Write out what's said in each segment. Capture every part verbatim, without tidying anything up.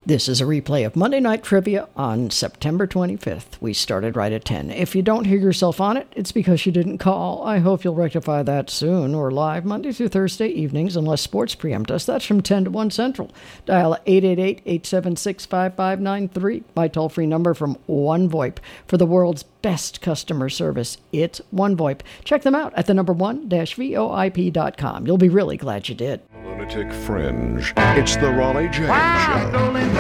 This is a replay of Monday Night Trivia on September twenty-fifth. We started right at ten. If you don't hear yourself on it, it's because you didn't call. I hope you'll rectify that soon. We're live Monday through Thursday evenings, unless sports preempt us. That's from ten to one Central. Dial eight eight eight, eight seven six, five five nine three. My toll-free number from OneVoIP. For the world's best customer service, it's OneVoIP. Check them out at the number one dash V O I P dot com. You'll be really glad you did. Lunatic Fringe. It's the Raleigh James Show.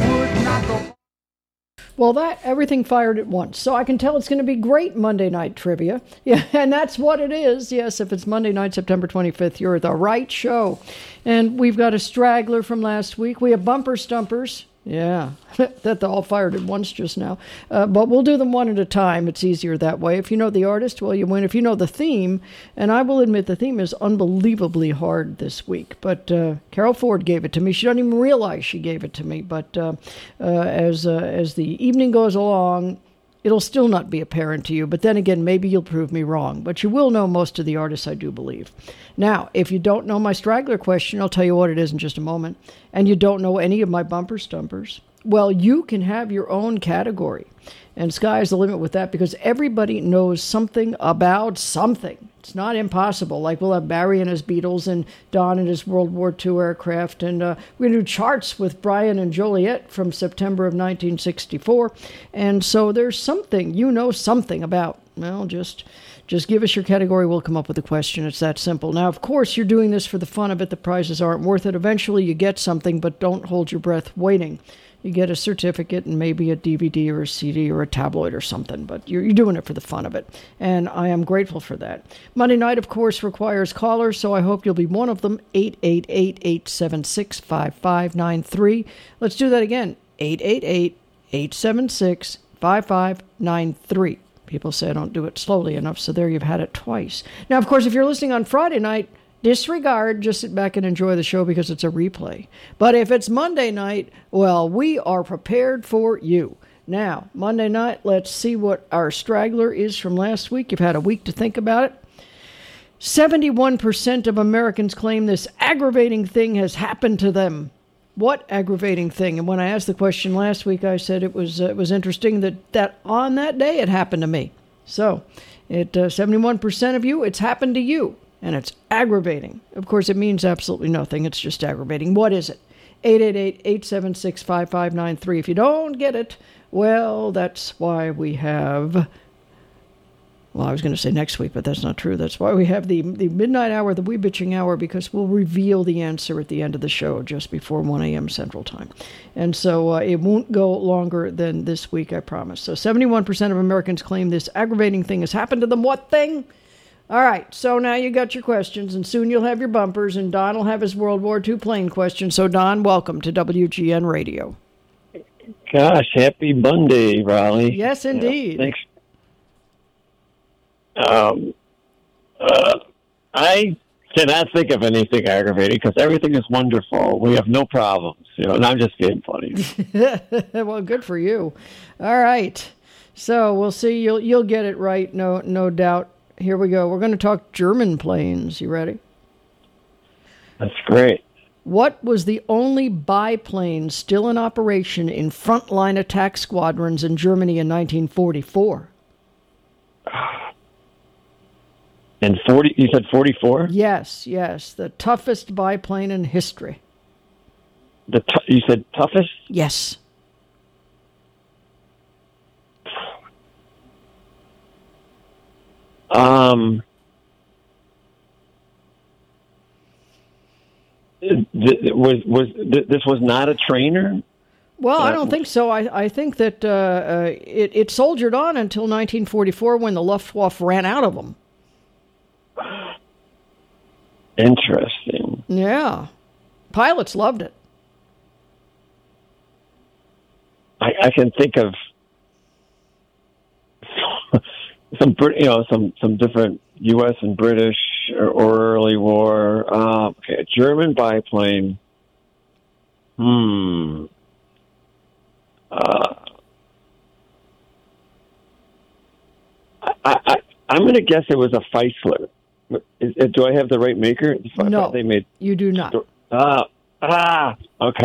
Well, that, everything fired at once. So I can tell it's going to be great Monday Night Trivia. Yeah, and that's what it is. Yes, if it's Monday night, September twenty-fifth, you're at the right show. And we've got a straggler from last week. We have bumper stumpers. Yeah, that all fired at once just now. Uh, but we'll do them one at a time. It's easier that way. If you know the artist, well, you win. If you know the theme, and I will admit the theme is unbelievably hard this week. But uh, Carol Ford gave it to me. She doesn't even realize she gave it to me. But uh, uh, as uh, as the evening goes along, it'll still not be apparent to you. But then again, maybe you'll prove me wrong. But you will know most of the artists, I do believe. Now, if you don't know my straggler question, I'll tell you what it is in just a moment. And you don't know any of my bumper stumpers, well, you can have your own category. And sky's the limit with that because everybody knows something about something. It's not impossible. Like we'll have Barry and his Beatles and Don and his World War Two aircraft. And uh, we're going to do charts with Brian and Joliet from September of nineteen sixty-four. And so there's something, you know something about. Well, just... Just give us your category. We'll come up with a question. It's that simple. Now, of course, you're doing this for the fun of it. The prizes aren't worth it. Eventually, you get something, but don't hold your breath waiting. You get a certificate and maybe a D V D or a C D or a tabloid or something, but you're, you're doing it for the fun of it. And I am grateful for that. Monday night, of course, requires callers, so I hope you'll be one of them. eight eight eight, eight seven six, five five nine three. Let's do that again. eight eight eight, eight seven six, five five nine three. People say I don't do it slowly enough, so there you've had it twice. Now, of course, if you're listening on Friday night, disregard, just sit back and enjoy the show because it's a replay. But if it's Monday night, well, we are prepared for you. Now, Monday night, let's see what our straggler is from last week. You've had a week to think about it. seventy-one percent of Americans claim this aggravating thing has happened to them. What aggravating thing? And when I asked the question last week, I said it was uh, it was interesting that, that on that day it happened to me. So, it uh, seventy-one percent of you, it's happened to you, and it's aggravating. Of course, it means absolutely nothing. It's just aggravating. What is it? eight eight eight, eight seven six, five five nine three. If you don't get it, well, that's why we have... Well, I was going to say next week, but that's not true. That's why we have the the midnight hour, the wee bitching hour, because we'll reveal the answer at the end of the show, just before one a.m. Central Time. And so uh, it won't go longer than this week, I promise. So seventy-one percent of Americans claim this aggravating thing has happened to them. What thing? All right, so now you got your questions, and soon you'll have your bumpers, and Don will have his World War Two plane question. So, Don, welcome to W G N Radio. Gosh, happy Monday, Raleigh. Yes, indeed. Yeah, thanks. Um, uh, I cannot think of anything aggravating because everything is wonderful. We have no problems, you know. And I'm just being funny. Well, good for you. All right, so we'll see. You'll you'll get it right, no no doubt. Here we go. We're going to talk German planes. You ready? That's great. What was the only biplane still in operation in frontline attack squadrons in Germany in nineteen forty-four? And forty, you said forty-four? Yes, yes. The toughest biplane in history. The t- you said toughest? Yes. Um. Th- th- was was th- this was not a trainer? Well, I don't think so. I, I think that uh, uh, it, it soldiered on until nineteen forty-four when the Luftwaffe ran out of them. Interesting. Yeah. Pilots loved it. I, I can think of some, you know, some, some different U S and British or, or early war. Uh, okay, a German biplane. Hmm. Uh, I, I, I'm going to guess it was a Feisler. Is, do I have the right maker? No, they made, you do not. Ah, ah, okay.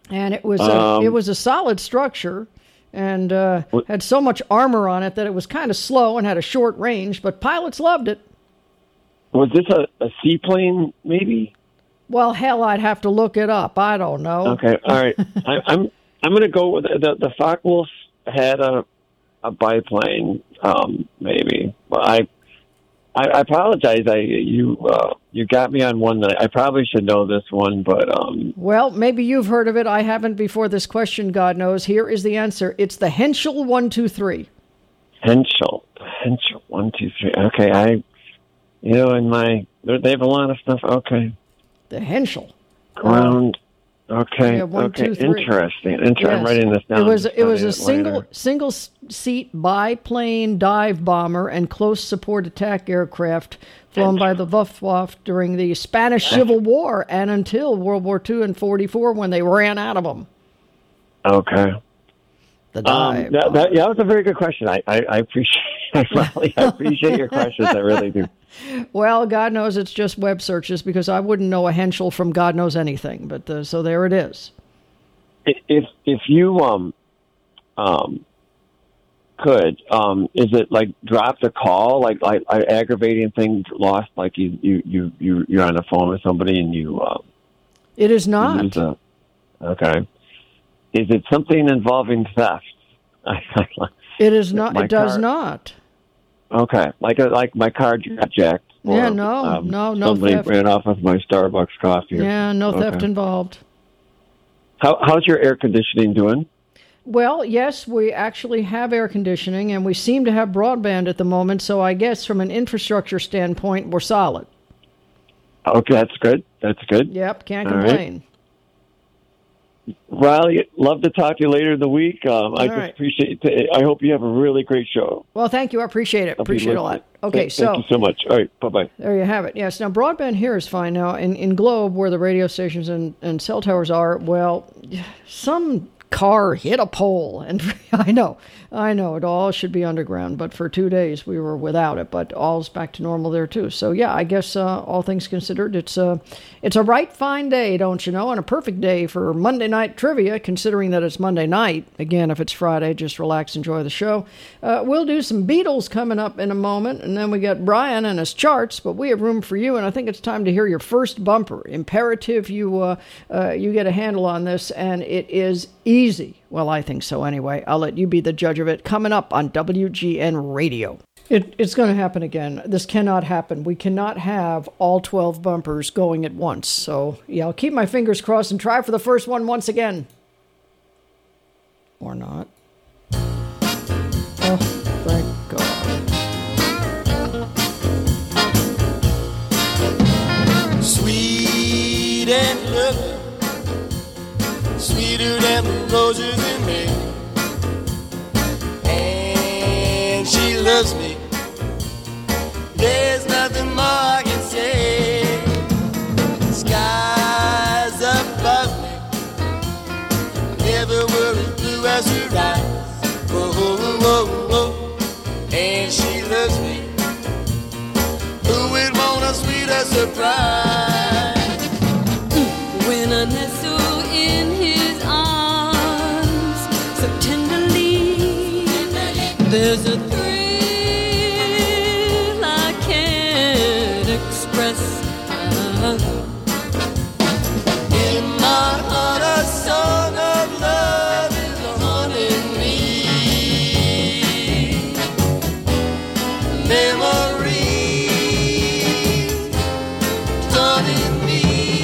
And it was a, Um, it was a solid structure and uh, had so much armor on it that it was kind of slow and had a short range, but pilots loved it. Was this a, a seaplane, maybe? Well, hell, I'd have to look it up. I don't know. Okay, all right. I, I'm I'm going to go with the the Focke-Wulf had a a biplane, um, maybe. But I, I I apologize. I you uh, you got me on one that I probably should know this one, but um. Well, maybe you've heard of it. I haven't before this question. God knows. Here is the answer. It's the Henschel one two three. Henschel, Henschel one two three. Okay, I, you know, in my they have a lot of stuff. Okay. The Henschel. Ground. Okay. Yeah, one, okay. two, three. Interesting. Inter- Yes. I'm writing this down. It was to it was a study single later. single seat biplane dive bomber and close support attack aircraft flown by the Luftwaffe during the Spanish Civil War and until World War Two and forty-four when they ran out of them. Okay. The dive. Um, that, that, yeah, that was a very good question. I, I, I appreciate I, really, I appreciate your questions. I really do. Well, God knows it's just web searches because I wouldn't know a Henschel from God knows anything. But uh, so there it is. If if you um um could um is it like drop the call like like, like aggravating thing lost like you you you you you're on the phone with somebody and you um It is you not. lose a- okay. Is it something involving theft? It is not. My It does car- not. Okay, like like my car got jacked. Yeah, or, no, um, no, no Somebody theft. ran off with my Starbucks coffee. Yeah, no theft Okay. involved. How how's your air conditioning doing? Well, yes, we actually have air conditioning, and we seem to have broadband at the moment. So I guess from an infrastructure standpoint, we're solid. Okay, that's good. That's good. Yep, can't All right. complain. Riley, love to talk to you later in the week. Um, I All just right. appreciate. I hope you have a really great show. Well, thank you. I appreciate it. I'll be Appreciate it a lot. listening. Okay, Thank, so thank you so much. All right, bye bye. there you have it. Yes, now broadband here is fine. Now in, in Globe, where the radio stations and, and cell towers are, well, some car hit a pole, and I know, I know, it all should be underground, but for two days we were without it, but all's back to normal there too. So yeah, I guess uh, all things considered, it's a, it's a right fine day, don't you know, and a perfect day for Monday night trivia, considering that it's Monday night. Again, if it's Friday, just relax, enjoy the show. Uh, we'll do some Beatles coming up in a moment, and then we got Brian and his charts, but we have room for you, and I think it's time to hear your first bumper. Imperative you uh, uh, you get a handle on this, and it is easy. Well, I think so anyway. I'll let you be the judge of it. Coming up on W G N Radio. It, it's going to happen again. This cannot happen. We cannot have all twelve bumpers going at once. So, yeah, I'll keep my fingers crossed and try for the first one once again. Or not. Oh, thank God. Sweet and lovely, sweeter than the roses in May. And she loves me. There's nothing more I can say. Skies above me never were as blue as her eyes. Whoa, whoa, whoa, whoa. And she loves me. Who would want a sweeter surprise? When I nestle in his arms so tenderly, there's a thrill I can't express. In my heart a song of love is haunting me. Memories taunting me.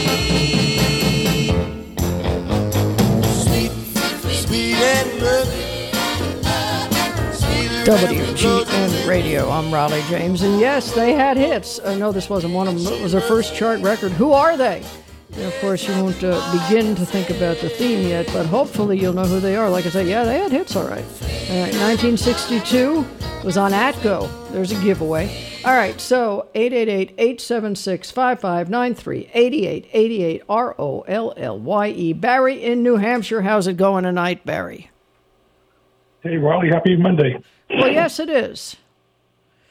Sweet, sweet and lovely. Sweeter W than G the roses N in Radio. I'm Raleigh James, and yes, they had hits. I know this wasn't one of them. It was their first chart record. Who are they? And of course, you won't uh, begin to think about the theme yet, but hopefully you'll know who they are. Like I say, yeah, they had hits, all right. All right, nineteen sixty-two was on Atco. There's a giveaway. All right, so eight eight eight, eight seven six, five five nine three, eight eight eight eight, R O L L Y E. Barry in New Hampshire. How's it going tonight, Barry? Hey, Raleigh, happy Monday. Well, yes, it is.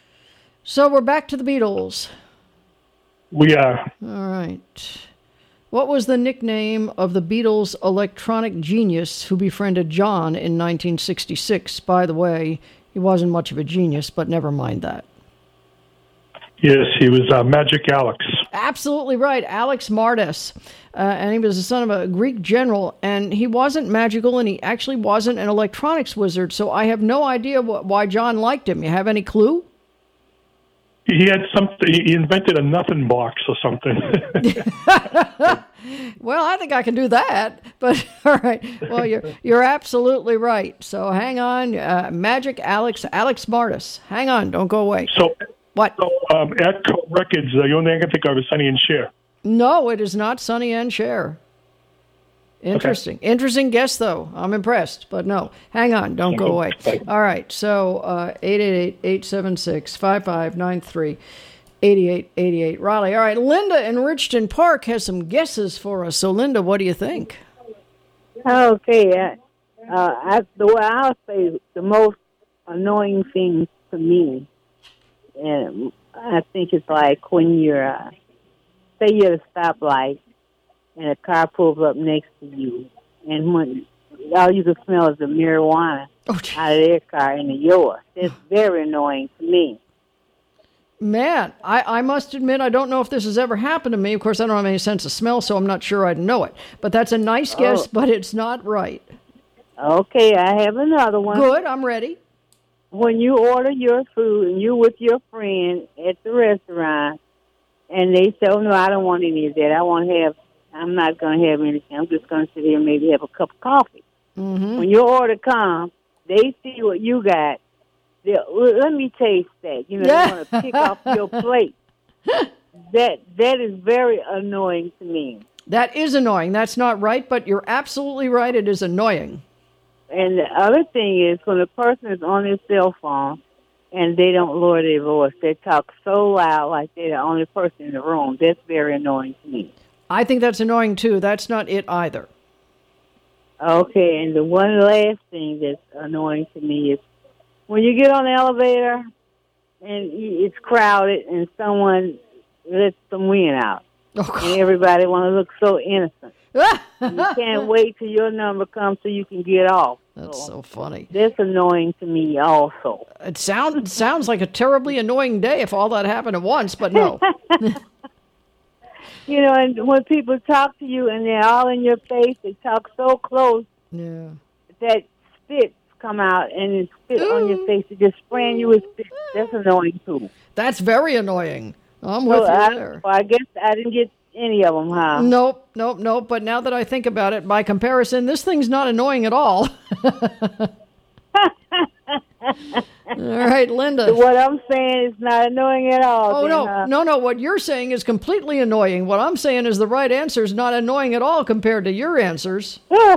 So we're back to the Beatles. We are. All right. What was the nickname of the Beatles' electronic genius who befriended John in nineteen sixty-six? By the way, he wasn't much of a genius, but never mind that. Yes, he was uh, Magic Alex. Absolutely right, Alex Mardas. Uh, and he was the son of a Greek general, and he wasn't magical, and he actually wasn't an electronics wizard, so I have no idea wh- why John liked him. You have any clue? He had something. He invented a nothing box or something. Well, I think I can do that. But all right. Well, you're you're absolutely right. So hang on, uh, Magic Alex Alex Mardas. Hang on, don't go away. So What? So um, at Coat Records, uh, the only thing I can think of is Sonny and Cher. No, it is not Sonny and Cher. Interesting. Okay. Interesting guess, though. I'm impressed. But no, hang on. Don't go away. All right. So uh, eight eight eight, eight seven six, five five nine three, eight eight eight eight. Raleigh. All right. Linda in Richton Park has some guesses for us. So, Linda, what do you think? Okay. Uh, uh, I, the way I'll say the most annoying thing to me, and I think it's like when you're, uh, say you're at a stoplight, and a car pulls up next to you, and when all you can smell is the marijuana oh, out of their car into yours. It's very annoying to me. Man, I, I must admit, I don't know if this has ever happened to me. Of course, I don't have any sense of smell, so I'm not sure I'd know it. But that's a nice guess, oh. but it's not right. Okay, I have another one. Good, I'm ready. When you order your food and you're with your friend at the restaurant, and they say, oh, no, I don't want any of that. I want to have I'm not going to have anything. I'm just going to sit here and maybe have a cup of coffee. Mm-hmm. When your order comes, they see what you got. Well, let me taste that. You know, yeah. they want to pick off your plate. That That is very annoying to me. That is annoying. That's not right, but you're absolutely right. It is annoying. And the other thing is when a person is on their cell phone and they don't lower their voice, they talk so loud like they're the only person in the room. That's very annoying to me. I think that's annoying, too. That's not it either. Okay, and the one last thing that's annoying to me is when you get on the elevator and it's crowded and someone lets some wind out. Oh, and everybody want to look so innocent. You can't wait till your number comes so you can get off. That's so, so funny. That's annoying to me also. It sounds, sounds like a terribly annoying day if all that happened at once, but no. You know, and when people talk to you and they're all in your face, they talk so close yeah. that spits come out and it spit Ooh. on your face. It just spraying you with spit. That's annoying, too. That's very annoying. I'm with so you I, there. Well, I guess I didn't get any of them, huh? Nope, nope, nope. But now that I think about it, by comparison, this thing's not annoying at all. All right, Linda. So what I'm saying is not annoying at all. Oh, then, no, huh? no, no. What you're saying is completely annoying. What I'm saying is the right answer is not annoying at all compared to your answers.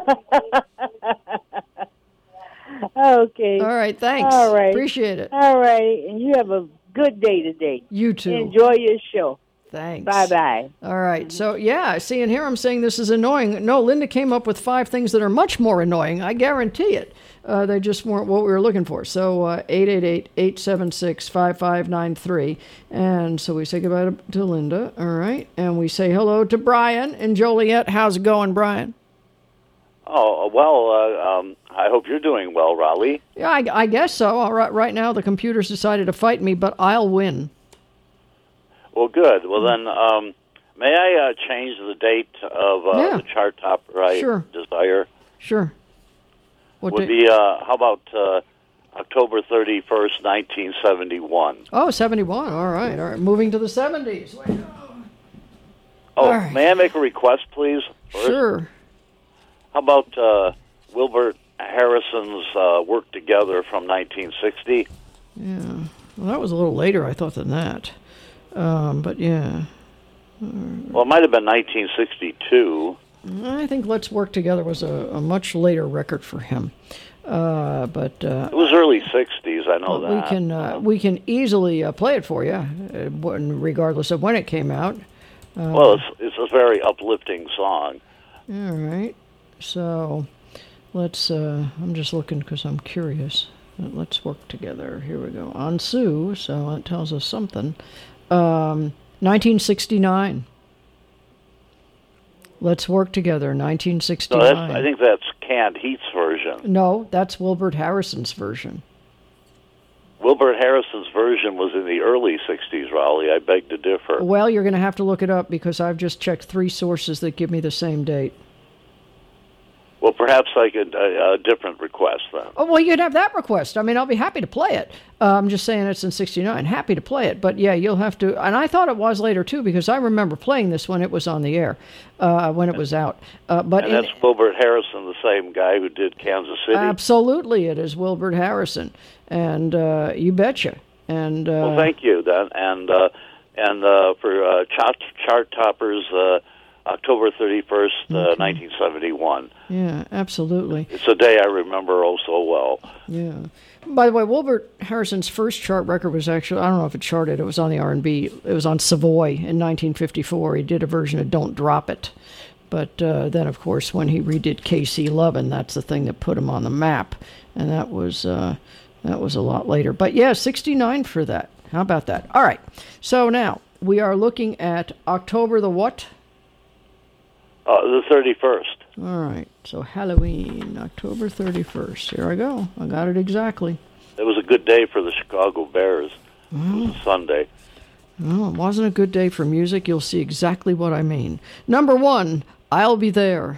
Okay. All right, thanks. All right. Appreciate it. All right, and you have a good day today. You too. Enjoy your show. Thanks. Bye-bye. All right. So, yeah, see, and here I'm saying this is annoying. No, Linda came up with five things that are much more annoying. I guarantee it. Uh, they just weren't what we were looking for. So, uh, eight eight eight, eight seven six, five five nine three. And so we say goodbye to Linda. All right. And we say hello to Brian in Joliet. How's it going, Brian? Oh, well, uh, um, I hope you're doing well, Raleigh. Yeah, I, I guess so. All right, right now, the computer's decided to fight me, but I'll win. Well, good. Well, then, um, may I uh, change the date of uh, yeah. the chart topper I sure. desire? Sure. What Would day? be, uh, how about uh, October thirty-first, nineteen seventy-one? Oh, seventy-one. All right. All right. Moving to the seventies. Oh, right. May I make a request, please? First? Sure. How about uh, Wilbert Harrison's uh, Work Together from nineteen sixty? Yeah. Well, that was a little later, I thought, than that. Um, but, yeah. Well, it might have been nineteen sixty-two. I think Let's Work Together was a, a much later record for him. Uh, but uh, it was early sixties, I know well, that. We can, uh, we can easily uh, play it for you, uh, regardless of when it came out. Uh, well, it's, it's a very uplifting song. All right. So, let's, uh, I'm just looking because I'm curious. Let's Work Together. Here we go. On Sue, so that tells us something. Um, nineteen sixty-nine. Let's Work Together, nineteen So sixty-nine. that's, I think that's Canned Heat's version. No, that's Wilbert Harrison's version. Wilbert Harrison's version was in the early sixties, Raleigh. I beg to differ. Well, you're going to have to look it up because I've just checked three sources that give me the same date. Well, perhaps I could uh, a different request then. Oh, well, you'd have that request. I mean, I'll be happy to play it. Uh, I'm just saying it's in sixty-nine. Happy to play it. But, yeah, you'll have to. And I thought it was later, too, because I remember playing this when it was on the air, uh, when it was out. Uh, but And that's in, Wilbert Harrison, the same guy who did Kansas City. absolutely, it is Wilbert Harrison. And uh, you betcha. And, uh, Well, thank you, then. And, uh, and uh, for uh, chart, chart toppers, uh, October thirty-first, uh, Okay. nineteen seventy-one. yeah, absolutely. It's a day I remember oh so well. Yeah. By the way, Wilbert Harrison's first chart record was actually, I don't know if it charted, it was on the R and B. It was on Savoy in nineteen fifty-four. He did a version of Don't Drop It. But uh, then, of course, when he redid K C Lovin', that's the thing that put him on the map. And that was uh, that was a lot later. But yeah, sixty-nine for that. How about that? All right. So now we are looking at October the what? Uh, the thirty-first. All right. So Halloween, October thirty-first. Here I go. I got it exactly. It was a good day for the Chicago Bears. It was a Sunday. Well, it wasn't a good day for music. You'll see exactly what I mean. Number one, I'll Be There.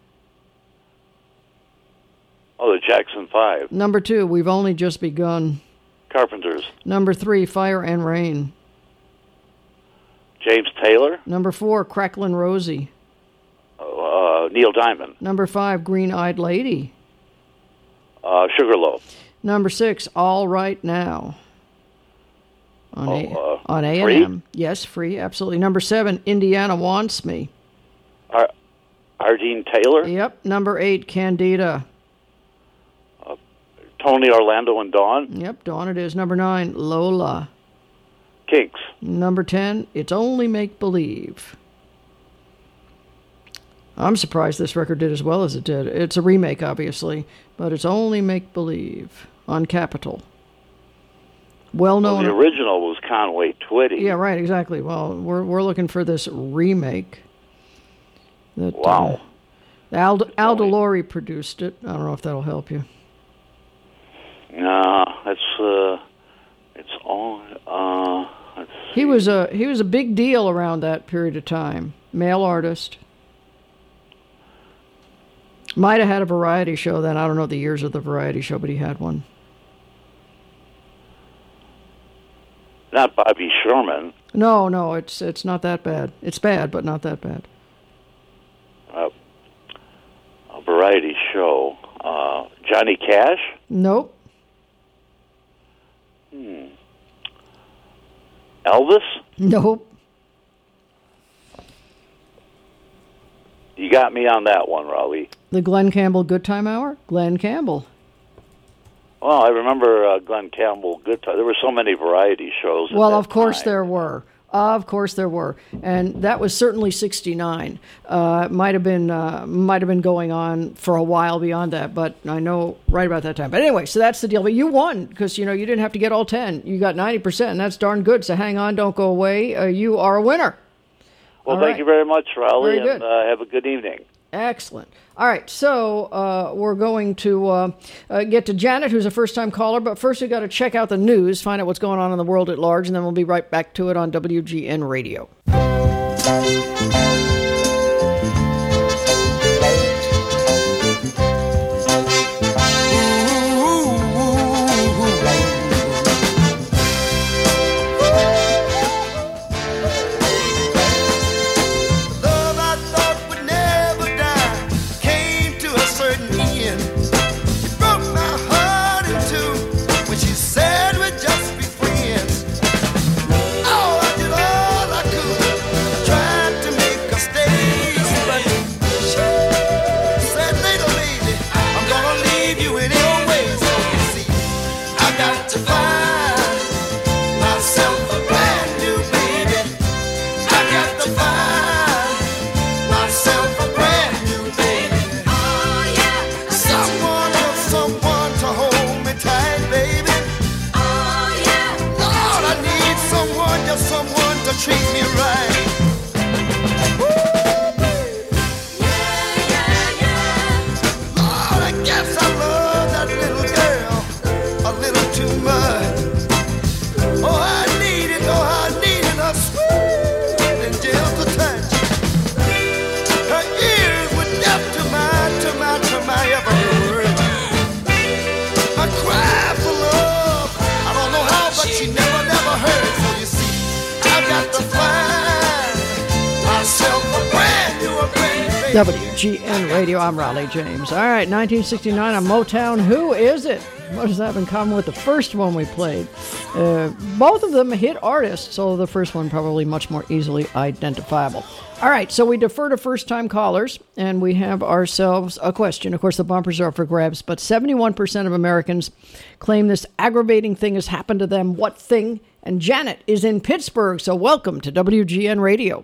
Oh, the Jackson Five. Number two, We've Only Just Begun. Carpenters. Number three, Fire and Rain. James Taylor. Number four, Cracklin' Rosie. Uh, Neil Diamond. Number five, Green Eyed Lady. Uh, Sugarloaf. Number six, All Right Now. On Oh, A uh, on A and M. Yes, free, absolutely. Number seven, Indiana Wants Me. Ar- Ardeen Taylor. Yep. Number eight, Candida. Tony Orlando and Dawn. Yep, Dawn it is. Number nine, Lola. Kinks. Number ten, It's Only Make Believe. I'm surprised this record did as well as it did. It's a remake, obviously, but It's Only Make Believe on Capitol. Well Well, known. the original was Conway Twitty. Yeah, right, exactly. Well, we're we're looking for this remake. That, Wow. Uh, Al, Al DeLore produced it. I don't know if that'll help you. No, it's uh, it's all. Uh, let's He was a he was a big deal around that period of time. Male artist. Might have had a variety show then. I don't know the years of the variety show, but he had one. not Bobby Sherman. No, no, it's it's not that bad. It's bad, but not that bad. Uh, a variety show. Uh, Johnny Cash. Nope. Hmm. Elvis. Nope. You got me on that one, Raleigh. The Glenn Campbell Good Time Hour? Glenn Campbell. Well, I remember uh, Glenn Campbell. Good time. There were so many variety shows. at Well, that of course time. there were. Of course there were, and that was certainly sixty-nine. Uh, might have been uh, might have been going on for a while beyond that, but I know right about that time. But anyway, so that's the deal. But you won because you know you didn't have to get all ten. You got ninety percent, and that's darn good. So hang on, don't go away. Uh, you are a winner. Well, All thank right. you very much, Raleigh, Very good. and uh, have a good evening. Excellent. All right, so uh, we're going to uh, uh, get to Janet, who's a first-time caller. But first, we've got to check out the news, find out what's going on in the world at large, and then we'll be right back to it on W G N Radio. Love I thought would never die came to a certain end. It broke my heart in two when she said we'd just be friends. Oh, I did all I could. I tried to make her stay, but she said, "Later, baby, I'm gonna leave you anyway." So you see, I got to find myself a brand new baby. I got to find myself a brand new baby. Oh yeah, someone W G N Radio, I'm Raleigh James. All right, nineteen sixty-nine on Motown. Who is it? What does that have in common with the first one we played? Uh, both of them hit artists, so the first one probably much more easily identifiable. All right, so we defer to first-time callers, and we have ourselves a question. Of course, the bumpers are up for grabs, but seventy-one percent of Americans claim this aggravating thing has happened to them. What thing? And Janet is in Pittsburgh, so welcome to W G N Radio.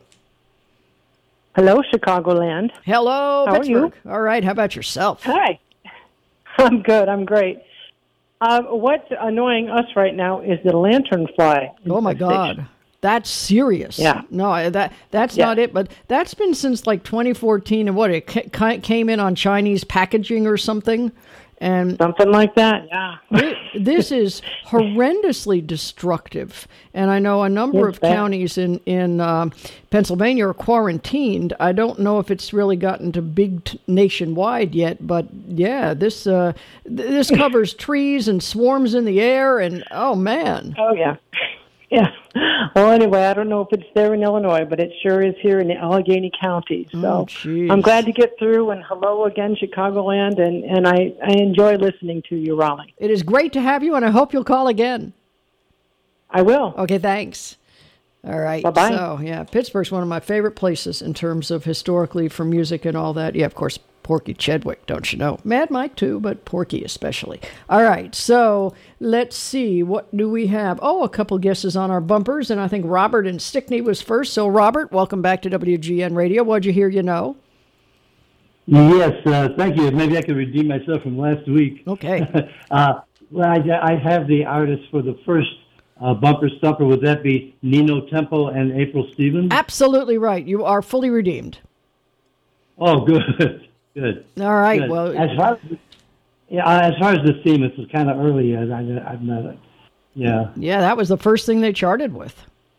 Hello, Chicagoland. Hello, How Pittsburgh. are you? All right, how about yourself? Hi. I'm good. I'm great. Uh, what's annoying us right now is the lanternfly. Oh, my God. That's serious. Yeah. No, that that's Yeah. not it, but that's been since like twenty fourteen, and what, it ca- came in on Chinese packaging or something? And something like that, yeah. This is horrendously destructive. And I know a number It's of bad. counties in, in um, Pennsylvania are quarantined. I don't know if it's really gotten to big t- nationwide yet, but yeah, this uh, th- this covers trees and swarms in the air, and oh, man. Oh, yeah. Yeah. Well, anyway, I don't know if it's there in Illinois, but it sure is here in the Allegheny County. So Oh, geez. I'm glad to get through, and hello again, Chicagoland, and, and I, I enjoy listening to you, Raleigh. It is great to have you, and I hope you'll call again. I will. Okay, thanks. All right. Bye-bye. So, yeah, Pittsburgh's one of my favorite places in terms of historically for music and all that. Yeah, of course, Porky Chedwick, don't you know? Mad Mike, too, but Porky especially. All right, so let's see. What do we have? Oh, a couple guesses on our bumpers, and I think Robert and Stickney was first. So, Robert, welcome back to W G N Radio. What'd you hear you know? Yes, uh, thank you. Maybe I could redeem myself from last week. Okay. uh, well, I, I have the artist for the first uh, bumper stopper. Would that be Nino Tempo and April Stevens? Absolutely right. You are fully redeemed. Oh, good. Good. All right. Good. Well, as far as, yeah, uh, as far as the theme, it's kind of early. I, I, I've not. Yeah. Yeah, that was the first thing they charted with.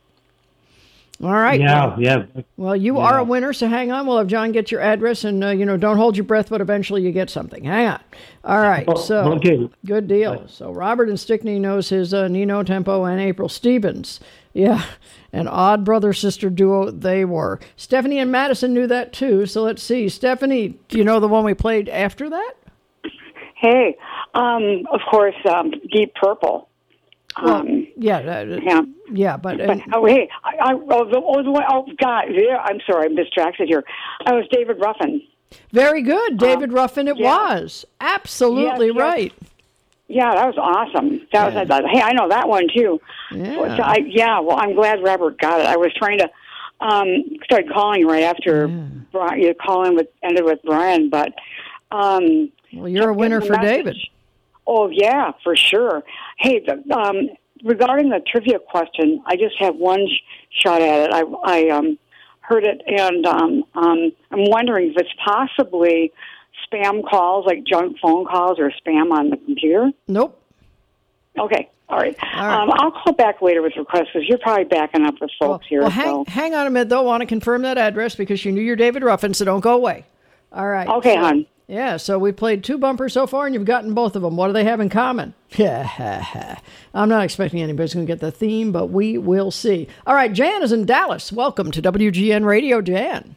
All right. Yeah. Well, yeah. well you Yeah. are a winner, so hang on. We'll have John get your address, and uh, you know, don't hold your breath, but eventually you get something. Hang on. All right. Oh, So okay. good deal. So Robert and Stickney knows his uh, Nino Tempo and April Stevens. Yeah, an odd brother-sister duo they were. Stephanie and Madison knew that too. So let's see. Stephanie, do you know the one we played after that? Hey, um, of course, um, Deep Purple. Well, Um, yeah, uh, yeah. yeah, but, but oh, hey, I, I oh, the, oh, the, oh, God, yeah, I'm sorry, I'm distracted here. I was David Ruffin. very good. David Ruffin it yeah. was. Absolutely Yes, yes. right. Yeah, that was awesome. That was, I thought, hey, I know that one too. Yeah. So I, yeah, well, I'm glad Robert got it. I was trying to um, start calling right after Brian, you call in with ended with Brian, but um, Well, you're a winner the for message- David. Oh yeah, for sure. Hey, the, um, regarding the trivia question, I just have one sh- shot at it. I, I um, heard it, and um, um, I'm wondering if it's possibly spam calls, like junk phone calls or spam on the computer. Nope. Okay, all right. All right. Um, I'll call back later with requests because you're probably backing up with folks here. Well, hang, so. hang on a minute, though. I want to confirm that address because you knew you're David Ruffin, so don't go away. All right. Okay, so, hon. Yeah, so we played two bumpers so far, and you've gotten both of them. What do they have in common? Yeah, I'm not expecting anybody's going to get the theme, but we will see. All right, Jan is in Dallas. Welcome to W G N Radio, Jan.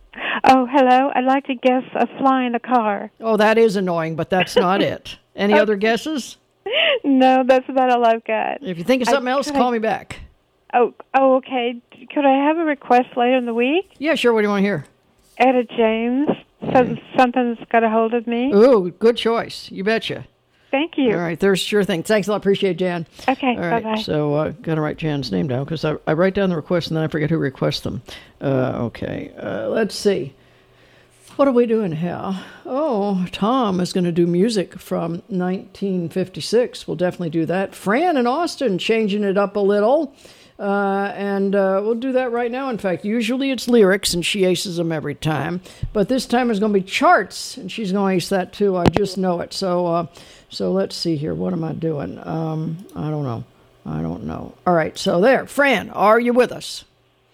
Oh, hello. I'd like to guess a fly in a car. Oh, that is annoying, but that's not it. Any Okay. other guesses? No, that's about all I've got. If you think of something I- else, could call I- me back. Oh, oh, okay. Could I have a request later in the week? Yeah, sure. What do you want to hear? Etta James. So something's got a hold of me. Ooh, good choice. You betcha. Thank you. All right, there's sure thing. Thanks a lot. Appreciate it, Jan. Okay, All right, bye-bye. so uh, got to write Jan's name down because I, I write down the requests and then I forget who requests them. Uh, okay, uh, let's see. What are we doing here? Oh, Tom is going to do music from nineteen fifty-six. We'll definitely do that. Fran and Austin changing it up a little. Uh, and uh, we'll do that right now. In fact, usually it's lyrics, and she aces them every time. But this time it's going to be charts, and she's going to ace that too. I just know it. So, uh, so let's see here. What am I doing? Um, I don't know. I don't know. All right. So there, Fran, are you with us?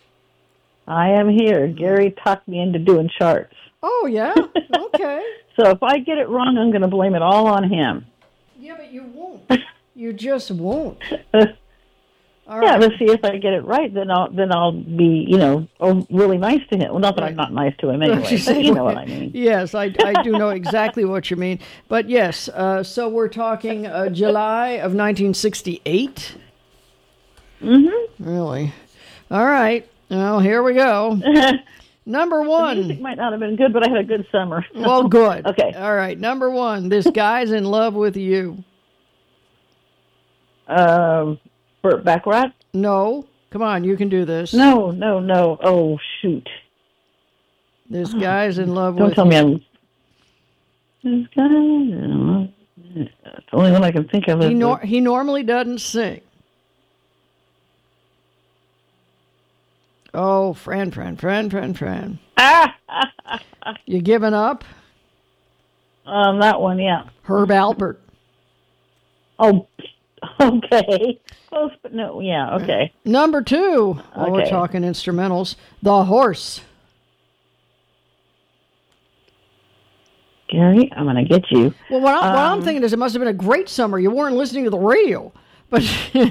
I am here. Gary talked me into doing charts. Oh yeah. Okay. So if I get it wrong, I'm going to blame it all on him. Yeah, but you won't. You just won't. All yeah, right. let's see if I get it right. Then I'll then I'll be you know oh, really nice to him. Well, not that I'm not nice to him anyway, but you know what I mean. Yes, I, I do know exactly what you mean. But yes, uh, so we're talking uh, July of nineteen sixty-eight. Mm-hmm. Really? All right. Well, here we go. Number one. The music might not have been good, but I had a good summer. Well, good. Okay. All right. Number one. This guy's in love with you. Um, Burt Bacharach? No. Come on, you can do this. No, no, no. Oh, shoot. This guy's in love Don't with tell you. me I'm... This guy... It's the only one I can think of. He, is nor- the- he normally doesn't sing. Oh, Fran, Fran, Fran, Fran, Fran. Ah! You giving up? Um, that one, yeah. Herb Alpert. Oh, okay. Close, but no, yeah, okay. Number two. Well, we're Okay. talking instrumentals. The Horse. Gary, I'm going to get you. Well, what, I, what I'm Um, thinking is it must have been a great summer. You weren't listening to the radio, but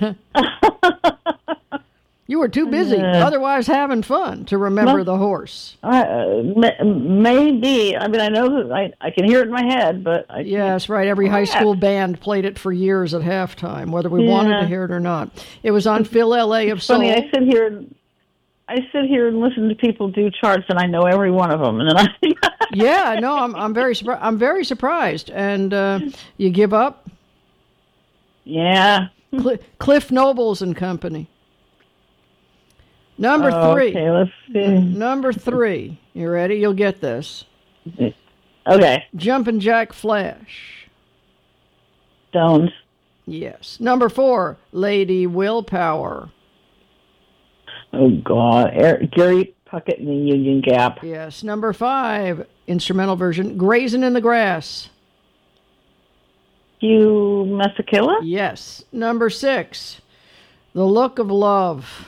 you were too busy, Uh, otherwise having fun, to remember well, The Horse. Uh, m- maybe. I mean, I know that I, I can hear it in my head, but I Yes, right. Every high school band played it for years at halftime, whether we wanted to Yeah. hear it or not. It was on Phil L A of It's Soul. funny. I sit here and I sit here and listen to people do charts, and I know every one of them. And then I Yeah, no, I'm I'm very surprised. I'm very surprised. And uh, you give up? Yeah. Cl- Cliff Nobles and Company. Number Oh, three. okay, let's see. Number three. You ready? You'll get this. Okay. Jumpin' Jack Flash. Stones. Yes. Number four. Lady Willpower. Oh God, Eric, Gary Puckett and the Union Gap. Yes. Number five. Instrumental version. Grazing in the Grass. Hugh Masekela? Yes. Number six. The Look of Love.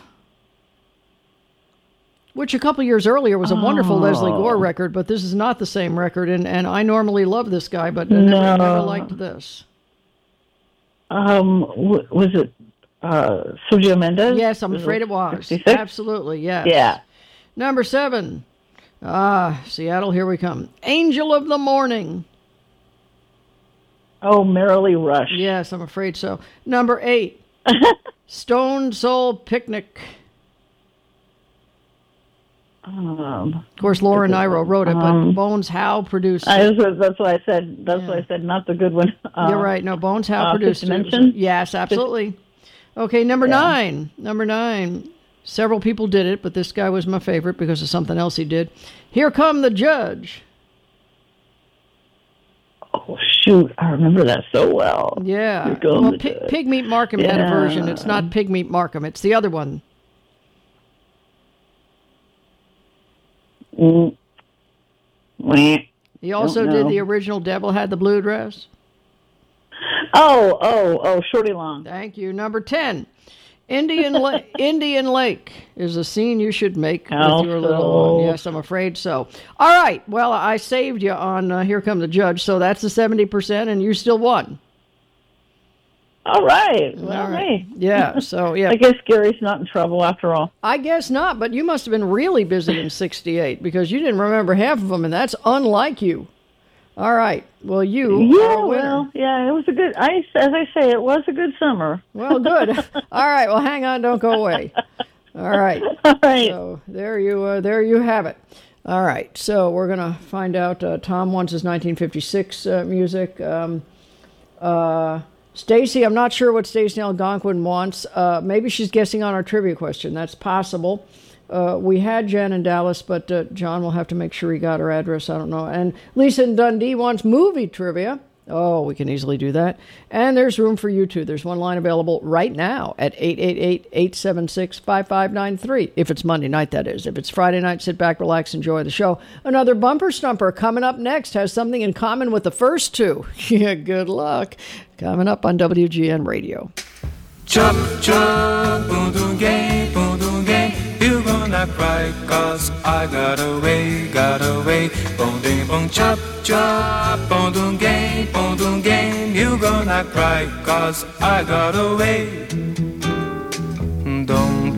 Which a couple years earlier was a wonderful Oh. Leslie Gore record, but this is not the same record, and, and I normally love this guy, but I never, No. never liked this. Um, w- was it uh, Sergio Mendes? Yes, I'm afraid it was. sixty-six? Absolutely, yes. Yeah. Number seven. Ah, Seattle, here we come. Angel of the Morning. Oh, Merrily Rush. Yes, I'm afraid so. Number eight. Stone Soul Picnic. Um, Of course, Laura Nyro wrote it, but um, Bones Howe produced I, it. that's, that's what I said. That's what I said. Not the good one. Uh, You're right. No, Bones Howe uh, produced Fifth it. Dimension? Yes, absolutely. Okay, number Yeah. nine. Number nine. Several people did it, but this guy was my favorite because of something else he did. Here Come the Judge. Oh shoot, I remember that so well. Yeah. Here Come Well, the Pi- Judge. Pigmeat Markham had a Yeah. version. It's not Pigmeat Markham. It's the other one. Mm. Wah. He also Don't did know. the original Devil Had the Blue Dress. Oh, oh, oh, Shorty Long. Thank you. Number ten. Indian La- Indian Lake is a scene you should make How with your little so? one. Yes, I'm afraid so. All right. Well, I saved you on uh, Here Come the Judge, so that's the seventy percent, and you still won. All right. Well, All right. hey. Yeah, so, yeah. I guess Gary's not in trouble after all. I guess not, but you must have been really busy in sixty-eight because you didn't remember half of them, and that's unlike you. All right. Well, you Yeah, are a winner. well, yeah, it was a good, I, as I say, it was a good summer. Well, good. All right. Well, hang on. Don't go away. All right. All right. So there you uh, there you have it. All right. So we're gonna find out. Uh, Tom wants his nineteen fifty-six uh, music. Um, uh, Stacy, I'm not sure what Stacy Algonquin wants. Uh, maybe she's guessing on our trivia question. That's possible. Uh, we had Jen in Dallas, but uh, John will have to make sure he got her address. I don't know. And Lisa in Dundee wants movie trivia. Oh, we can easily do that. And there's room for you too. There's one line available right now at eight eight eight, eight seven six, five five nine three. If it's Monday night, that is. If it's Friday night, sit back, relax, enjoy the show. Another bumper stumper coming up next has something in common with the first two. Yeah, good luck. Coming up on W G N Radio. Chop, chop, boom, boom, gang, boom, boom, gang. You gonna cry, cause I got away, got away. Boom, ding, boom, chop, chop, boom, boom, gang, boom, boom, gang. You gonna cry, cause I got away.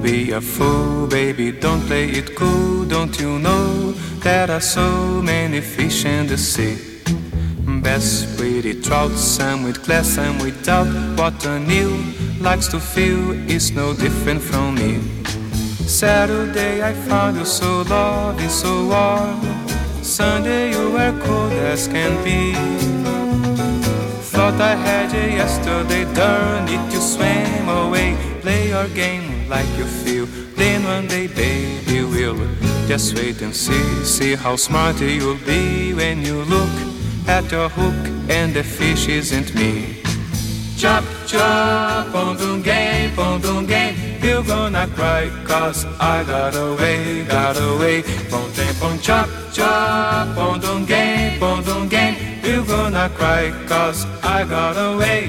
be a fool, baby, don't play it cool. Don't you know there are so many fish in the sea? Bass, pretty trout, some with glass, some without. What a new likes to feel is no different from me. Saturday I found you so lovely, so warm. Sunday you were cold as can be. Thought I had you yesterday, darn it, you swam away. Play your game like you feel. Then one day, baby, we'll just wait and see. See how smart you'll be when you look at your hook and the fish isn't me. Chop, chop, pondungue, pondungue, you're gonna cry cause I got away, got away. Pon pon chop, chop, pondungue, pondungue, you're gonna cry cause I got away.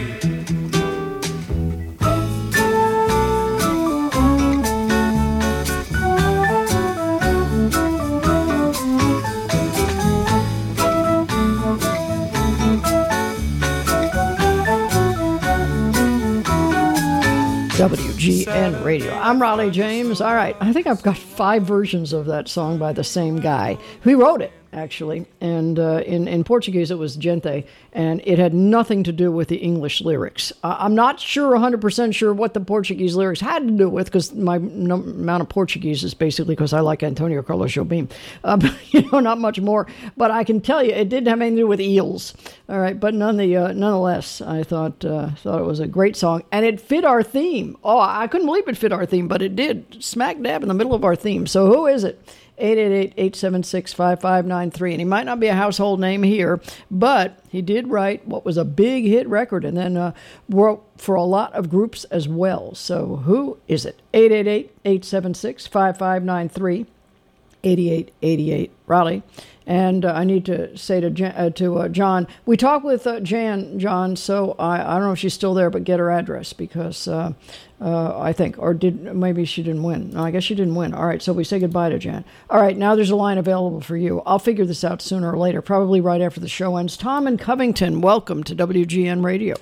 W G N Radio. I'm Raleigh James. All right, I think I've got five versions of that song by the same guy. He wrote it, actually, and uh, in, in Portuguese it was Gente, and it had nothing to do with the English lyrics. Uh, I'm not sure, one hundred percent sure what the Portuguese lyrics had to do with, because my no, amount of Portuguese is basically because I like Antonio Carlos Jobim. Uh, but, you know, not much more. But I can tell you, it didn't have anything to do with eels. All right, but none the, uh, nonetheless, I thought uh, thought it was a great song, and it fit our theme. Oh, I couldn't believe it fit our theme, but it did, smack dab in the middle of our theme. So who is it? eight eight eight, eight seven six, five five nine three. And he might not be a household name here, but he did write what was a big hit record, and then uh, wrote for a lot of groups as well. So who is it? eight eight eight, eight seven six, five five nine three, eighty-eight eighty-eight, Raleigh. And uh, I need to say to Jan, uh, to uh, John, we talked with uh, Jan, John, so I, I don't know if she's still there, but get her address, because uh, uh, I think, or did maybe she didn't win. No, I guess she didn't win. All right, so we say goodbye to Jan. All right, now there's a line available for you. I'll figure this out sooner or later, probably right after the show ends. Tom in Covington, welcome to W G N Radio.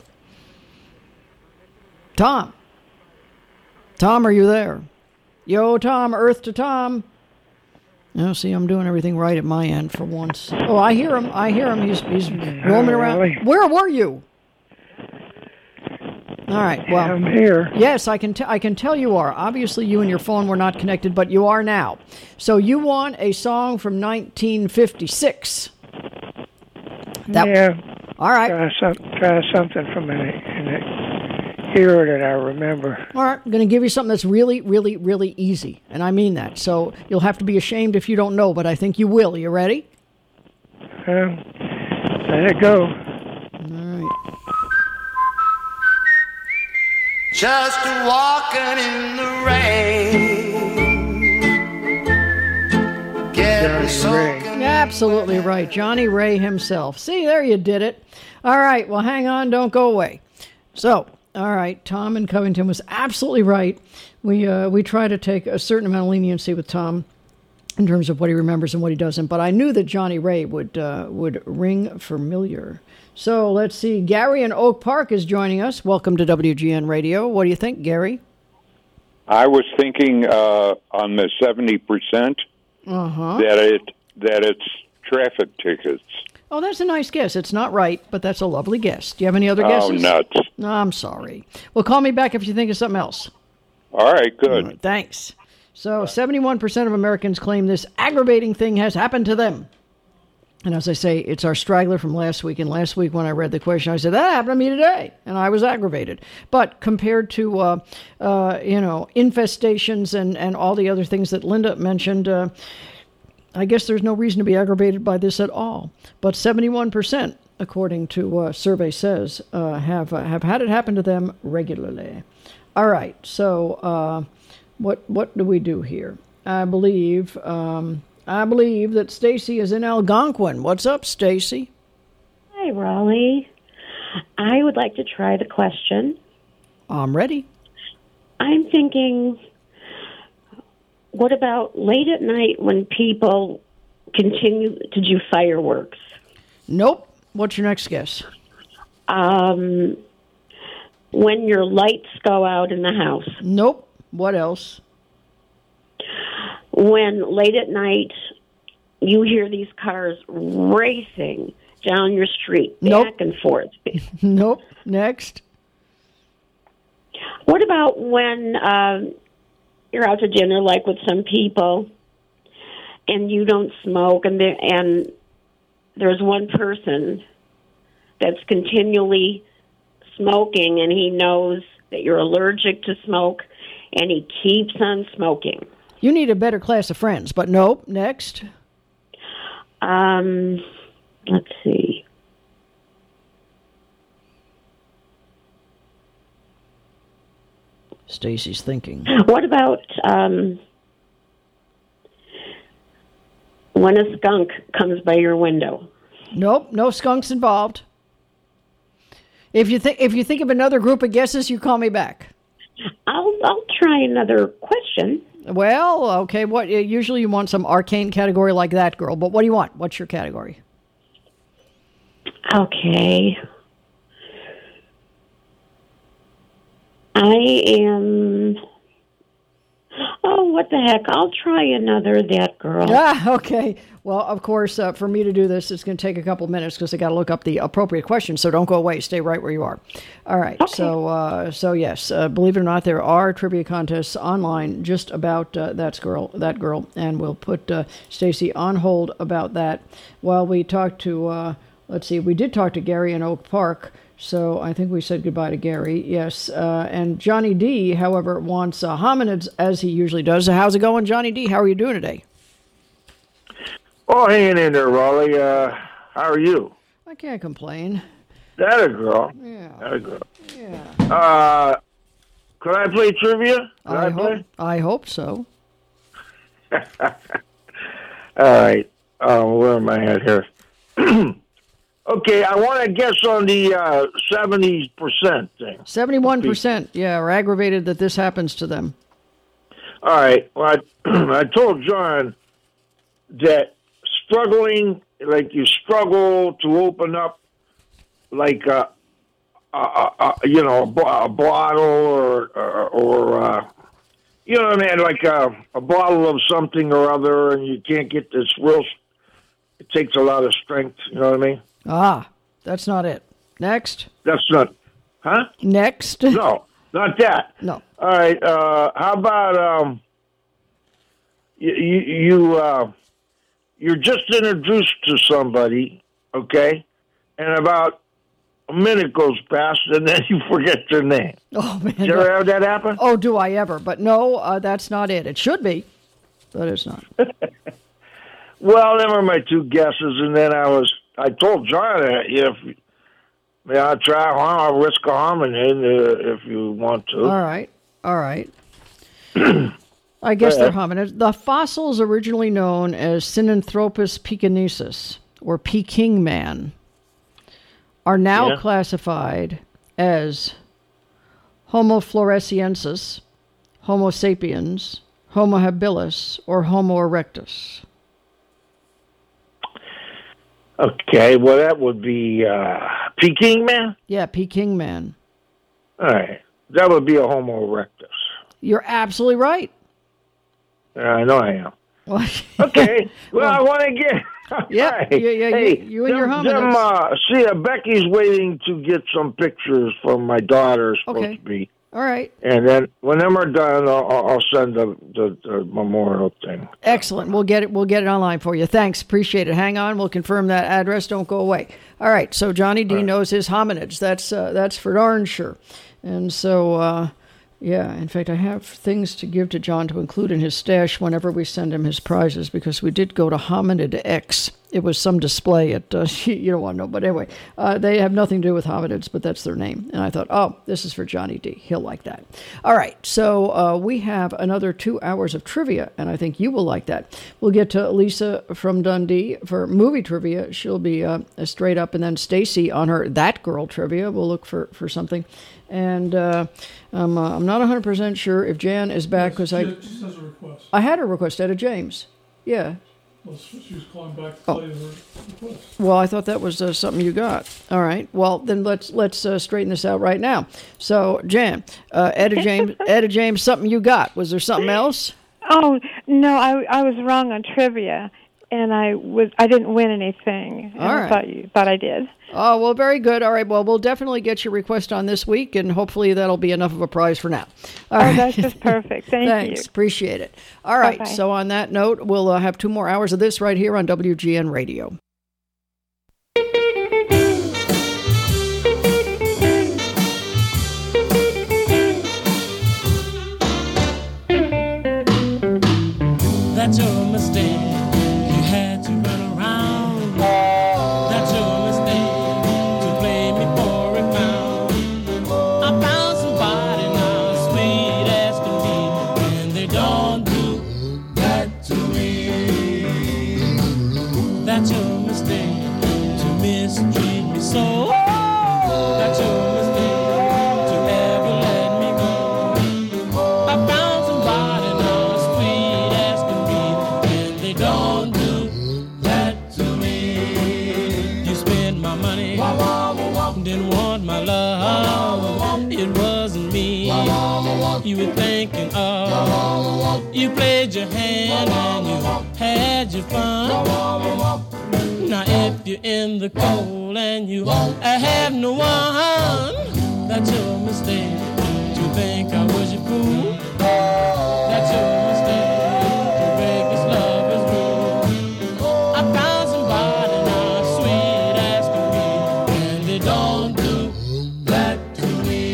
Tom. Tom, are you there? Yo, Tom, Earth to Tom. Now, see, I'm doing everything right at my end for once. Oh, I hear him. I hear him. He's he's roaming around. Where were you? All right. Well, I'm here. Yes, I can. T- I can tell you are. Obviously, you and your phone were not connected, but you are now. So you want a song from nineteen fifty-six. That, yeah. All right. Try, some, try something from an, an era that I remember. All right. I'm going to give you something that's really, really, really easy, and I mean that. So you'll have to be ashamed if you don't know, but I think you will. You ready? Um, let it go. All right. Just walking in the rain. Getting soaking. Absolutely right. Johnny Ray himself. See, there you did it. All right. Well, hang on. Don't go away. So, all right. Tom in Covington was absolutely right. We uh, we try to take a certain amount of leniency with Tom in terms of what he remembers and what he doesn't. But I knew that Johnny Ray would uh, would ring familiar. So let's see. Gary in Oak Park is joining us. Welcome to W G N Radio. What do you think, Gary? I was thinking uh, on the seventy percent uh-huh. that it that it's traffic tickets. Oh, that's a nice guess. It's not right, but that's a lovely guess. Do you have any other guesses? Oh, nuts. No, I'm sorry. Well, call me back if you think of something else. All right, good. All right, thanks. So seventy-one percent of Americans claim this aggravating thing has happened to them. And as I say, it's our straggler from last week. And last week when I read the question, I said, that happened to me today. And I was aggravated. But compared to, uh, uh, you know, infestations and, and all the other things that Linda mentioned, uh, I guess there's no reason to be aggravated by this at all. But seventy-one percent, according to uh, survey says, uh, have uh, have had it happen to them regularly. All right. So uh, what what do we do here? I believe... Um, I believe that Stacy is in Algonquin. What's up, Stacy? Hi, Raleigh. I would like to try the question. I'm ready. I'm thinking, what about late at night when people continue to do fireworks? Nope. What's your next guess? Um, when your lights go out in the house. Nope. What else? when late at night you hear these cars racing down your street, back Nope. and forth? Nope. Next. What about when um, you're out to dinner, like with some people, and you don't smoke, and there, and there's one person that's continually smoking, and he knows that you're allergic to smoke, and he keeps on smoking? You need a better class of friends, but nope. Next. Um, let's see. Stacy's thinking. What about um, when a skunk comes by your window? Nope, no skunks involved. If you think if you think of another group of guesses, you call me back. I'll I'll try another question. Well, okay. What usually you want some arcane category like that, girl. But what do you want? What's your category? Okay. I am. Oh, what the heck? I'll try another that girl. Ah, okay. Well, of course, uh, for me to do this, it's going to take a couple minutes because I got to look up the appropriate question. So don't go away. Stay right where you are. All right. Okay. So, uh, so yes, uh, believe it or not, there are trivia contests online just about uh, that girl. That girl, and we'll put uh, Stacy on hold about that while we talk to. Uh, let's see. We did talk to Gary in Oak Park. So I think we said goodbye to Gary, yes. Uh, and Johnny D, however, wants uh, hominids, as he usually does. So how's it going, Johnny D? How are you doing today? Oh, hanging in there, Raleigh. Uh, how are you? I can't complain. That a girl. Yeah. That a girl. Yeah. Uh, could I play trivia? Could I, I, hope, play? I hope so. All right. Um, where am I at here? Okay, I want to guess on the uh, seventy percent thing. seventy-one percent, yeah, are aggravated that this happens to them. All right. Well, I, I told John that struggling, like you struggle to open up, like a, a, a, a you know, a, bo- a bottle or or, or uh, you know what I mean, like a, a bottle of something or other, and you can't get this real. It takes a lot of strength. You know what I mean? Ah, that's not it. Next. That's not, huh? Next. No, not that. No. All right. Uh, how about um, you you, you uh, you're just introduced to somebody, okay, and about a minute goes past, and then you forget their name. Oh man! Did you ever have that happen? Oh, do I ever? But no, uh, that's not it. It should be, but it's not. Well, them were my two guesses, and then I was I told John that if may I try, I'll risk a hominid uh, if you want to. All right, all right. I guess they're hominids. The fossils originally known as Sinanthropus pekinensis, or Peking man, are now Yeah. classified as Homo floresiensis, Homo sapiens, Homo habilis, or Homo erectus. Okay, well, that would be uh, Peking man? Yeah, Peking man. All right. That would be a Homo erectus. You're absolutely right. Uh, I know I am. Well, Okay. Well, I want to get... Yeah, Hey, yeah, yeah, you- hey, you and your them- hominids. them, uh, see, uh, Becky's waiting to get some pictures from my daughter, supposed Okay. to be. All right. And then when them are done, I'll, I'll I'll send the, the, the memorial thing. Excellent. We'll get it. We'll get it online for you. Thanks. Appreciate it. Hang on. We'll confirm that address. Don't go away. All right. So Johnny D knows his hominids. That's uh, that's for darn sure. And so, uh, yeah. In fact, I have things to give to John to include in his stash whenever we send him his prizes, because we did go to Hominid X. It was some display at, uh, you don't want to know, but anyway, uh, they have nothing to do with hominids, but that's their name. And I thought, oh, this is for Johnny D. He'll like that. All right, so uh, we have another two hours of trivia, and I think you will like that. We'll get to Lisa from Dundee for movie trivia. She'll be uh, straight up, and then Stacy on her That Girl trivia. We'll look for, for something. And uh, I'm, uh, I'm not one hundred percent sure if Jan is back, because I, She just has a request. I had a request out of James. Yeah. Well, she was calling back to Oh. tell you her request. Well, I thought that was uh, something you got. All right. Well, then let's let's uh, straighten this out right now. So, Jan, uh, Etta James, Etta James, something you got. Was there something else? Oh no, I I was wrong on trivia, and I was I didn't win anything. And All I right. thought you thought I did. Oh, well, very good. All right. Well, we'll definitely get your request on this week, and hopefully that'll be enough of a prize for now. All oh, right. that's just perfect. Thank Thanks. you. Appreciate it. All right. Bye-bye. So on that note, we'll uh, have two more hours of this right here on W G N Radio. That's your mistake. You had to run around. That's your mistake. To blame me for it now. I found somebody now, sweet as can be, and they don't do that to me. That's your mistake. To mistreat me so. That's your mistake. To ever let me go. I found somebody now, sweet as can be, and they don't do that to me. You spend my money, didn't want my love. It wasn't me you were thinking of. You played your hand and you had your fun. Now if you're in the cold and you have no one, that's your mistake. To think I was your fool, that's your mistake. To break this lover's rule. I found somebody now, sweet as can be, and they don't do that to me.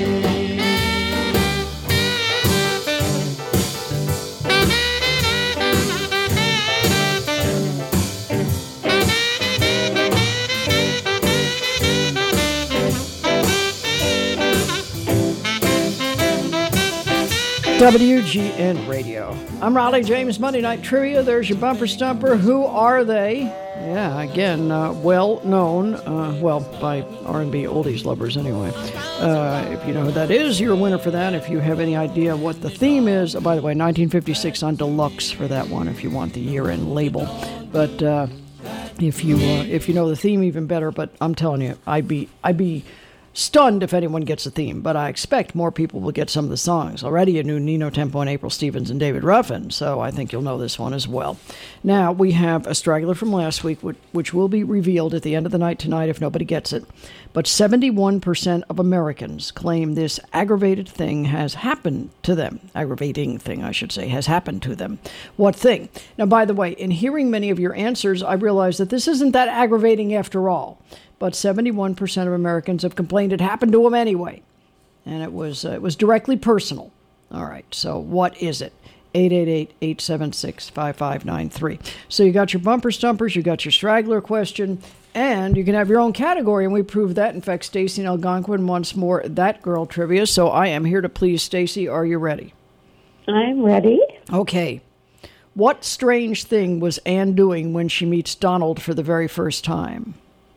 W G N Radio. I'm Raleigh James, Monday Night Trivia. There's your bumper stumper. Who are they? Yeah, again, uh, well known, uh, well, by R and B oldies lovers anyway. Uh, if you know who that is, you're a winner for that. If you have any idea what the theme is, oh, by the way, nineteen fifty-six on deluxe for that one if you want the year-end label. But uh, if you uh, if you know the theme, even better. But I'm telling you, I'd be I'd be stunned if anyone gets the theme, but I expect more people will get some of the songs. Already you knew Nino Tempo and April Stevens and David Ruffin, so I think you'll know this one as well. Now, we have a straggler from last week, which, which will be revealed at the end of the night tonight if nobody gets it. But seventy-one percent of Americans claim this aggravated thing has happened to them. Aggravating thing, I should say, has happened to them. What thing? Now, by the way, in hearing many of your answers, I realize that this isn't that aggravating after all. But seventy-one percent of Americans have complained it happened to them anyway. And it was uh, it was directly personal. All right, so what is it? eight eight eight, eight seven six, five five nine three. So you got your bumper stumpers, you got your straggler question, and you can have your own category, and we proved that. In fact, Stacy and Algonquin once more, that girl trivia. So I am here to please Stacy. Are you ready? I'm ready. Okay. What strange thing was Anne doing when she meets Donald for the very first time?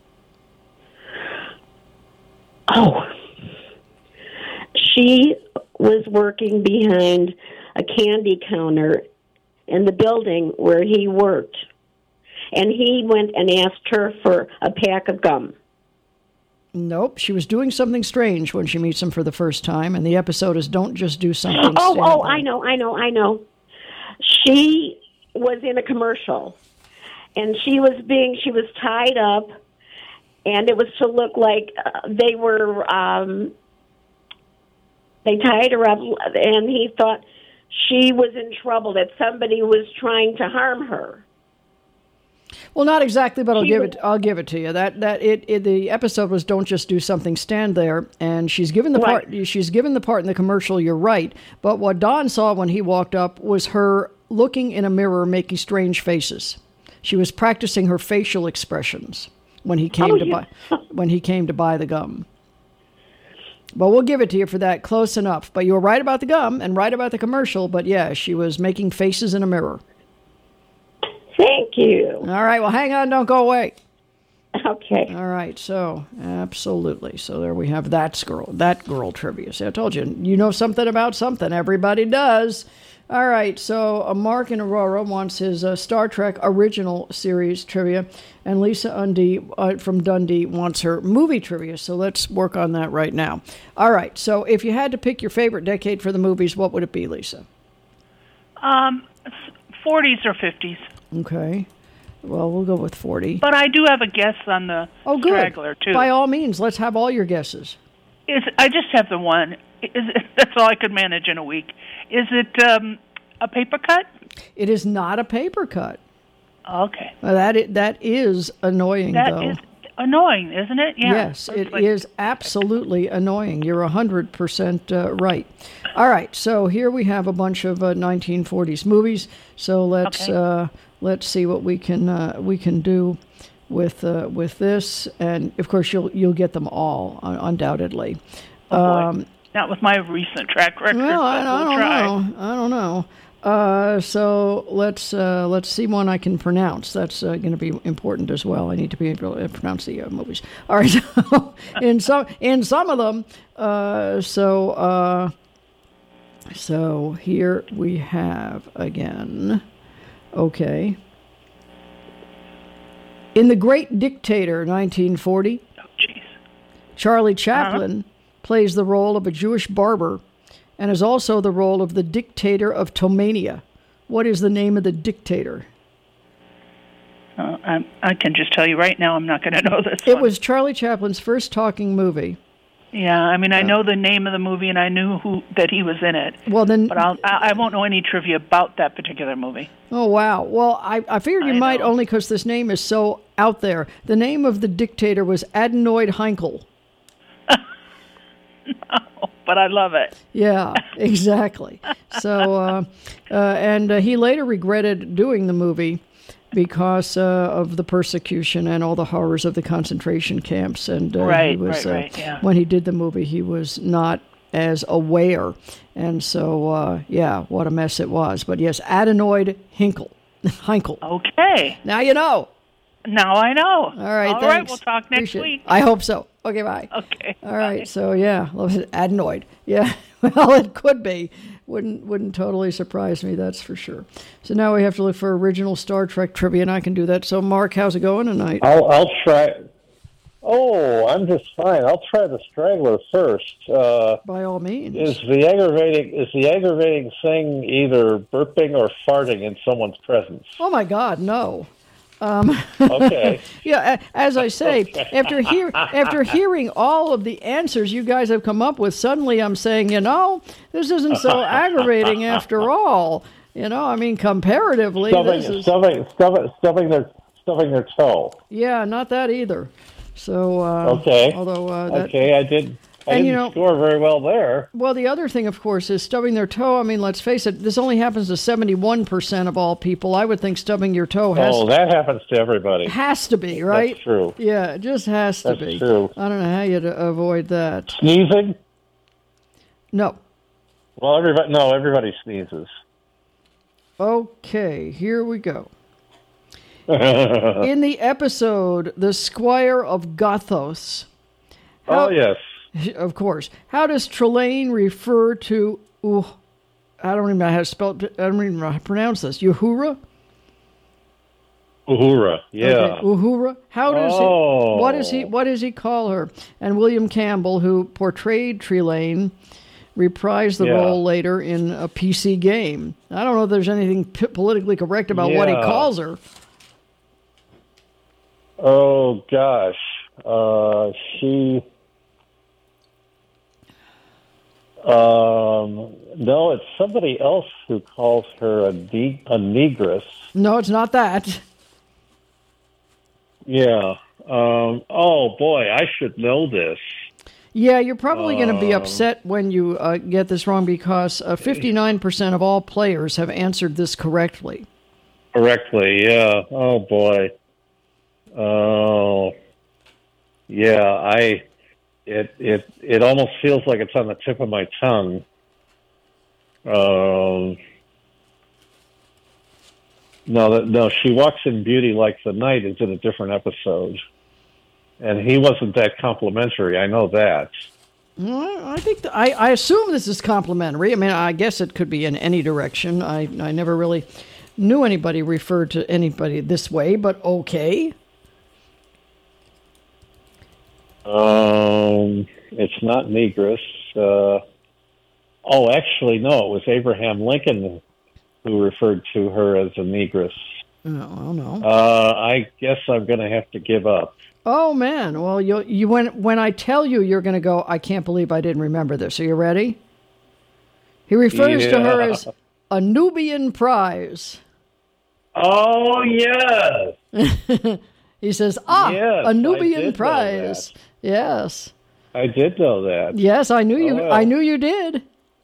Oh, she was working behind a candy counter in the building where he worked. And he went and asked her for a pack of gum. Nope, she was doing something strange when she meets him for the first time, and the episode is Don't Just Do Something Oh, Stand oh, By. I know, I know, I know. She was in a commercial, and she was being, she was tied up, and it was to look like uh, they were, um, they tied her up, and he thought she was in trouble, that somebody was trying to harm her. Well, not exactly, but I'll She give was- it. I'll give it to you. That that it, it the episode was Don't Just Do Something, Stand There, and she's given the part. She's given the part in the commercial. You're right, but what Don saw when he walked up was her looking in a mirror, making strange faces. She was practicing her facial expressions when he came Oh, to yeah. buy when he came to buy the gum. But we'll give it to you for that. Close enough. But you were right about the gum and right about the commercial. But yeah, she was making faces in a mirror. Thank you. All right. Well, hang on. Don't go away. Okay. All right. So, absolutely. So there we have that girl, that girl trivia. See, I told you, you know something about something. Everybody does. All right. So uh, Mark in Aurora wants his uh, Star Trek original series trivia, and Lisa Undie uh, from Dundee wants her movie trivia. So let's work on that right now. All right. So if you had to pick your favorite decade for the movies, what would it be, Lisa? Um, forties or fifties. Okay. Well, we'll go with forty. But I do have a guess on the oh, good. straggler, too. By all means, let's have all your guesses. Is I just have the one. Is it, that's all I could manage in a week. Is it um, a paper cut? It is not a paper cut. Okay. Well, that is, that is annoying, That though. is annoying, isn't it? Yeah. Yes, it like- is absolutely annoying. You're one hundred percent uh, right. All right, so here we have a bunch of uh, nineteen forties movies. So let's Okay. uh, let's see what we can uh, we can do with uh, with this, and of course you'll you'll get them all un- undoubtedly. Oh, boy. Um, Not with my recent track record. well, I, but I we'll don't try. know. I don't know. Uh, so let's uh, let's see one I can pronounce. That's uh, going to be important as well. I need to be able to pronounce the uh, movies. All right. So in some in some of them, uh, so uh, so here we have again. Okay. In The Great Dictator, nineteen forty. Oh, jeez. Charlie Chaplin uh-huh. plays the role of a Jewish barber and is also the role of the dictator of Tomania. What is the name of the dictator? Uh, I, I can just tell you right now, I'm not going to know this It one. was Charlie Chaplin's first talking movie. Yeah, I mean, I know the name of the movie, and I knew who that he was in it. Well, then, but I'll, I, I won't know any trivia about that particular movie. Oh, wow. Well, I, I figured you I might know. only because this name is so out there. The name of the dictator was Adenoid Heinkel. No, but I love it. Yeah, exactly. So, uh, uh, and uh, he later regretted doing the movie because uh, of the persecution and all the horrors of the concentration camps. And uh, Right, he was, right, uh, right, yeah. when he did the movie, he was not as aware. And so, uh, yeah, what a mess it was. But yes, Adenoid Hinkle. Heinkel. Okay. Now you know. Now I know. All right, All thanks. right, we'll talk next Appreciate it. week. I hope so. Okay, bye. Okay. All right, so yeah, adenoid. Yeah, well, it could be. Wouldn't wouldn't totally surprise me, that's for sure. So now we have to look for original Star Trek trivia, and I can do that. So, Mark, how's it going tonight? I'll I'll try. Oh, I'm just fine. I'll try the straggler first. Uh, By all means. Is the aggravating is the aggravating thing either burping or farting in someone's presence? Oh my God, no. Um, Okay. yeah, a- as I say, after hear after hearing all of the answers you guys have come up with, suddenly I'm saying, you know, this isn't so aggravating after all. You know, I mean, comparatively, this Stuffing, is stuffing, stuffing, stuffing their stuffing their toe. yeah, not that either. So uh, Okay. although uh, that, Okay, I did. I And, didn't you know- score very well there. Well, the other thing, of course, is stubbing their toe. I mean, let's face it, this only happens to seventy-one percent of all people. I would think stubbing your toe has Oh, that happens to everybody. has to be, right? That's true. Yeah, it just has to That's be. true. I don't know how you'd avoid that. Sneezing? No. Well, everybody. No, everybody sneezes. Okay, here we go. In the episode, The Squire of Gothos. Oh, yes. Of course. How does Trelane refer to... Ooh, I don't even know how to spell it. I don't even know how to pronounce this. Uhura? Uhura, yeah. Okay, Uhura. How does Oh. he? What does he? What does he call her? And William Campbell, who portrayed Trelane, reprised the Yeah. role later in a P C game. I don't know if there's anything p- politically correct about what he Yeah. calls her. Oh gosh, uh, she. Um, no, it's somebody else who calls her a, de- a negress. No, it's not that. Yeah. Um, oh boy, I should know this. Yeah, you're probably going to be Um, upset when you uh, get this wrong because uh, fifty-nine percent of all players have answered this correctly. Correctly, yeah. Oh boy. Oh, yeah. I. It it it almost feels like it's on the tip of my tongue. Um. No, that, no. She Walks in Beauty Like the Night is in a different episode, and he wasn't that complimentary. I know that. Well, I think th- I, I assume this is complimentary. I mean, I guess it could be in any direction. I I never really knew anybody referred to anybody this way, but okay. Um, it's not negress. Uh, oh, actually, no. It was Abraham Lincoln who referred to her as a negress. Oh, oh no. Uh, I guess I'm going to have to give up. Oh man! Well, you you when when I tell you, you're going to go. I can't believe I didn't remember this. Are you ready? He refers Yeah. to her as a Nubian prize. Oh yes. He says, "Ah, Yes, a I Nubian did know prize." Yes. I did know that. Yes, I knew you. Oh. I knew you did.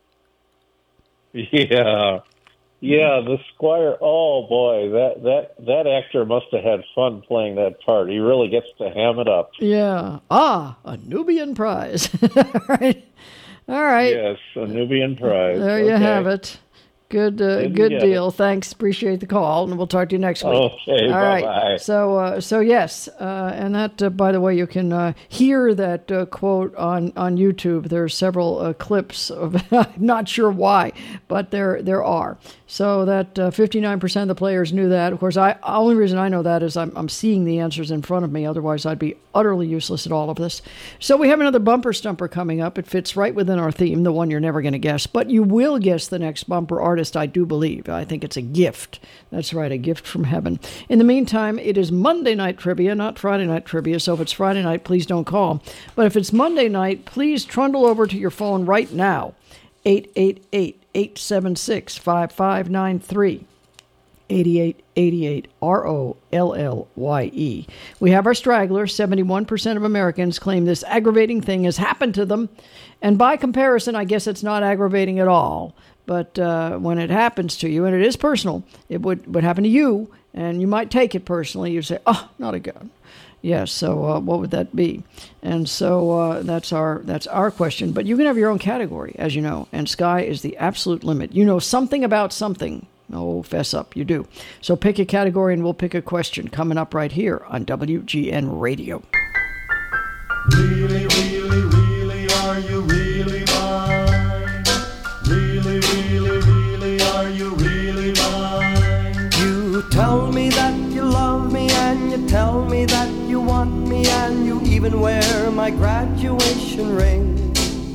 Yeah. Yeah, the Squire. Oh boy, that that that actor must have had fun playing that part. He really gets to ham it up. Yeah. Ah, a Nubian prize. All right. All right. Yes, a Nubian prize. There you Okay. have it. Good, uh, Didn't good get deal. it. Thanks. Appreciate the call, and we'll talk to you next week. Okay, All right. bye-bye. So, uh, so yes, uh, and that, uh, by the way, you can uh, hear that uh, quote on, on YouTube. There are several uh, clips of. I'm not sure why, but there there are. So that uh, fifty-nine percent of the players knew that. Of course, I only reason I know that is I'm I'm seeing the answers in front of me. Otherwise, I'd be utterly useless at all of this. So we have another bumper stumper coming up. It fits right within our theme, the one you're never going to guess, but you will guess the next bumper artist. I do believe. I think it's a gift. That's right, a gift from heaven. In the meantime, it is Monday night trivia, not Friday night trivia. So if it's Friday night, please don't call. But if it's Monday night, please trundle over to your phone right now. eight eight eight, eight seven six, five five nine three. eighty-eight eighty-eight, R O L L Y E. We have our straggler. seventy-one percent of Americans claim this aggravating thing has happened to them. And by comparison, I guess it's not aggravating at all. But uh, when it happens to you, and it is personal, it would, would happen to you, and you might take it personally. You say, oh, not again. Yes, so uh, what would that be? And so uh, that's our that's our question. But you can have your own category, as you know, and sky is the absolute limit. You know something about something. Oh, fess up, you do. So pick a category, and we'll pick a question coming up right here on W G N Radio. Really, really, really, are you really mine? Really, really, really, are you really mine? You tell me that you love me, and you tell me that you want me, and you even wear my graduation ring.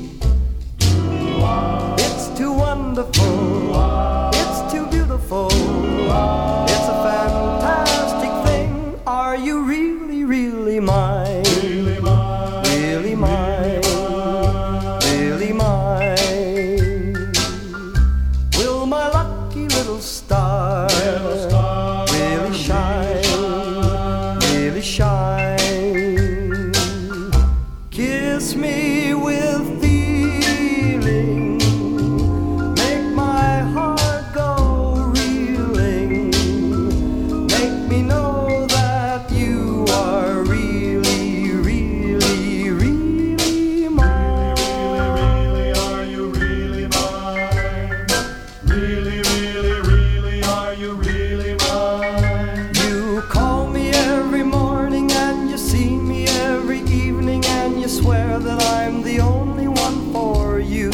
It's too wonderful, it's too beautiful, it's a fantastic thing. Are you really, really mine? Really mine, really mine, really mine. Will my lucky little star really shine, really shine? Kiss me with feeling, make my heart go reeling, make me know that you are really, really, really mine. Really, are you really mine? Really, really, really, are you really mine? You call me every morning and you see me every evening and you swear that I'm the only one for you.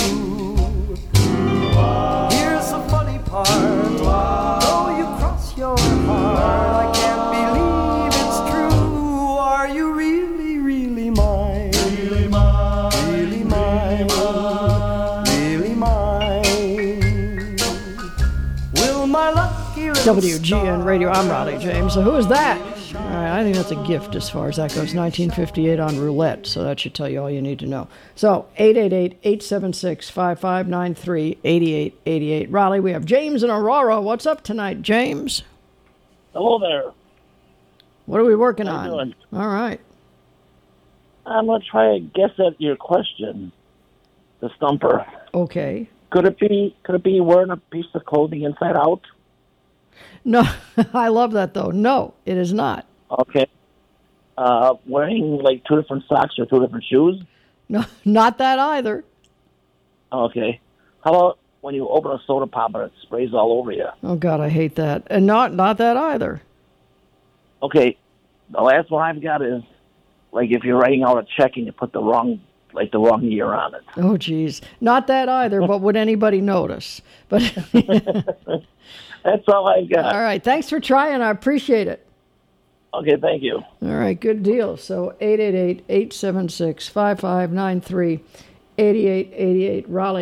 Here's the funny part, though you cross your heart, I can't believe it's true. Are you really, really mine? Really mine, really mine, really mine. Will my lucky little W G N Radio, I'm Raleigh James. So who is that? All right, I think that's a gift as far as that goes. nineteen fifty-eight on roulette, so that should tell you all you need to know. So eight eight eight, eight seven six, five five nine three, eighty-eight eighty-eight. Raleigh, we have James in Aurora. What's up tonight, James? Hello there. What are we working How on? you doing? All right. I'm going to try to guess at your question, the stumper. Okay. Could it be? Could it be wearing a piece of clothing inside out? No, I love that, though. No, it is not. Okay. Uh, wearing like two different socks or two different shoes? No, not that either. Okay. How about when you open a soda pop and it sprays all over you? Oh, God, I hate that. And not not that either. Okay. The last one I've got is like if you're writing out a check and you put the wrong, like the wrong year on it. Oh, geez. Not that either, but would anybody notice? But That's all I've got. all right. Thanks for trying. I appreciate it. Okay, thank you. All right, good deal. So eight eight eight, eight seven six, five five nine three, eight eight eight eight. Raleigh,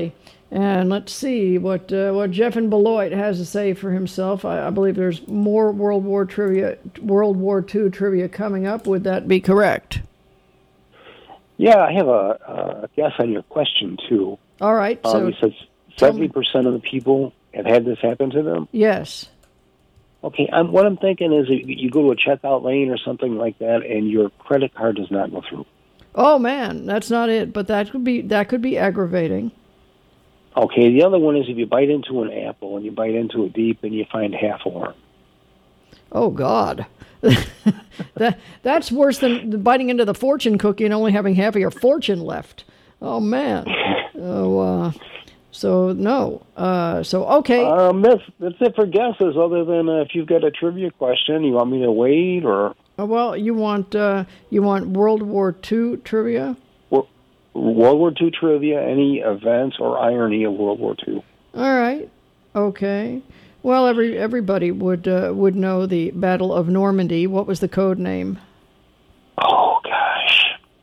And let's see what uh, what Jeff in Beloit has to say for himself. I, I believe there's more World War trivia, World War Two trivia coming up. Would that be correct? Yeah, I have a, a guess on your question too. All right. So um, you said seventy percent of the people have had this happen to them. Yes. Okay. I'm, what I'm thinking is, that you go to a checkout lane or something like that, and your credit card does not go through. Oh man, that's not it. But that could be that could be aggravating. Okay, the other one is if you bite into an apple and you bite into it deep and you find half a worm. Oh, God. that That's worse than biting into the fortune cookie and only having half of your fortune left. Oh, man. Oh, uh, so, no. Uh, so, okay. Um, that's, that's it for guesses, other than uh, if you've got a trivia question, you want me to wait, or... Uh, well, you want uh, you want World War Two trivia? World War Two trivia, any events or irony of World War Two. All right. Okay. Well, every everybody would uh, would know the Battle of Normandy. What was the code name? Oh gosh.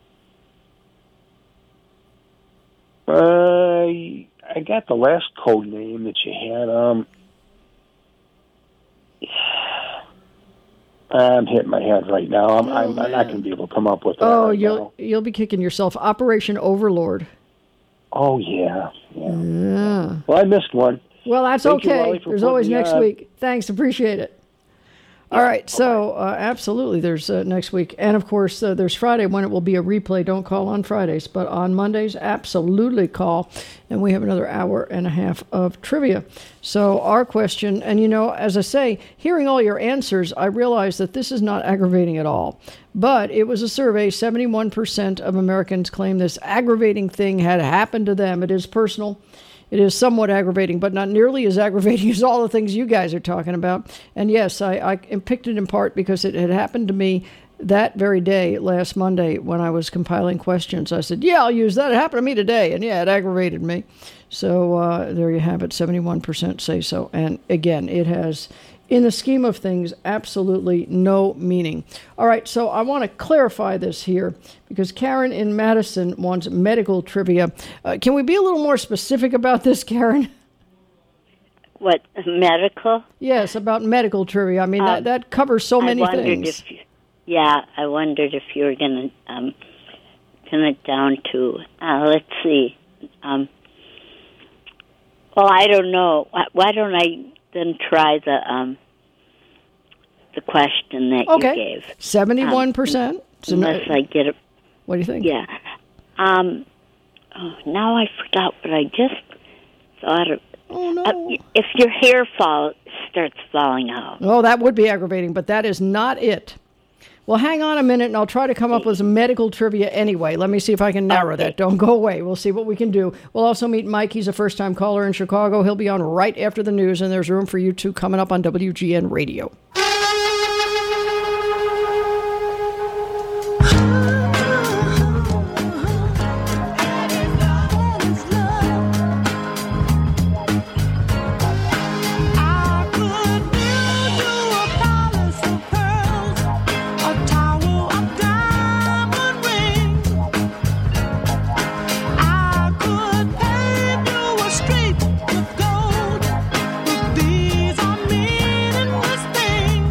Uh, I got the last code name that you had. Um, I'm hitting my head right now. I'm, oh, I'm, I'm not going to be able to come up with that. Oh, right you'll now. you'll be kicking yourself. Operation Overlord. Oh yeah, yeah. Yeah. Well, I missed one. Well, that's Thank you, okay. Wally, for There's putting always me next on. week. Thanks, appreciate it. All right, so uh, absolutely, there's uh, next week, and of course, uh, there's Friday when it will be a replay. Don't call on Fridays, but on Mondays, absolutely call, and we have another hour and a half of trivia. So our question, and you know, as I say, hearing all your answers, I realize that this is not aggravating at all. But it was a survey. seventy-one percent of Americans claim this aggravating thing had happened to them. It is personal. It is somewhat aggravating, but not nearly as aggravating as all the things you guys are talking about. And yes, I, I picked it in part because it had happened to me that very day, last Monday, when I was compiling questions. I said, yeah, I'll use that. It happened to me today. And yeah, it aggravated me. So uh, there you have it. seventy-one percent say so. And again, it has, in the scheme of things, absolutely no meaning. All right, so I want to clarify this here because Karen in Madison wants medical trivia. Uh, can we be a little more specific about this, Karen? What, medical? Yes, about medical trivia. I mean, Um, that, that covers so many I wondered things. If you, yeah, I wondered if you were going to um, pin it down to, uh, let's see. Um, well, I don't know. Why, why don't I then try the um, the question that Okay. you gave? seventy-one percent? Um, So no- unless I get it. What do you think? Yeah. Um, oh, now I forgot what I just thought of. Oh, no. Uh, if your hair fall starts falling out. Oh, that would be aggravating, but that is not it. Well, hang on a minute, and I'll try to come up with some medical trivia anyway. Let me see if I can narrow that. Don't go away. We'll see what we can do. We'll also meet Mike. He's a first-time caller in Chicago. He'll be on right after the news, and there's room for you two coming up on W G N Radio. These are meaningless things.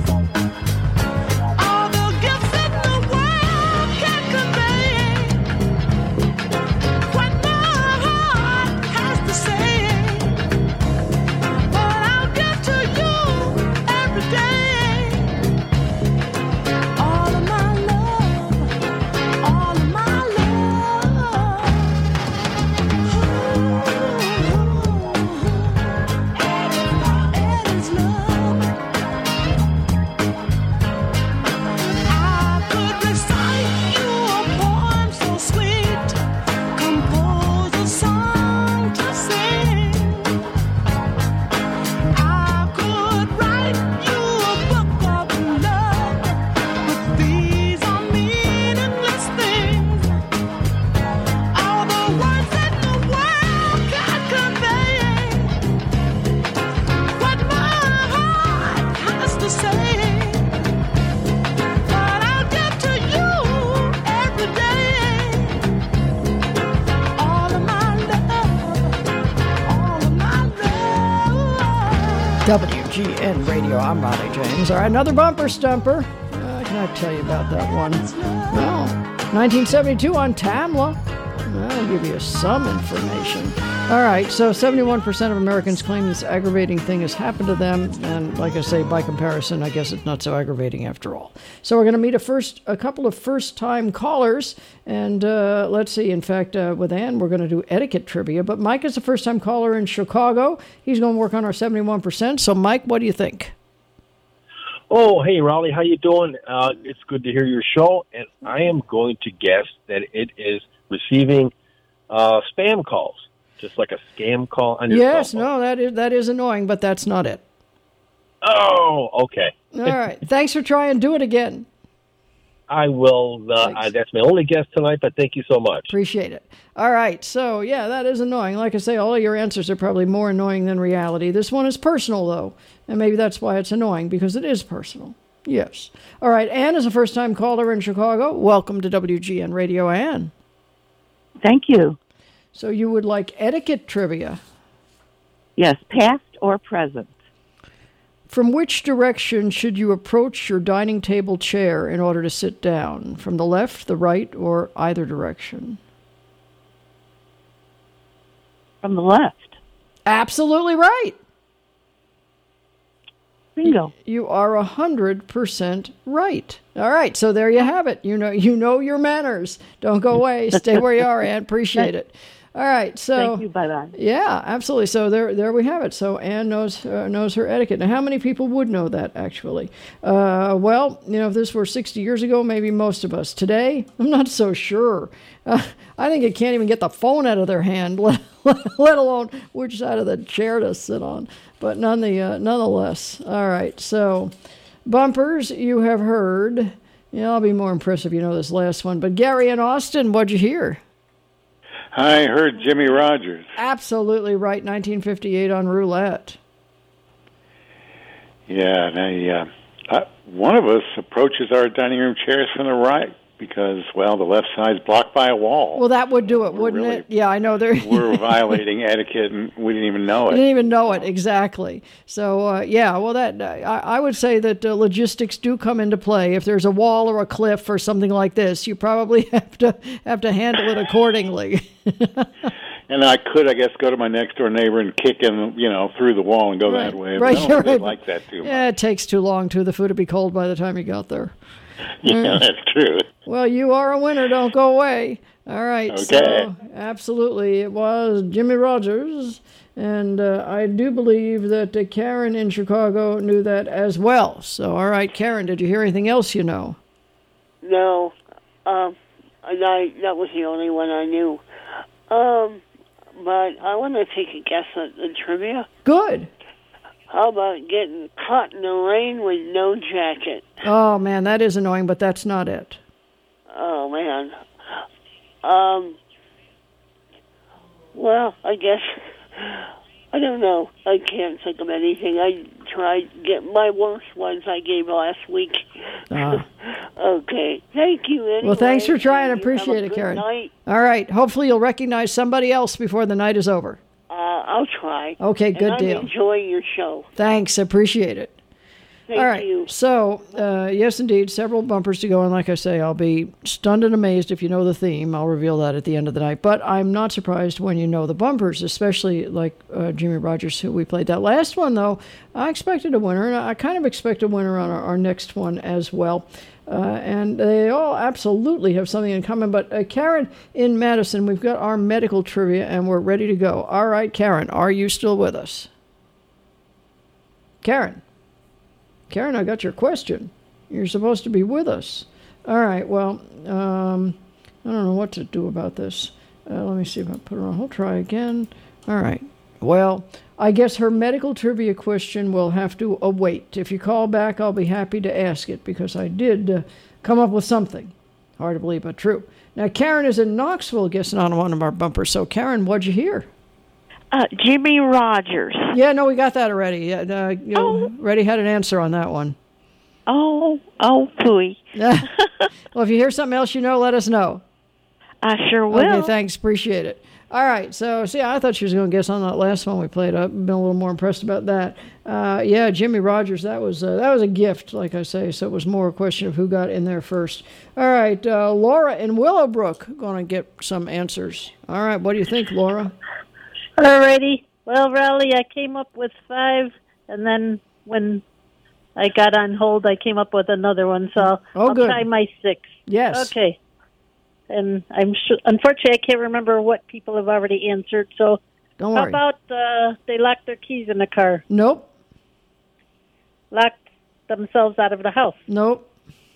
W G N Radio, I'm Ronnie James. All right, another bumper stumper. Uh, can I tell you about that one? Well, nineteen seventy-two on Tamla. I'll give you some information. All right, so seventy-one percent of Americans claim this aggravating thing has happened to them. And like I say, by comparison, I guess it's not so aggravating after all. So we're going to meet a first, a couple of first-time callers. And uh, let's see, in fact, uh, with Ann, we're going to do etiquette trivia. But Mike is a first-time caller in Chicago. He's going to work on our seventy-one percent. So, Mike, what do you think? Oh, hey, Raleigh, how you doing? Uh, it's good to hear your show. And I am going to guess that it is receiving uh, spam calls, just like a scam call on your Yes, phone. no, that is that is annoying, but that's not it. Oh, okay. All right. Thanks for trying. Do it again. I will. Uh, I, that's my only guess tonight, but thank you so much. Appreciate it. All right. So, yeah, that is annoying. Like I say, all of your answers are probably more annoying than reality. This one is personal, though, and maybe that's why it's annoying, because it is personal. Yes. All right. Ann is a first-time caller in Chicago. Welcome to W G N Radio, Ann. Thank you. So you would like etiquette trivia? Yes, past or present. From which direction should you approach your dining table chair in order to sit down? From the left, the right, or either direction? From the left. Absolutely right. Bingo. You are a hundred percent right. All right, so there you have it. You know, you know your manners. Don't go away. Stay where you are, Ann. Appreciate it. All right, so thank you. Bye bye. Yeah, absolutely. So there, there we have it. So Ann knows uh, knows her etiquette. Now, how many people would know that actually? Uh, well, you know, if this were sixty years ago, maybe most of us. Today, I'm not so sure. Uh, I think it can't even get the phone out of their hand, let, let alone which side of the chair to sit on. But none the uh, nonetheless. All right, so bumpers you have heard. Yeah, I'll be more impressed if you know this last one. But Gary in Austin, what'd you hear? I heard Jimmy Rogers. Absolutely right, nineteen fifty-eight on roulette. Yeah, they, uh, uh, one of us approaches our dining room chairs from the right because, well, the left side's blocked by a wall. Well, that would do it, wouldn't really, it? Yeah, I know. There. We're violating etiquette, and we didn't even know You it. didn't even know it, exactly. So, uh, yeah, well, that I, I would say that uh, logistics do come into play. If there's a wall or a cliff or something like this, you probably have to have to handle it accordingly. And I could, I guess, go to my next door neighbor and kick him, you know, through the wall and go Right. that way. Right, But I don't you're really right. like that too much. Yeah, it takes too long, too. The food would be cold by the time you got there. Yeah, Mm. that's true. Well, you are a winner. Don't go away. All right. Okay. So, absolutely. It was Jimmy Rogers. And uh, I do believe that uh, Karen in Chicago knew that as well. So, all right, Karen, did you hear anything else you know? No, um, I, that was the only one I knew. Um, but I want to take a guess at the trivia. Good. How about getting caught in the rain with no jacket? Oh, man, that is annoying, but that's not it. Oh, man. Um, well, I guess, I don't know. I can't think of anything. I tried to get my worst ones I gave last week. Ah. Okay. Thank you anyway. Well, thanks for trying. I and you have appreciate a it, good Karen. night. All right. Hopefully you'll recognize somebody else before the night is over. Uh, I'll try. Okay, good and I'm deal. enjoying your show. Thanks. Appreciate it. Thank All right. you. So, uh, yes, indeed, several bumpers to go. And like I say, I'll be stunned and amazed if you know the theme. I'll reveal that at the end of the night. But I'm not surprised when you know the bumpers, especially like uh, Jimmy Rogers, who we played. That last one, though, I expected a winner. And I kind of expect a winner on our, our next one as well. Uh, and they all absolutely have something in common. But uh, Karen in Madison, we've got our medical trivia, and we're ready to go. All right, Karen, are you still with us? Karen? Karen, I got your question. You're supposed to be with us. All right, well, um, I don't know what to do about this. Uh, let me see if I put her on. I'll try again. All right. Well, I guess her medical trivia question will have to await. If you call back, I'll be happy to ask it, because I did uh, come up with something. Hard to believe, but true. Now, Karen is in Knoxville, guessing on one of our bumpers. So, Karen, what'd you hear? Uh, Jimmy Rogers. Yeah, no, we got that already. Uh, uh, you know, already had an answer on that one. Oh, oh, pooey. Well, if you hear something else you know, let us know. I sure will. Okay, thanks. Appreciate it. All right. So, see, I thought she was going to guess on that last one we played. I've been a little more impressed about that. Uh, yeah, Jimmy Rogers. That was uh, that was a gift, like I say. So it was more a question of who got in there first. All right, uh, Laura in Willowbrook going to get some answers. All right. What do you think, Laura? Alrighty. Well, Raleigh, I came up with five, and then when I got on hold, I came up with another one. So Oh, I'll good. try my six. Yes. Okay. And I'm sure, unfortunately, I can't remember what people have already answered. So Don't how worry. about uh, they locked their keys in the car? Nope. Locked themselves out of the house? Nope.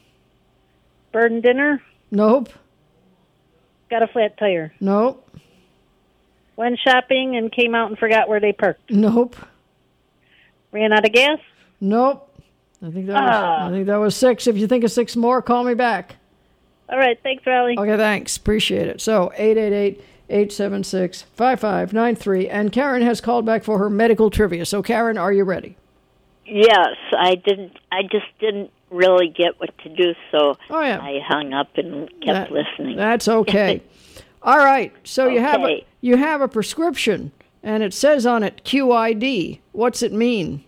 Burned dinner? Nope. Got a flat tire? Nope. Went shopping and came out and forgot where they parked? Nope. Ran out of gas? Nope. I think that was, Ah. I think that was six. If you think of six more, call me back. All right. Thanks, Raleigh. Okay, thanks. Appreciate it. So, eight eight eight, eight seven six, five five nine three. And Karen has called back for her medical trivia. So, Karen, are you ready? Yes, I didn't. I just didn't really get what to do, so Oh, yeah. I hung up and kept That- listening. That's okay. All right. So, you have a, Okay. you have a prescription, and it says on it Q I D. What's it mean?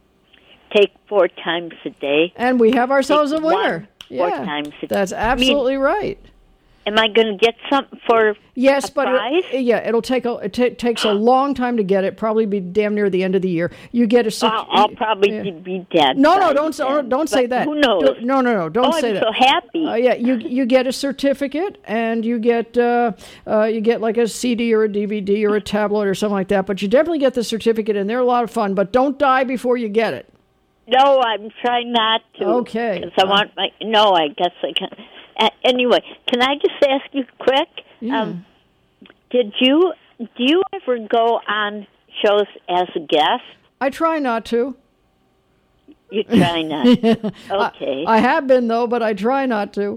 Take four times a day. And we have ourselves Take a winner. one Four Yeah, times a day. That's absolutely right. Am I going to get something for Yes, a but prize? it, yeah, it'll take a it ta takes a long time to get it. Probably be damn near the end of the year. You get a. cer- I'll, I'll probably yeah. be dead. No, no, by don't say, then, don't say but that. Who knows? Don't- no, no, no, don't oh, say I'm that. so happy. Uh, yeah, you you get a certificate and you get uh, uh, you get like a C D or a D V D or a tablet or something like that. But you definitely get the certificate, and they're a lot of fun. But don't die before you get it. No, I'm trying not to. Okay. Because I want my. No, I guess I can. Uh, anyway, can I just ask you quick? Um, did you do you ever go on shows as a guest? I try not to. You try not. to. Okay. I, I have been though, but I try not to.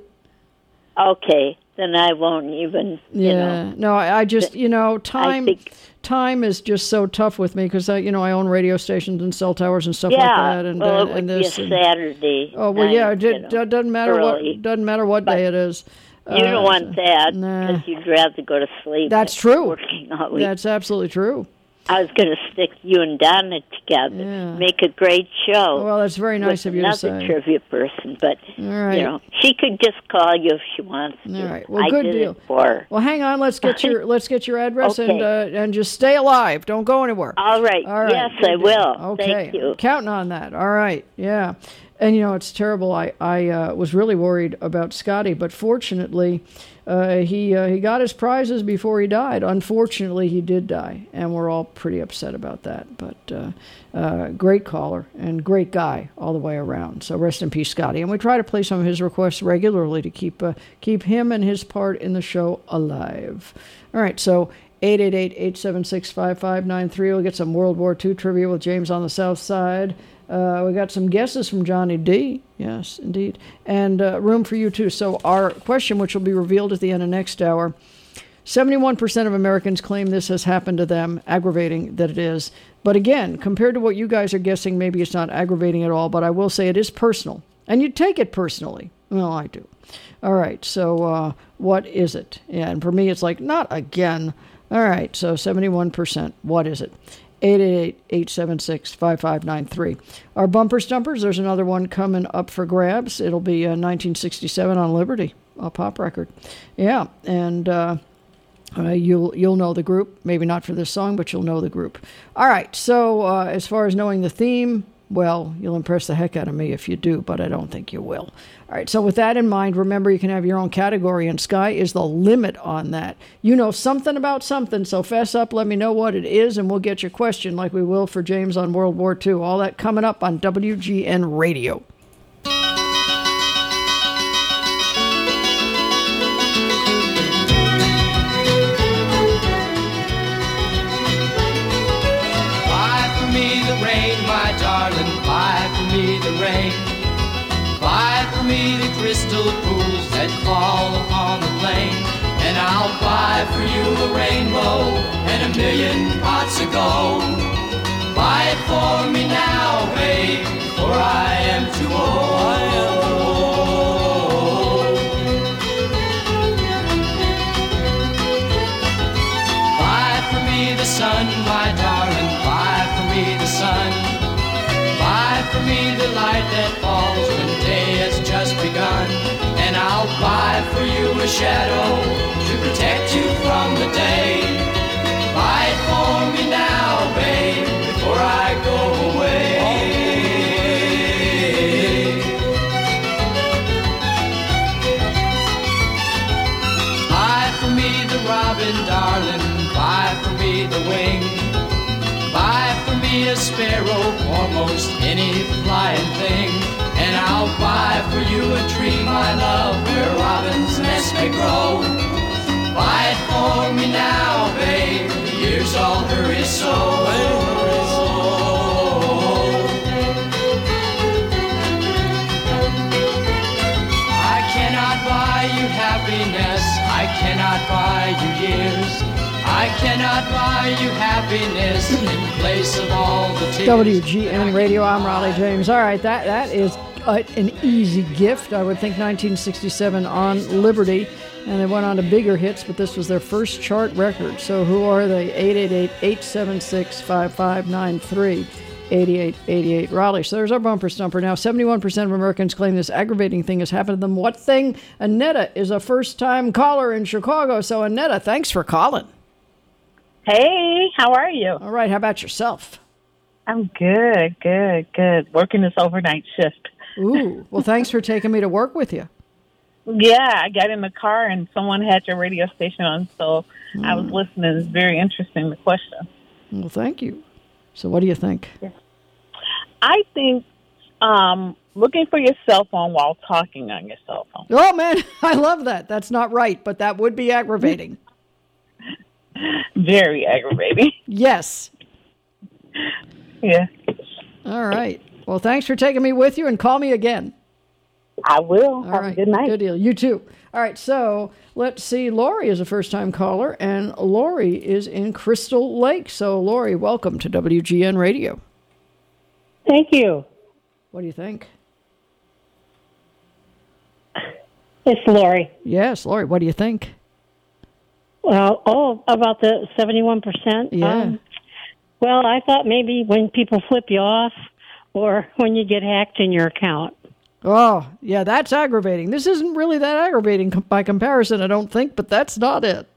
Okay, then I won't even. Yeah, You know. no, I, I just you know time think- time is just so tough with me because I you know I own radio stations and cell towers and stuff yeah. like that, and well, uh, it would and be this. a and- Saturday. oh well, night, yeah, it, you it know, doesn't matter early. what doesn't matter what day it is. You don't Uh, want that nah. because you'd rather go to sleep. That's than true. Working all week. That's absolutely true. I was going to stick you and Donna together, Yeah. make a great show. Well, that's very nice with of you to another say. trivia person, but All right. you know, she could just call you if she wants to. All right. Well, I good did deal. it for her. Well, hang on. Let's get your let's get your address and Okay. uh, and just stay alive. Don't go anywhere. All right. All right. Yes, good I deal. will. Okay. Thank you. Counting on that. All right. Yeah. And you know it's terrible. I I uh, was really worried about Scotty, but fortunately, uh, he uh, he got his prizes before he died. Unfortunately, he did die, and we're all pretty upset about that. But uh, uh, great caller and great guy all the way around. So rest in peace, Scotty. And we try to play some of his requests regularly to keep uh, keep him and his part in the show alive. All right. So. eight eight eight, eight seven six, five five nine three. We'll get some World War Two trivia with James on the South Side. Uh, we got some guesses from Johnny D. Yes, indeed. And uh, room for you, too. So our question, which will be revealed at the end of next hour, seventy-one percent of Americans claim this has happened to them, aggravating that it is. But again, compared to what you guys are guessing, maybe it's not aggravating at all, but I will say it is personal. And you take it personally. Well, I do. All right, so uh, what is it? Yeah, and for me, it's like, not again. All right, so seventy-one percent. What is it? eight eight eight, eight seven six, five five nine three. Our bumper stumpers, there's another one coming up for grabs. It'll be uh, nineteen sixty-seven on Liberty, a pop record. Yeah, and uh, uh, you'll you'll know the group. Maybe not for this song, but you'll know the group. All right, so uh, as far as knowing the theme, well, you'll impress the heck out of me if you do, but I don't think you will. All right, so with that in mind, remember you can have your own category, and sky is the limit on that. You know something about something, so fess up, let me know what it is, and we'll get your question like we will for James on World War Two. All that coming up on W G N Radio. Buy for me the rain, my darling, buy for me the rain. Buy for me the crystal pools that fall upon the plain. And I'll buy for you a rainbow and a million pots of gold. Buy it for me now, babe, for I am too old. I am too old. Buy the sun, my darling, buy for me the sun. Buy for me the light that falls when day has just begun. And I'll buy for you a shadow to protect you from the day. Buy it for me now, babe, before I go away. Buy for me the robin, darling, buy for me the wing. Buy for me a sparrow or most any flying thing. And I'll buy for you a tree, my love, where robin's nests may grow. Buy it for me now, babe, the years all hurry so. I cannot buy you happiness, I cannot buy you years. I cannot buy you happiness in place of all the tears. W G N Radio, I'm Raleigh James. All right, that, that is uh, an easy gift. I would think nineteen sixty-seven on Liberty, and they went on to bigger hits, but this was their first chart record. So who are they? eight eight eight, eight seven six, five five nine three, eight eight eight eight, Raleigh. So there's our bumper stumper. Now, seventy-one percent of Americans claim this aggravating thing has happened to them. What thing? Annetta is a first-time caller in Chicago. So, Annetta, thanks for calling. Hey, how are you? All right, how about yourself? I'm good, good, good. Working this overnight shift. Ooh, well, thanks for taking me to work with you. Yeah, I got in the car and someone had your radio station on, so mm. I was listening. It's very interesting, the question. Well, thank you. So what do you think? Yeah. I think um, looking for your cell phone while talking on your cell phone. Oh, man, I love that. That's not right, but that would be aggravating. Very aggravating. Yes. Yeah. All right. Well, thanks for taking me with you, and call me again. I will. All Have right. a good night. Good deal. You too. All right. So let's see. Lori is a first-time caller, and Lori is in Crystal Lake. So, Lori, welcome to W G N Radio. Thank you. What do you think? It's Lori. Yes, Lori. What do you think? Well, oh, about the seventy-one percent? Yeah. Um, well, I thought maybe when people flip you off or when you get hacked in your account. Oh, yeah, that's aggravating. This isn't really that aggravating com- by comparison, I don't think, but that's not it.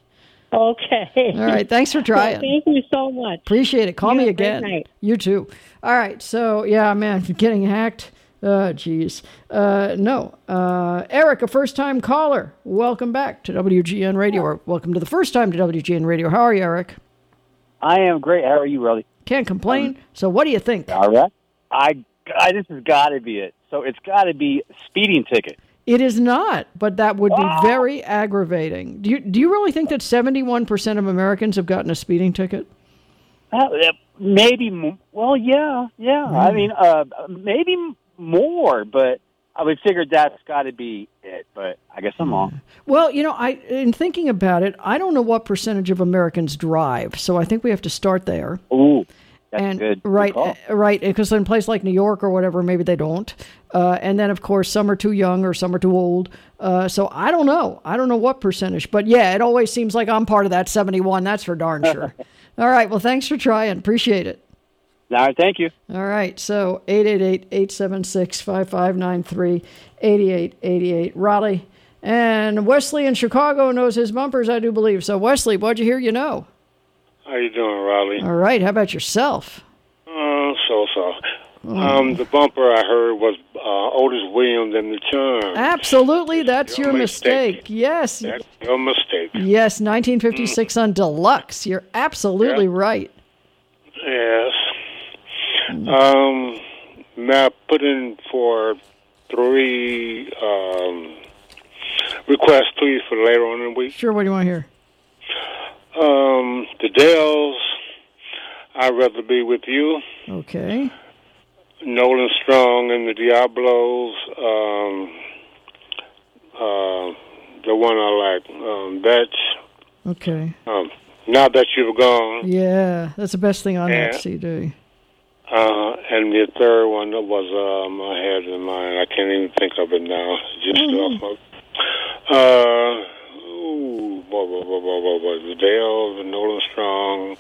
Okay. All right, thanks for trying. Well, thank you so much. Appreciate it. Call You me have a great again. night. You too. All right, so, yeah, man, getting hacked. Oh, geez. Uh, no. Uh, Eric, a first-time caller. Welcome back to W G N Radio, or welcome to the first time to W G N Radio. How are you, Eric? I am great. How are you, Rolly? Can't complain. Um, so what do you think? All right. I, I this has got to be it. So it's got to be a speeding ticket. It is not, but that would be oh. very aggravating. Do you do you really think that seventy-one percent of Americans have gotten a speeding ticket? Uh, maybe. Well, yeah, yeah. Mm. I mean, uh, maybe more, but I would figure that's got to be it. But I guess I'm wrong. Well, you know, I in thinking about it, I don't know what percentage of Americans drive, so I think we have to start there. Ooh. That's and good. Right, good uh, right, because in a place like New York or whatever, maybe they don't. Uh, and then, of course, some are too young or some are too old. Uh, so I don't know. I don't know what percentage. But, yeah, it always seems like I'm part of that seventy-one. That's for darn sure. All right, well, thanks for trying. Appreciate it. All right, thank you. All right, so eight eight eight, eight seven six, five five nine three, eight eight eight eight, Raleigh. And Wesley in Chicago knows his bumpers, I do believe. So, Wesley, what'd you hear you know? How you doing, Raleigh? All right. How about yourself? Uh, so-so. Oh. Um, the bumper I heard was uh, Otis Williams and the Charms. Absolutely. That's your, your mistake. mistake. Yes. That's your mistake. Yes, nineteen fifty-six mm. on Deluxe. You're absolutely yeah. right. Yes. Um, may I put in for three um, requests, please, for later on in the week? Sure. What do you want to hear? Um, the Dells, I'd Rather Be With You. Okay. Nolan Strong and the Diablos. Um, uh, the one I like, um, Betch. Okay. Um, Now That You've Gone. Yeah, that's the best thing on and, that C D. Uh, and the third one that was um, I had in mind. I can't even think of it now. Just mm-hmm. off my. Uh, ooh, blah, blah, blah, blah, blah, blah. The Dells, the Nolan Strong,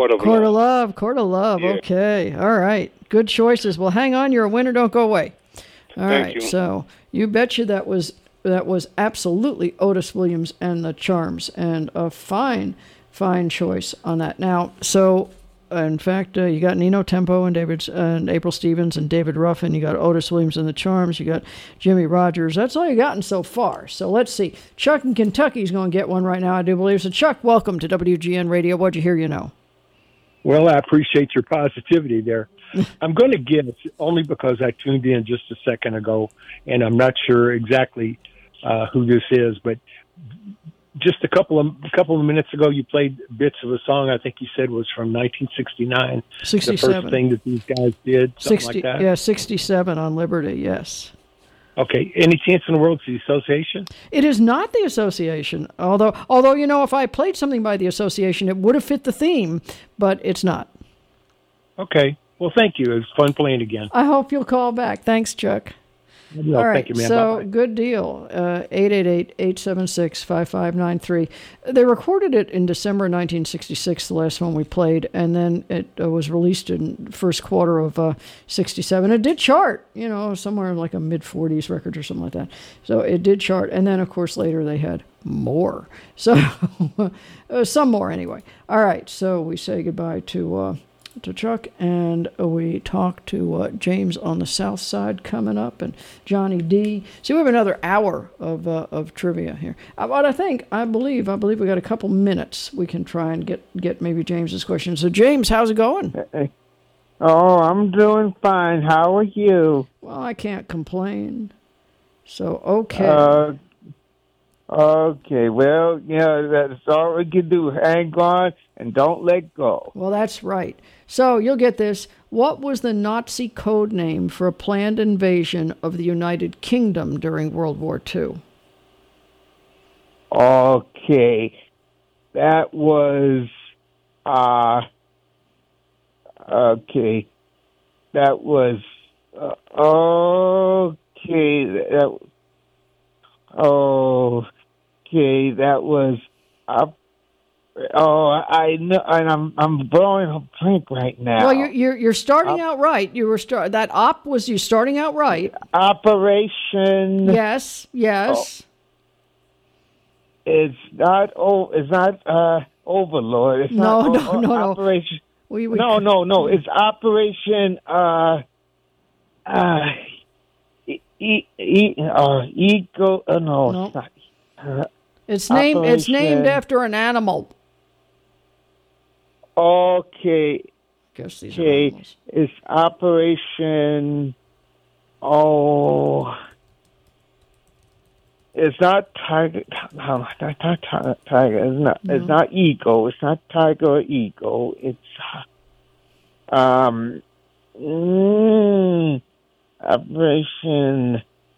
Court of Court Love. of Love. Court of Love. Yeah. Okay. All right. Good choices. Well, hang on. You're a winner. Don't go away. All Thank right. you. So you betcha that was that was absolutely Otis Williams and the Charms, and a fine, fine choice on that. Now, so uh, in fact, uh, you got Nino Tempo and David uh, and April Stevens and David Ruffin. You got Otis Williams and the Charms. You got Jimmy Rogers. That's all you gotten so far. So let's see. Chuck in Kentucky's going to get one right now, I do believe. So Chuck, welcome to W G N Radio. What'd you hear? You know. Well, I appreciate your positivity there. I'm going to guess only because I tuned in just a second ago, and I'm not sure exactly uh, who this is, but just a couple of a couple of minutes ago, you played bits of a song. I think you said was from nineteen sixty-nine. sixty-seven. The first thing that these guys did, something sixty, like that. yeah, sixty-seven on Liberty. Yes. Okay. Any chance in the world it's the association? It is not the association. Although, although you know, if I played something by the association, it would have fit the theme, but it's not. Okay. Well, thank you. It was fun playing again. I hope you'll call back. Thanks, Chuck. No, All right, thank you, man. so Bye-bye. good deal. Uh, eight eight eight, eight seven six, five five nine three. They recorded it in December nineteen sixty-six, the last one we played, and then it uh, was released in first quarter of uh, sixty-seven. It did chart, you know, somewhere in like a mid-forties record or something like that. So it did chart, and then, of course, later they had more. So uh, some more anyway. All right, so we say goodbye to... Uh, to Chuck, and we talk to uh, James on the South Side coming up, and Johnny D. So we have another hour of uh, of trivia here. Uh, but I think, I believe, I believe we got a couple minutes. We can try and get get maybe James's question. So James, how's it going? Oh, I'm doing fine. How are you? Well, I can't complain. So okay. Uh, okay. Well, yeah, that's all we can do. Hang on and don't let go. Well, that's right. So you'll get this. What was the Nazi code name for a planned invasion of the United Kingdom during World War Two? Okay. That was, uh, okay. That was, uh, okay. That, okay. That was, uh, Oh, I know, and I'm I'm blowing a blank right now. Well, you're you're, you're starting out right. You were start that op was you starting out right. Operation. Yes, yes. Oh, it's not. Oh, it's not uh, Overlord. It's no, not, no, oh, no, Operation. no. We, we, no, no, no. It's Operation. Uh, uh, e, e, e, uh, Eagle. Uh, no, no. It's, not, uh, it's named. Operation. It's named after an animal. Okay. Guess these okay. are animals. It's Operation. Oh. It's not Tiger. No, not, not Tiger. It's not. No. It's not Eagle. It's not Tiger or Eagle. It's um. Mm, Operation.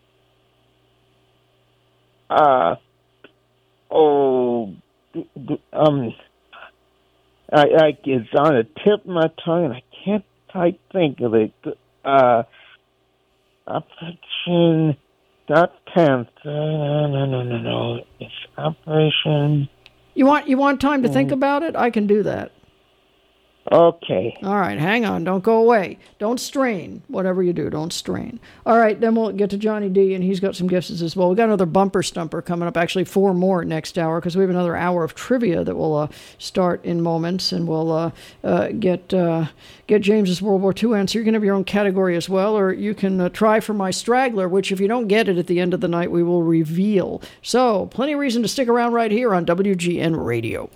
Uh. Oh. Um. I, I, it's on the tip of my tongue, and I can't quite think of it. Uh, Operation, not Panther. No, no, no, no, no. It's Operation. You want you want time to think about it? I can do that. Okay. All right, hang on. Don't go away. Don't strain. Whatever you do, don't strain. All right, then we'll get to Johnny D, and he's got some guesses as well. We've got another bumper stumper coming up, actually four more next hour, because we have another hour of trivia that will uh, start in moments, and we'll uh, uh, get uh, get James's World War Two answer. You can have your own category as well, or you can uh, try for my straggler, which if you don't get it at the end of the night, we will reveal. So, plenty of reason to stick around right here on W G N Radio.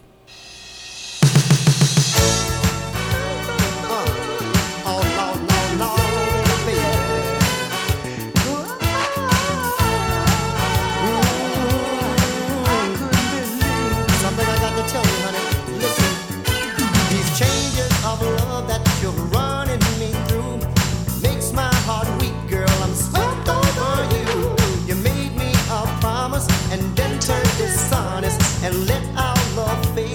And then turn dishonest and let our love fade.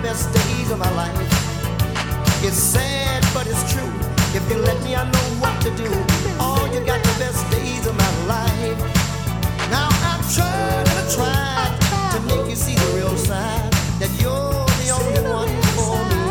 best days of my life. It's sad, but it's true. If you let me, I know what to do. Oh, you got the best days of my life. Now I'm trying to try to make you see the real side, that you're the only one for me.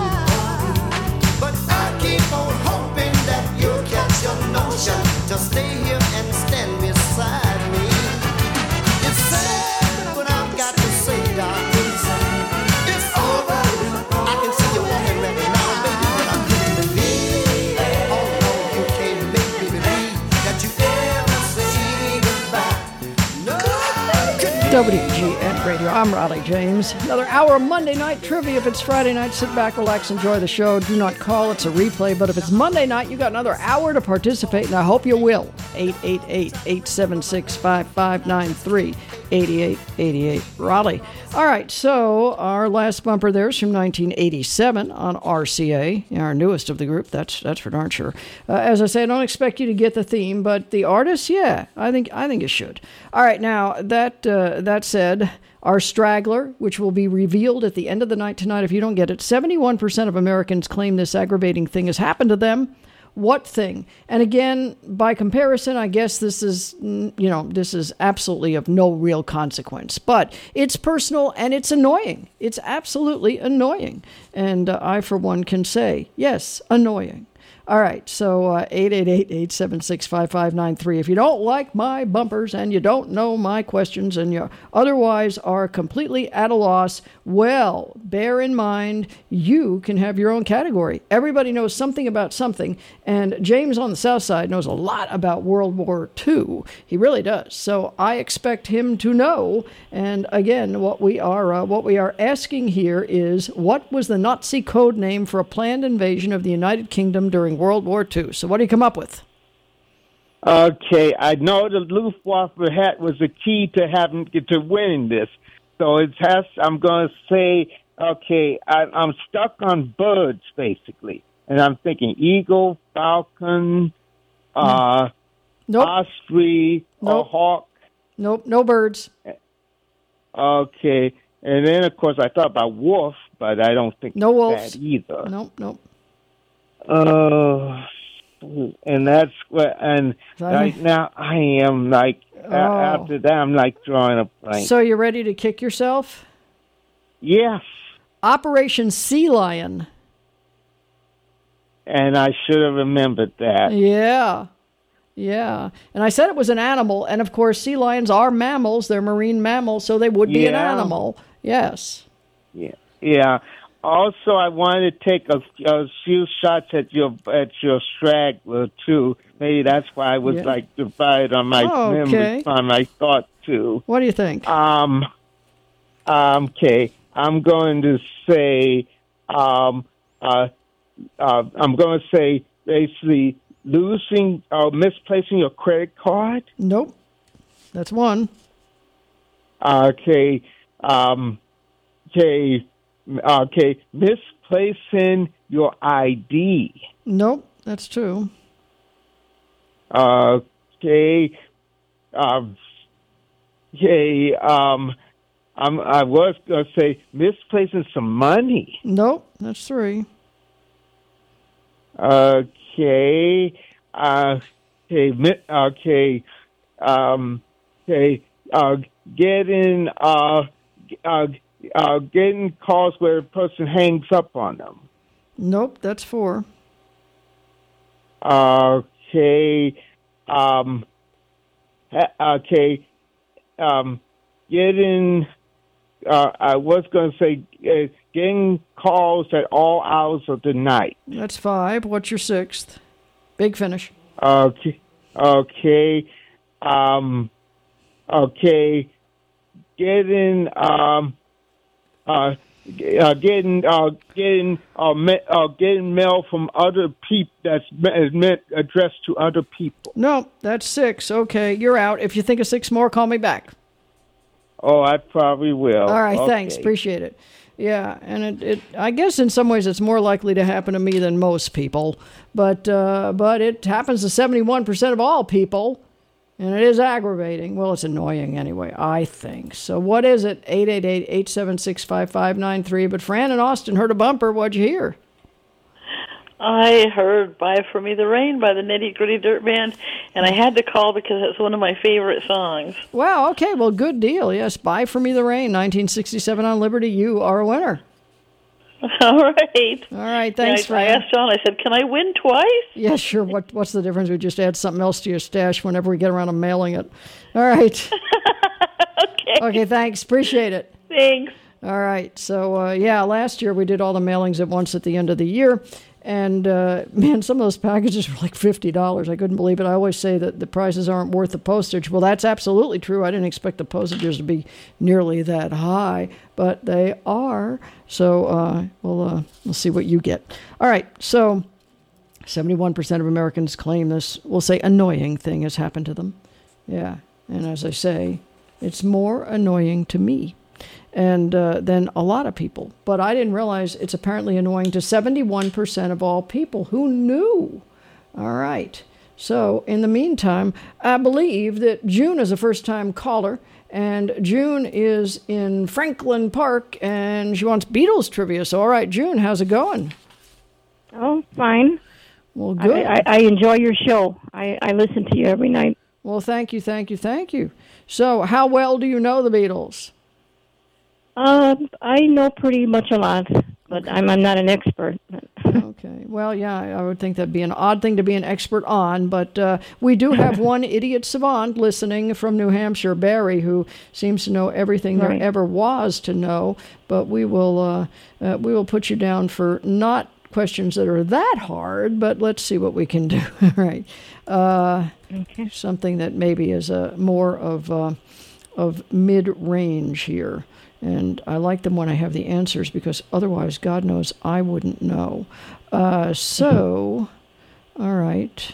But I keep on hoping that you'll catch your notion to stay here and stand beside me. It's sad, but I've got to say, darling, it's over. I can see you walking right now, baby, but I couldn't believe. Oh no, you can't make me believe that you ever say goodbye. No. W G N Radio. I'm Raleigh James. Another hour of Monday night trivia. If it's Friday night, sit back, relax, enjoy the show. Do not call. It's a replay. But if it's Monday night, you got another hour to participate, and I hope you will. eight eight eight, eight seven six, five five nine three. eighty-eight eighty-eight Raleigh. All right, so our last bumper there is from nineteen eighty-seven on R C A, our newest of the group. That's that's for darn sure. Uh, as I say, I don't expect you to get the theme, but the artist, yeah, I think I think you should. All right, now that uh, that said, our straggler, which will be revealed at the end of the night tonight if you don't get it, seventy-one percent of Americans claim this aggravating thing has happened to them. What thing? And again, by comparison, I guess this is, you know, this is absolutely of no real consequence. But it's personal and it's annoying. It's absolutely annoying. And uh, I, for one, can say, yes, annoying. All right, so uh, eight eight eight, eight seven six, five five nine three. If you don't like my bumpers and you don't know my questions and you otherwise are completely at a loss, well, bear in mind, you can have your own category. Everybody knows something about something, and James on the South Side knows a lot about World War Two. He really does. So I expect him to know. And again, what we are uh, what we are asking here is, what was the Nazi code name for a planned invasion of the United Kingdom during World War Two? So what do you come up with? Okay, I know the Luftwaffe hat was the key to having to winning this. So it has. I'm going to say, okay, I, I'm stuck on birds basically, and I'm thinking eagle, falcon, uh, nope. osprey, Nope. or hawk. Nope, no birds. Okay, and then of course I thought about wolf, but I don't think No wolves. that either. Nope, nope. Uh, and that's what. And Sorry. right now I am like a- Oh. after that I'm like drawing a blank. So you ready to kick yourself? Yes. Operation Sea Lion. And I should have remembered that. Yeah. Yeah. And I said it was an animal. And of course, sea lions are mammals. They're marine mammals, so they would be an Yeah. animal. Yes. Yeah. Yeah. Also, I wanted to take a, a few shots at your at your straggler too. Maybe that's why I was Yeah. like divided on my Oh, okay. memory, on my thought too. What do you think? Um. Um. Okay. I'm going to say. Um. Uh. uh I'm going to say basically losing or misplacing your credit card. Nope. That's one. Okay. Um. Okay. Okay, misplacing your I D. Nope. That's two. Okay. Um. Okay. Um. I'm, I was going to say misplacing some money. Nope. That's three. Okay. Uh. Okay. mi- Okay. Um. Okay. Uh. Getting. Uh. Uh. Uh, getting calls where a person hangs up on them. Nope. That's four. Okay. Um. ha- Okay. Um. Getting. Uh, I was going to say uh, getting calls at all hours of the night. That's five. What's your sixth? Big finish. Okay. Okay. Um. Okay. Getting. Um. Uh, uh, getting uh, getting uh, me- uh, getting mail from other people that's me- meant addressed to other people. No, that's six. Okay, you're out. If you think of six more, call me back. Oh, I probably will. All right, Okay. thanks. Appreciate it. Yeah, and it, it I guess in some ways it's more likely to happen to me than most people, but uh, but it happens to seventy-one percent of all people. And it is aggravating. Well, it's annoying anyway, I think. So what is it? eight eight eight, eight seven six, five five nine three. But Fran in Austin heard a bumper. What'd you hear? I heard Buy For Me the Rain by the Nitty Gritty Dirt Band, and I had to call because it's one of my favorite songs. Wow, okay, well, good deal. Yes, Buy For Me the Rain, nineteen sixty-seven on Liberty. You are a winner. All right. All right, thanks, I, Fran. I asked John, I said, can I win twice? Yeah, sure. What What's the difference? We just add something else to your stash whenever we get around to mailing it. All right. Okay. Okay, thanks. Appreciate it. Thanks. All right. So, uh, yeah, last year we did all the mailings at once at the end of the year. And, uh, man, some of those packages were like fifty dollars. I couldn't believe it. I always say that the prices aren't worth the postage. Well, that's absolutely true. I didn't expect the postages to be nearly that high, but they are. So uh, we'll, uh, we'll see what you get. All right. So seventy-one percent of Americans claim this, we'll say, annoying thing has happened to them. Yeah. And as I say, it's more annoying to me. And uh, then a lot of people. But I didn't realize it's apparently annoying to seventy-one percent of all people. Who knew? All right. So in the meantime, I believe that June is a first-time caller. And June is in Franklin Park, and she wants Beatles trivia. So, all right, June, how's it going? Oh, fine. Well, good. I, I, I enjoy your show. I, I listen to you every night. Well, thank you, thank you, thank you. So how well do you know the Beatles? Uh, I know pretty much a lot, but okay. I'm, I'm not an expert. Okay. Well, yeah, I would think that'd be an odd thing to be an expert on, but uh, we do have one idiot savant listening from New Hampshire, Barry, who seems to know everything Right. there ever was to know, but we will, uh, uh, we will put you down for not questions that are that hard, but let's see what we can do. All right. Uh, okay. Something that maybe is a more of, uh, of mid-range here. And I like them when I have the answers because otherwise, God knows, I wouldn't know. Uh, so, all right.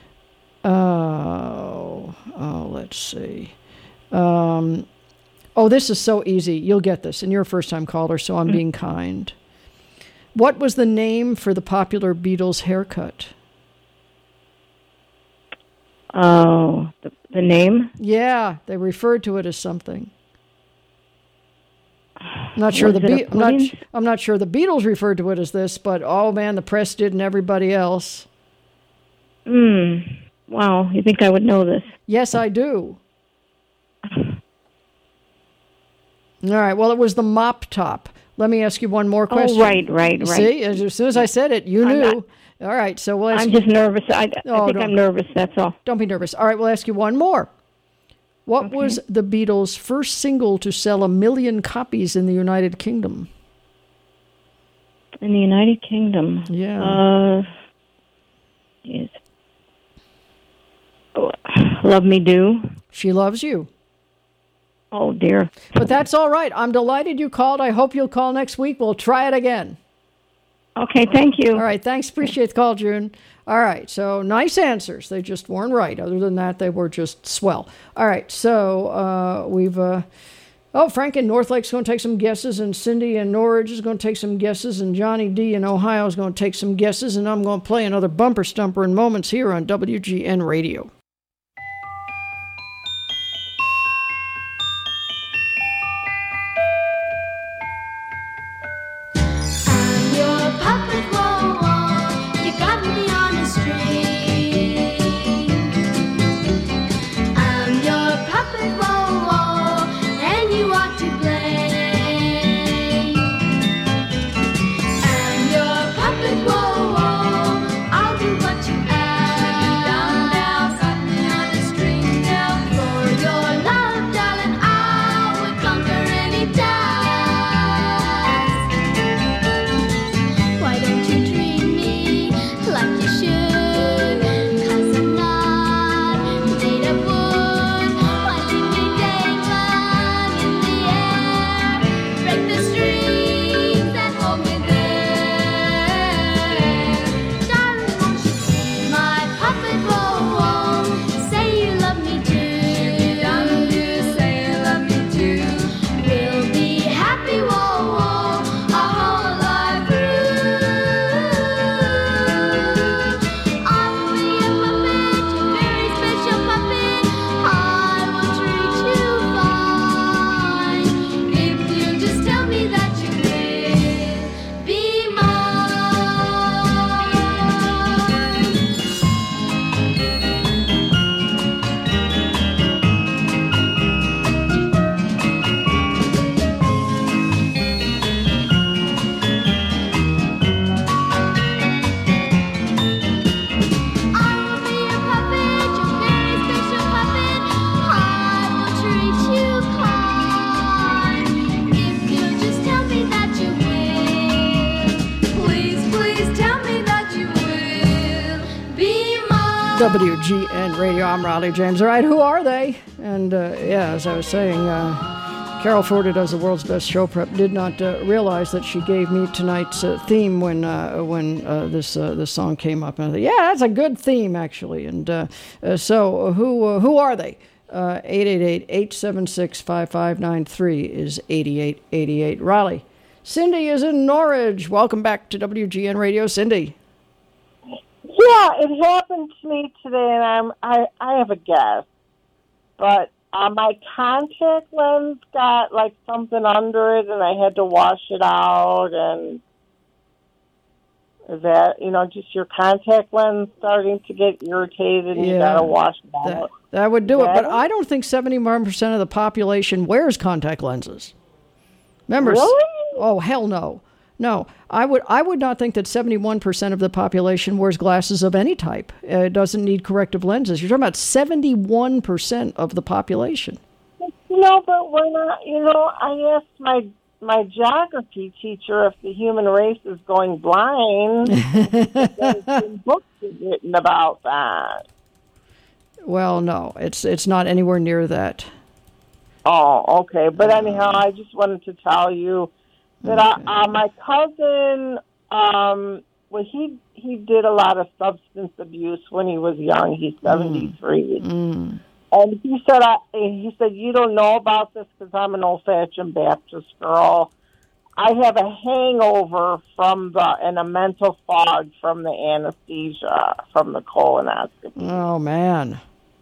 Oh, oh, let's see. Um, oh, this is so easy. You'll get this. And you're a first-time caller, so I'm being kind. What was the name for the popular Beatles haircut? Oh, the, the name? Yeah, they referred to it as something. I'm not sure Was the it a Be- I'm not pudding? I'm not sure the Beatles referred to it as this, but oh man, the press did and everybody else. Hmm. Wow, you think I would know this? Yes, I do. All right. Well, it was the mop top. Let me ask you one more question. Oh, right, right, right. See, as, as soon as I said it, you I'm knew. not- All right. So we'll ask I'm you- just nervous. I, I Oh, think don't- I'm nervous, that's all. Don't be nervous. All right, we'll ask you one more. What was the Beatles' first single to sell a million copies in the United Kingdom? In the United Kingdom? Yeah. Uh, yes. Oh, Love Me Do. She Loves You. Oh, dear. But that's all right. I'm delighted you called. I hope you'll call next week. We'll try it again. Okay, thank you. All right, thanks. Appreciate the call, June. All right, so nice answers. They just weren't right. Other than that, they were just swell. All right, so uh, we've... Uh, oh, Frank in North Lake's going to take some guesses, and Cindy in Norridge is going to take some guesses, and Johnny D in Ohio is going to take some guesses, and I'm going to play another bumper stumper in moments here on W G N Radio. Your puppet, whoa, whoa, you got me on a string. I'm your puppet, whoa, whoa, and you ought to play. I'm your puppet, whoa, whoa, I'll do what you ask. Down, down, W G N Radio. I'm Raleigh James. All right, who are they? And uh, yeah, as I was saying, uh, Carol Ford, who does the world's best show prep, did not uh, realize that she gave me tonight's uh, theme when uh, when uh, this uh, this song came up. And I thought, yeah, that's a good theme actually. And uh, uh, so, who uh, who are they? Uh, eight eight eight, eight seven six, five five nine three is eighty-eight eighty-eight. Raleigh. Cindy is in Norwich. Welcome back to W G N Radio, Cindy. Yeah, it happened to me today, and I'm I, I have a guess, but uh, my contact lens got like something under it, and I had to wash it out. And is that, you know, just your contact lens starting to get irritated, and Yeah, you got to wash it That, out? that would do it, but That- I don't think seventy-one percent of the population wears contact lenses. Remember? Really? Oh, hell no. No, I would I would not think that seventy-one percent of the population wears glasses of any type. Uh, it doesn't need corrective lenses. You're talking about seventy-one percent of the population. You know, but we're not, you know, I asked my my geography teacher if the human race is going blind. There's been books written about that. Well, no, it's it's not anywhere near that. Oh, okay. But anyhow, I just wanted to tell you that I, uh, my cousin, um, well, he he did a lot of substance abuse when he was young. He's seventy-three, Mm. and he said, I, he said, you don't know about this because I'm an old-fashioned Baptist girl. I have a hangover from the and a mental fog from the anesthesia from the colonoscopy. Oh, man.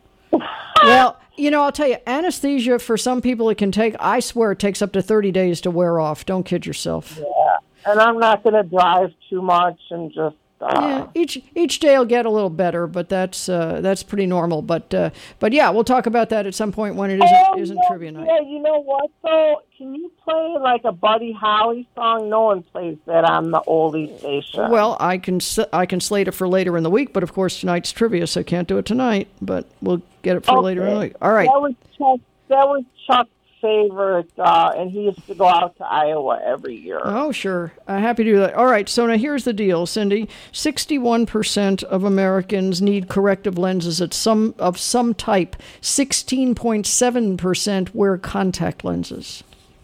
Well, you know, I'll tell you, anesthesia, for some people it can take, I swear it takes up to thirty days to wear off. Don't kid yourself. Yeah, and I'm not going to drive too much and just. Uh, Yeah, each each day will get a little better, but that's uh, that's pretty normal. But uh, but yeah, we'll talk about that at some point when it isn't Oh, isn't yeah, trivia night. Yeah, you know what though? Can you play like a Buddy Holly song? No one plays that on the oldie station. Well, I can s- I can slate it for later in the week, but of course tonight's trivia, so I can't do it tonight. But we'll get it for later in the week. All right. That was Chuck. That was Chuck's favorite, uh, and he used to go out to Iowa every year. Oh, sure. Uh, happy to do that. All right, so now here's the deal, Cindy. sixty-one percent of Americans need corrective lenses at some of some type. sixteen point seven percent wear contact lenses.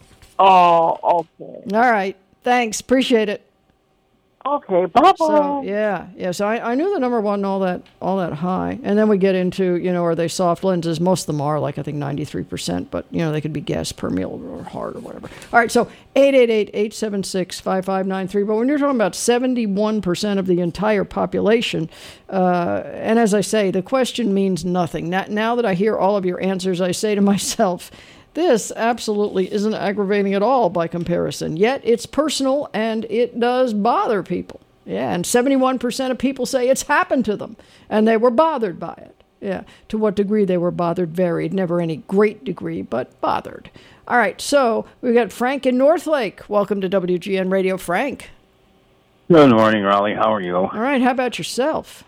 Oh, okay. All right. Thanks. Appreciate it. Okay, bye-bye. So, yeah, yeah. So I, I knew the number wasn't all that all that high, and then we get into, you know, are they soft lenses? Most of them are, like I think ninety-three percent, but you know they could be gas permeable or hard or whatever. All right, so eight eight eight, eight seven six, five five nine three. But when you're talking about seventy-one percent of the entire population, uh, and as I say, the question means nothing. Now, now that I hear all of your answers, I say to myself, this absolutely isn't aggravating at all by comparison. Yet it's personal and it does bother people. Yeah, and seventy-one percent of people say it's happened to them and they were bothered by it. Yeah, to what degree they were bothered varied. Never any great degree, but bothered. All right, so we've got Frank in Northlake. Welcome to W G N Radio, Frank. Good morning, Raleigh. How are you? All right, how about yourself?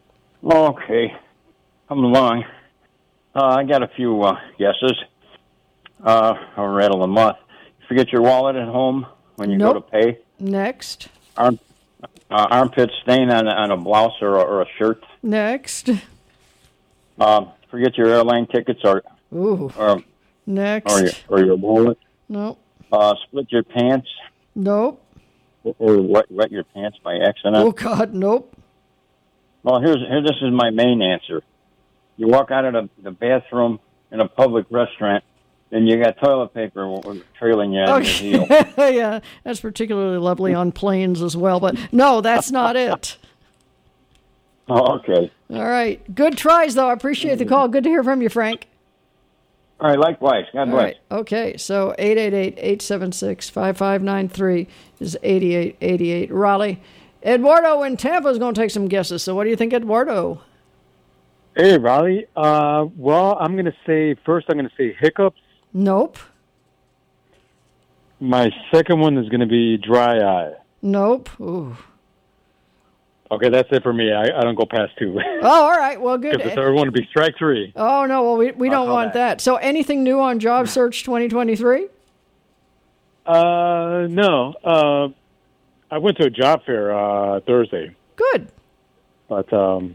Okay. Coming along. Uh, I got a few uh, guesses. Uh, I'll rattle them off. Forget your wallet at home when you Nope. go to pay. Next. Arm, uh, armpit stain on, a- on a blouse or a, or a shirt. Next. Uh, forget your airline tickets or Ooh. or Next. or your, or your wallet. Nope. Uh, split your pants Nope. or, or wet, wet your pants by accident. Oh, God, nope. Well, here's here. This is my main answer. You walk out of the, the bathroom in a public restaurant, and you got toilet paper w- w- trailing you on your heel. Okay. Yeah, that's particularly lovely on planes as well. But no, that's not it. Oh, okay. All right. Good tries, though. I appreciate the call. Good to hear from you, Frank. All right, likewise. God All bless. right. Okay. So eight eight eight, eight seven six, five five nine three is eighty-eight eighty-eight. Raleigh. Eduardo in Tampa is going to take some guesses. So what do you think, Eduardo? Hey, Raleigh. Uh, well, I'm going to say, first I'm going to say hiccups. Nope. My second one is going to be dry eye. Nope. Ooh. Okay, that's it for me. I, I don't go past two. Oh, all right. Well, good. Because the third one would be strike three. Oh, no. Well, we, we don't call want that. So anything new on Job Search twenty twenty-three? Uh, no. Uh, I went to a job fair uh, Thursday. Good. But um,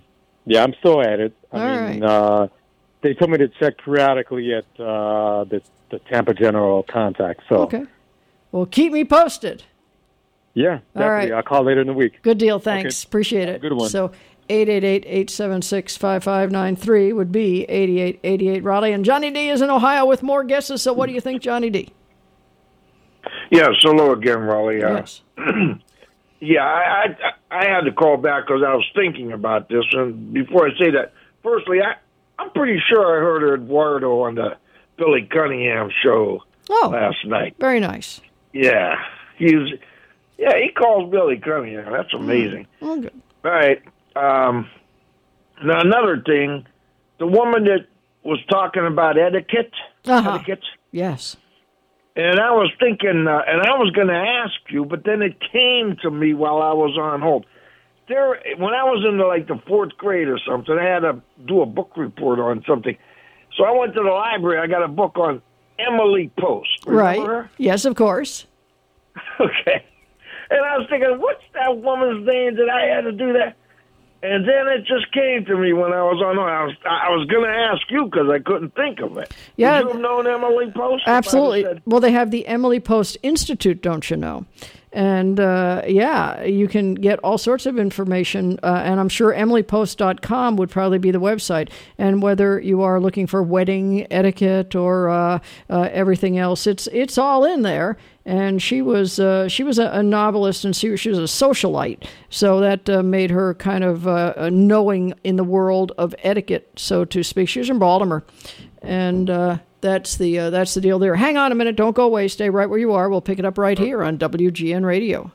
Yeah, I'm still at it. I All mean, uh, they told me to check periodically at uh, the, the Tampa General contact. So, Okay. Well, keep me posted. yeah, definitely. All right. I'll call later in the week. Good deal. Thanks. Okay. Appreciate it. Good one. So eight eight eight, eight seven six, five five nine three would be eighty-eight eighty-eight Raleigh. And Johnny D is in Ohio with more guesses. So what do you think, Johnny D? Yes, hello again, Raleigh. Uh, Yes. yeah, I, I I had to call back because I was thinking about this. And before I say that, firstly, I, I'm pretty sure I heard Eduardo on the Billy Cunningham show Oh. last night. Very nice. Yeah, he's yeah he calls Billy Cunningham. That's amazing. Oh, good. All right. Um, now another thing, the woman that was talking about etiquette, Uh-huh. etiquette. Yes. And I was thinking, uh, and I was going to ask you, but then it came to me while I was on hold. There, when I was in the, like the fourth grade or something, I had to do a book report on something. So I went to the library. I got a book on Emily Post. Remember Right. her? Yes, of course. Okay. And I was thinking, what's that woman's name that I had to do that? And then it just came to me when I was on. I was I was going to ask you because I couldn't think of it. Yeah. Would you have known Emily Post? if I'd have Absolutely. said- Well, they have the Emily Post Institute, don't you know? And uh, yeah, you can get all sorts of information, uh, and I'm sure emily post dot com would probably be the website. And whether you are looking for wedding etiquette or uh, uh, everything else, it's it's all in there. And she was uh, she was a, a novelist, and she, she was a socialite, so that uh, made her kind of uh, knowing in the world of etiquette, so to speak. She was from Baltimore, and uh, that's the uh, that's the deal there. Hang on a minute, don't go away, stay right where you are. We'll pick it up right here on W G N Radio.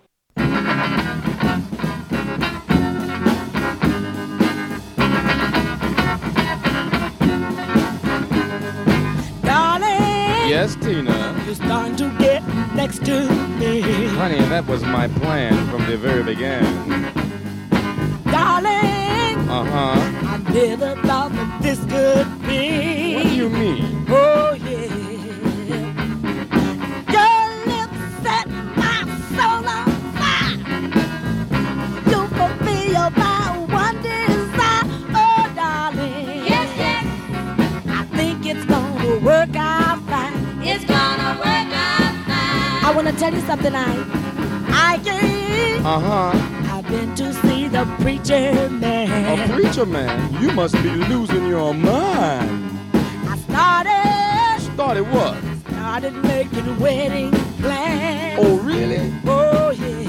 Darling, Yes, Tina. you're starting to get next to me. Honey, that was my plan from the very beginning. Darling, Uh-huh. I never thought that this could be. What do you mean? Oh, yeah. Your lips set my soul on fire. You fulfill my one desire. Oh, darling. Yes, yes. I think it's gonna work out fine. It's gonna work out fine. I wanna tell you something, I, I ain't. Uh-huh. I've been to see the preacher man. A preacher man? You must be losing your mind. I started. Started what? Started making wedding plans. Oh, really? Oh, yeah.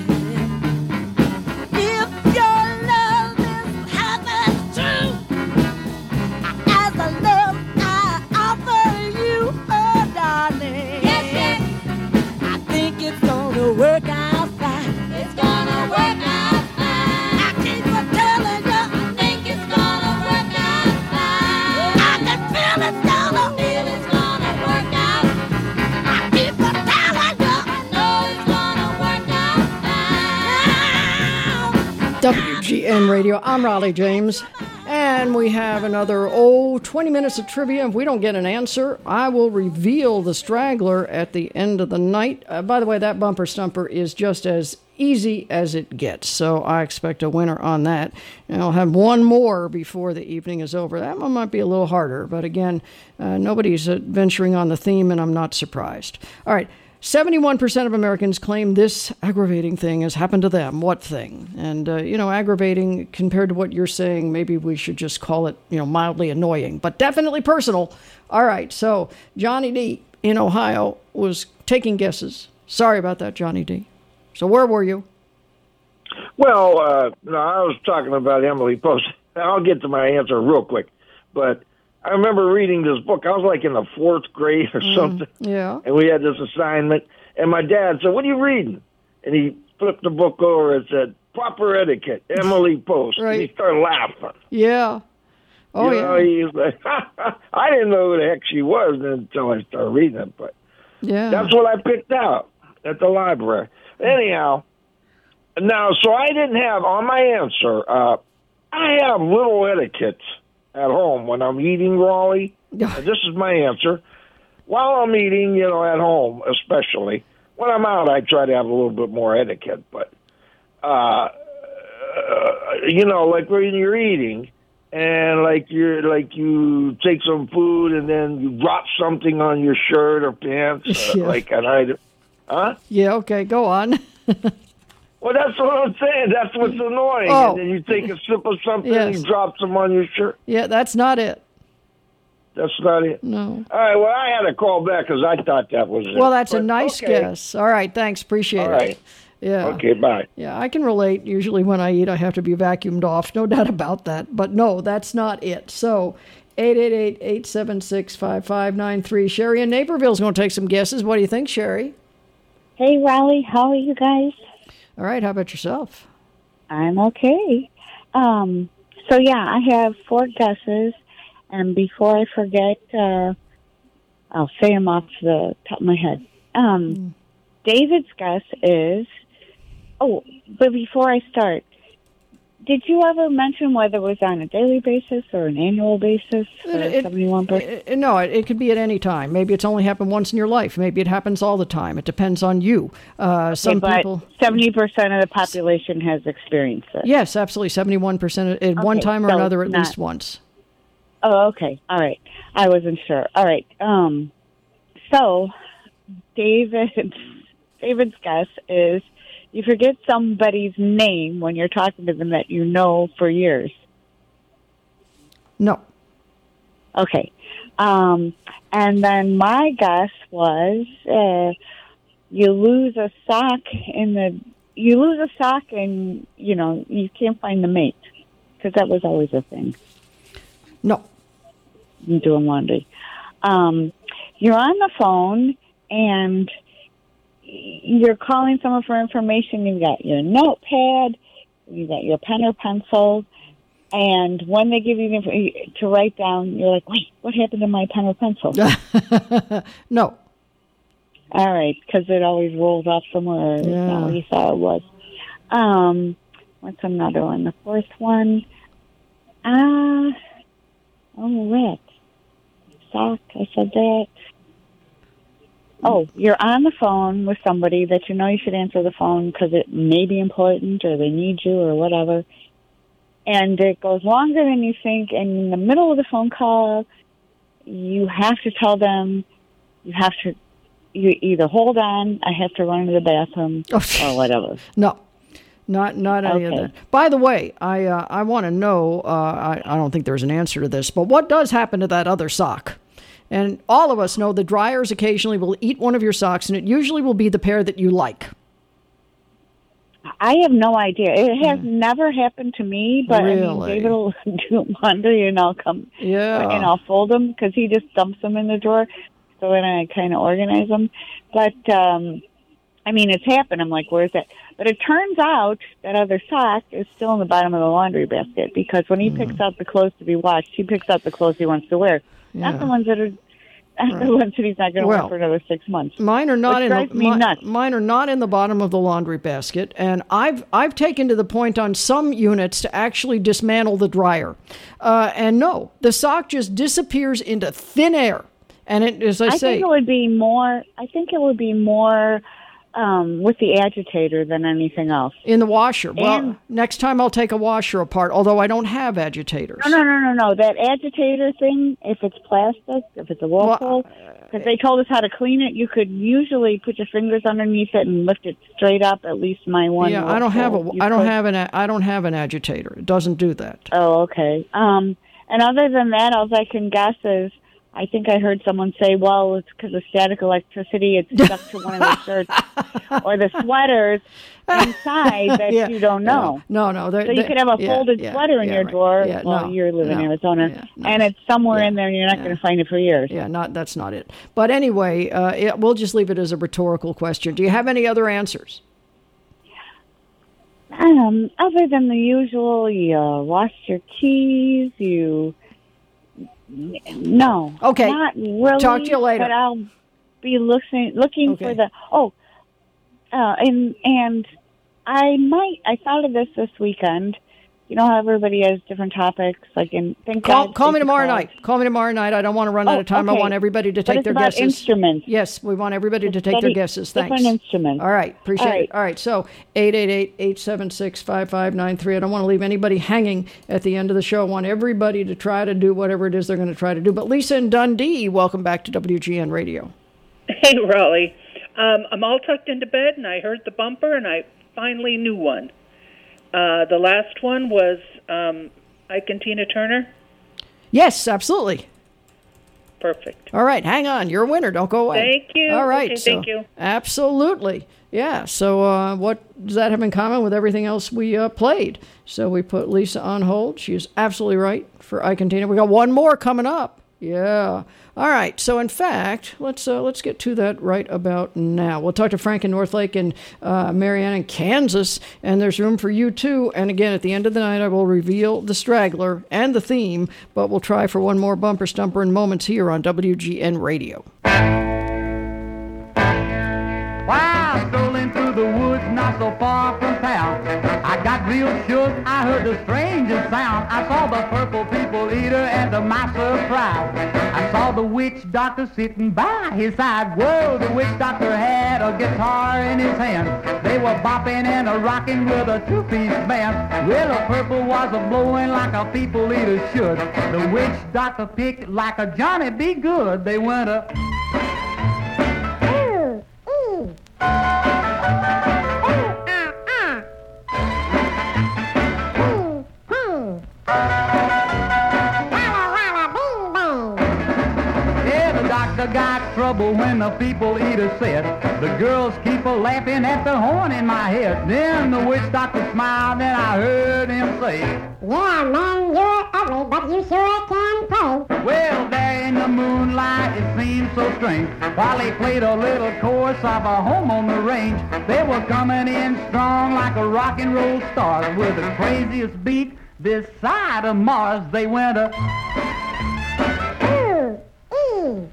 If your love is half as true as the love I offer you, oh, darling. Yes, yes. I think it's gonna work out fine. It's gonna work out fine. I keep on telling you. I think it's gonna work out fine. I can feel it's gonna. Feel it's gonna work out. I keep on telling you. I know it's gonna work out fine. W G N Radio. I'm Raleigh James. And we have another, oh, twenty minutes of trivia. If we don't get an answer, I will reveal the straggler at the end of the night. Uh, by the way, that bumper stumper is just as easy as it gets. So I expect a winner on that. And I'll have one more before the evening is over. That one might be a little harder. But again, uh, nobody's uh, venturing on the theme, and I'm not surprised. All right. seventy-one percent of Americans claim this aggravating thing has happened to them. What thing? And, uh, you know, aggravating compared to what you're saying, maybe we should just call it, you know, mildly annoying, but definitely personal. All right, so Johnny D in Ohio was taking guesses. Sorry about that, Johnny D. So where were you? Well, uh, no, I was talking about Emily Post. I'll get to my answer real quick. But I remember reading this book. I was like in the fourth grade or something. Yeah. And we had this assignment. And my dad said, "What are you reading?" And he flipped the book over and said, "Proper Etiquette, Emily Post." Right. And he started laughing. Yeah. Oh, you yeah. know, he's like, I didn't know who the heck she was until I started reading it. But Yeah. that's what I picked out at the library. Anyhow, now, so I didn't have, on my answer, uh, I have little etiquettes at home when I'm eating, Raleigh. And this is my answer. While I'm eating, you know, at home especially, when I'm out, I try to have a little bit more etiquette. But uh, uh, you know, like when you're eating, and like you're like you take some food and then you drop something on your shirt or pants, uh, Yeah. like an item. Huh? Yeah, okay, go on. Well, that's what I'm saying. That's what's annoying. Oh. And then you take a sip of something and Yes. you drop some on your shirt. Yeah, that's not it. That's not it. No. All right. Well, I had to call back because I thought that was it. Well, that's a But, nice okay. guess. All right, thanks. Appreciate All it. right. Yeah. Okay. Bye. Yeah, I can relate. Usually when I eat, I have to be vacuumed off. No doubt about that. But no, that's not it. So, eight eight eight, eight seven six, five five nine three. Sherry in Naperville's going to take some guesses. What do you think, Sherry? Hey, Raleigh, how are you guys? All right, how about yourself? I'm okay. Um, so, yeah, I have four guesses, and before I forget, uh, I'll say them off the top of my head. Um, David's guess is, oh, but before I start, did you ever mention whether it was on a daily basis or an annual basis for It- seventy-one percent? Uh, No, it, it could be at any time. Maybe it's only happened once in your life. Maybe it happens all the time. It depends on you. Uh, some but people. seventy percent of the population has experienced it. Yes, absolutely. seventy-one percent at one Okay, time or so another, at not- least once. Oh, okay. All right. I wasn't sure. All right. Um, so, David, David's guess is you forget somebody's name when you're talking to them that you know for years. No. Okay. Um, and then my guess was uh, you lose a sock in the you lose a sock and you know you can't find the mate because that was always a thing. No. I'm doing laundry. Um, you're on the phone and you're calling someone for information. You've got your notepad, you've got your pen or pencil, and when they give you the info to write down, you're like, wait, what happened to my pen or pencil? No. All right, because it always rolls off somewhere. It's Yeah. not where you thought it was. Um, what's another one? The fourth one. Ah, uh, oh, Rick. Sock, I said that. Oh, you're on the phone with somebody that you know you should answer the phone because it may be important or they need you or whatever. And it goes longer than you think. And in the middle of the phone call, you have to tell them, you have to, you either hold on, I have to run to the bathroom, or whatever. No. Not not any Okay. of that. By the way, I uh, I want to know, uh, I, I don't think there's an answer to this, but what does happen to that other sock? And all of us know the dryers occasionally will eat one of your socks, and it usually will be the pair that you like. I have no idea. It has never happened to me, but I mean, Really? David will do laundry and I'll come Yeah. and I'll fold them because he just dumps them in the drawer. So then I kind of organize them. But, um, I mean, it's happened. I'm like, where's that? But it turns out that other sock is still in the bottom of the laundry basket because when he picks out the clothes to be washed, he picks out the clothes he wants to wear. Yeah. Not the ones that are, not the ones that he's not going to Well, wear for another six months. Mine are not Which in drives the me mi- nuts. mine are not in the bottom of the laundry basket, and I've I've taken to the point on some units to actually dismantle the dryer, uh, and no, the sock just disappears into thin air, and it, as I, I say, think it would be more. I think it would be more um, with the agitator than anything else. in the washer. Well, And- next time I'll take a washer apart, although I don't have agitators. No, no, no, no, no. That agitator thing. If it's plastic, if it's a Whirlpool, because they told us how to clean it, you could usually put your fingers underneath it and lift it straight up. At least my one. Yeah, I don't have a Whirlpool, you I don't could. have an a- I don't have an agitator. It doesn't do that. Oh, okay. Um, and other than that, all I can guess is. I think I heard someone say, well, it's because of static electricity. It's stuck to one of the shirts or the sweaters inside that Yeah, you don't know. yeah. No, no. they're- So you they- could have a yeah, folded yeah, sweater in yeah, your right. drawer. Yeah, well, no, you live in no, Arizona, and it's somewhere in there, and you're not going to find it for years. Yeah, not that's not it. But anyway, uh, it, we'll just leave it as a rhetorical question. Do you have any other answers? Um, other than the usual, you uh, wash your keys. You no, Okay. not really. Talk to you later. But I'll be looking looking for the oh, uh, and and I might I thought of this this weekend. you know how everybody has different topics. Like, and thank Call, God. call me thank tomorrow God. night. Call me tomorrow night. I don't want to run out Oh, of time. I okay. want everybody to But take it's their about guesses. instruments. Yes, we want everybody to To take their study guesses. different Thanks. instruments. All right. Appreciate All right. it. All right. So eight eight eight, eight seven six, five five nine three. I don't want to leave anybody hanging at the end of the show. I want everybody to try to do whatever it is they're going to try to do. But Lisa and Dundee, welcome back to W G N Radio. Hey, Raleigh. Um, I'm all tucked into bed, and I heard the bumper, and I finally knew one. Uh, the last one was um, Ike and Tina Turner. Yes, absolutely. Perfect. All right, hang on. You're a winner. Don't go away. Thank you. All right. Okay, so, thank you. Absolutely. Yeah. So uh, what does that have in common with everything else we uh, played? So we put Lisa on hold. She is absolutely right for Ike and Tina. We got one more coming up. Yeah. All right. So in fact, let's uh, let's get to that right about now. We'll talk to Frank in Northlake and uh, Marianne in Kansas, and there's room for you too. And again, at the end of the night, I will reveal the straggler and the theme, but we'll try for one more bumper stumper in moments here on W G N Radio. While strolling through the woods not so far from town, I got real shook, I heard the strangest sound. I saw the purple people eater, and to my surprise, I saw the witch doctor sitting by his side. Whoa, the witch doctor had a guitar in his hand. They were bopping and a rocking with a two-piece band. Well, the purple was a-blowing like a people eater should. The witch doctor picked like a Johnny B. Good. They went a... got trouble when the people eater said, the girls keep a laughing at the horn in my head. Then the witch doctor smiled and I heard him say, yeah, man, you're ugly, but you sure can play. Well, there in the moonlight it seemed so strange. While they played a little chorus of a home on the range, they were coming in strong like a rock and roll stars with the craziest beat this side of Mars. They went a... Ooh, ooh.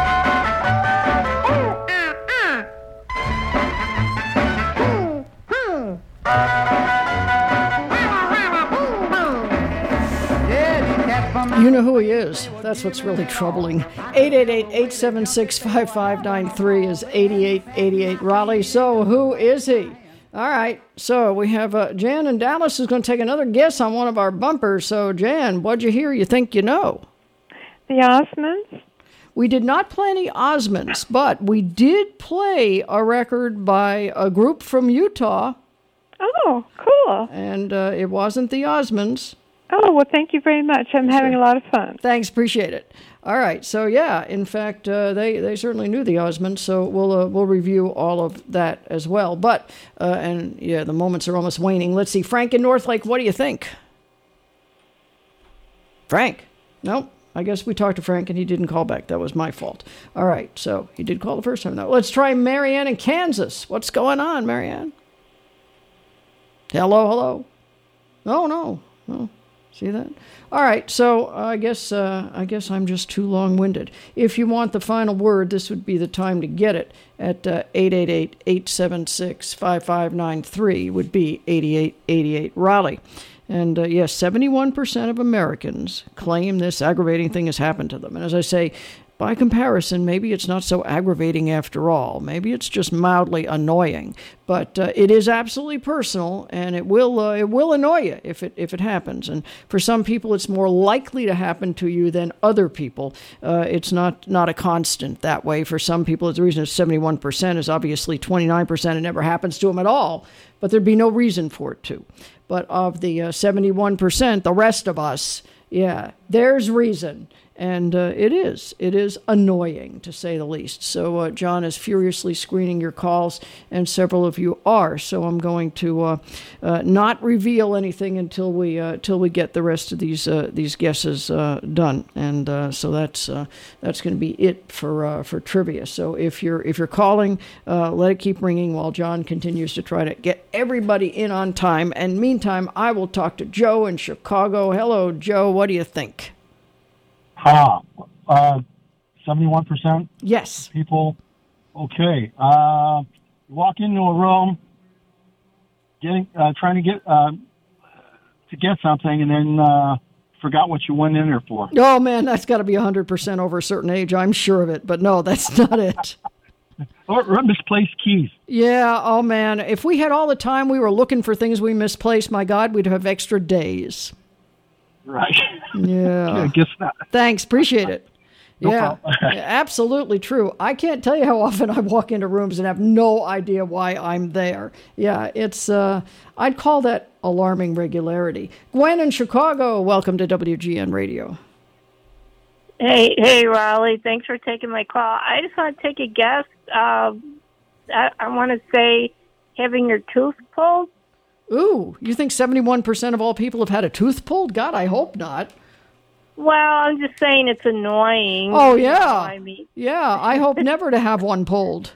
You know who he is. That's what's really troubling. eight eight eight, eight seven six, five five nine three is eighty-eight eighty-eight Raleigh. So who is he? All right. So we have uh, Jan in Dallas is going to take another guess on one of our bumpers. So Jan, what'd you hear you think you know? The Osmonds? We did not play any Osmonds, but we did play a record by a group from Utah. Oh, cool. And uh, it wasn't the Osmonds. Oh, well, thank you very much. I'm having a lot of fun. Thanks, appreciate it. All right, so yeah, in fact, uh, they they certainly knew the Osmonds, so we'll uh, we'll review all of that as well. But uh, and yeah, the moments are almost waning. Let's see, Frank in Northlake, what do you think? Frank? Nope. I guess we talked to Frank and he didn't call back. That was my fault. All right, so he did call the first time. Now let's try Marianne in Kansas. What's going on, Marianne? Hello, hello. Oh no, no. See that? All right, so I guess uh, I guess I'm just too long-winded. If you want the final word, this would be the time to get it at uh, eight eight eight, eight seven six, five five nine three would be eighty-eight eighty-eight Raleigh. And uh, yes, seventy-one percent of Americans claim this aggravating thing has happened to them. And as I say, by comparison, maybe it's not so aggravating after all. Maybe it's just mildly annoying. But uh, it is absolutely personal, and it will uh, it will annoy you if it if it happens. And for some people, it's more likely to happen to you than other people. Uh, it's not not a constant that way. For some people, the reason it's seventy-one percent is obviously twenty-nine percent. It never happens to them at all. But there'd be no reason for it to. But of the uh, seventy-one percent, the rest of us, yeah, there's reason. And uh, it is. It is annoying, to say the least. So uh, John is furiously screening your calls, and several of you are. So I'm going to uh, uh, not reveal anything until we uh, till we get the rest of these uh, these guesses uh, done. And uh, so that's uh, that's going to be it for uh, for trivia. So if you're if you're calling, uh, let it keep ringing while John continues to try to get everybody in on time. And meantime, I will talk to Joe in Chicago. Hello, Joe. What do you think? Ah, uh, seventy-one percent? Yes. People, okay. Uh, walk into a room, getting, uh, trying to get, uh, to get something and then uh, forgot what you went in there for. Oh, man, that's got to be one hundred percent over a certain age. I'm sure of it. But no, that's not it. Or, or misplaced keys. Yeah, oh, man. If we had all the time we were looking for things we misplaced, my God, we'd have extra days. Right. Yeah. I guess that. Thanks. Appreciate it. No yeah, problem. absolutely true. I can't tell you how often I walk into rooms and have no idea why I'm there. Yeah, it's, uh, I'd call that alarming regularity. Gwen in Chicago, welcome to W G N Radio. Hey, hey, Raleigh. Thanks for taking my call. I just want to take a guess. Um, I, I want to say having your tooth pulled. Ooh, you think seventy-one percent of all people have had a tooth pulled? God, I hope not. Well, I'm just saying it's annoying. Oh, You know yeah. what I mean. Yeah, I hope never to have one pulled.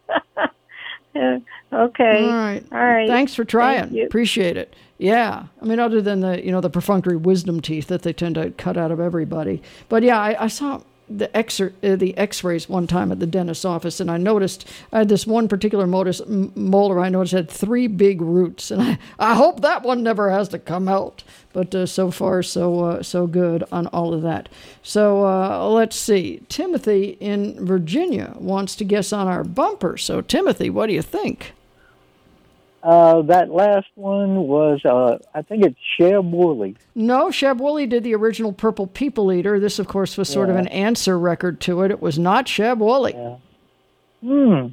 Yeah, okay. All right. All right. Thanks for trying. Thank you. Appreciate it. Yeah. I mean, other than the, you know, the perfunctory wisdom teeth that they tend to cut out of everybody. But yeah, I, I saw the X uh, the X-rays one time at the dentist's office, and I noticed I had this one particular modus, m- molar I noticed had three big roots, and I, I hope that one never has to come out. But uh, so far, so uh, so good on all of that. So uh, let's see. Timothy in Virginia wants to guess on our bumper. So Timothy, what do you think? Uh, that last one was, uh, I think it's Sheb Wooley. No, Sheb Wooley did the original Purple People Eater. This, of course, was sort of Yeah. an answer record to it. It was not Sheb Wooley. Hmm.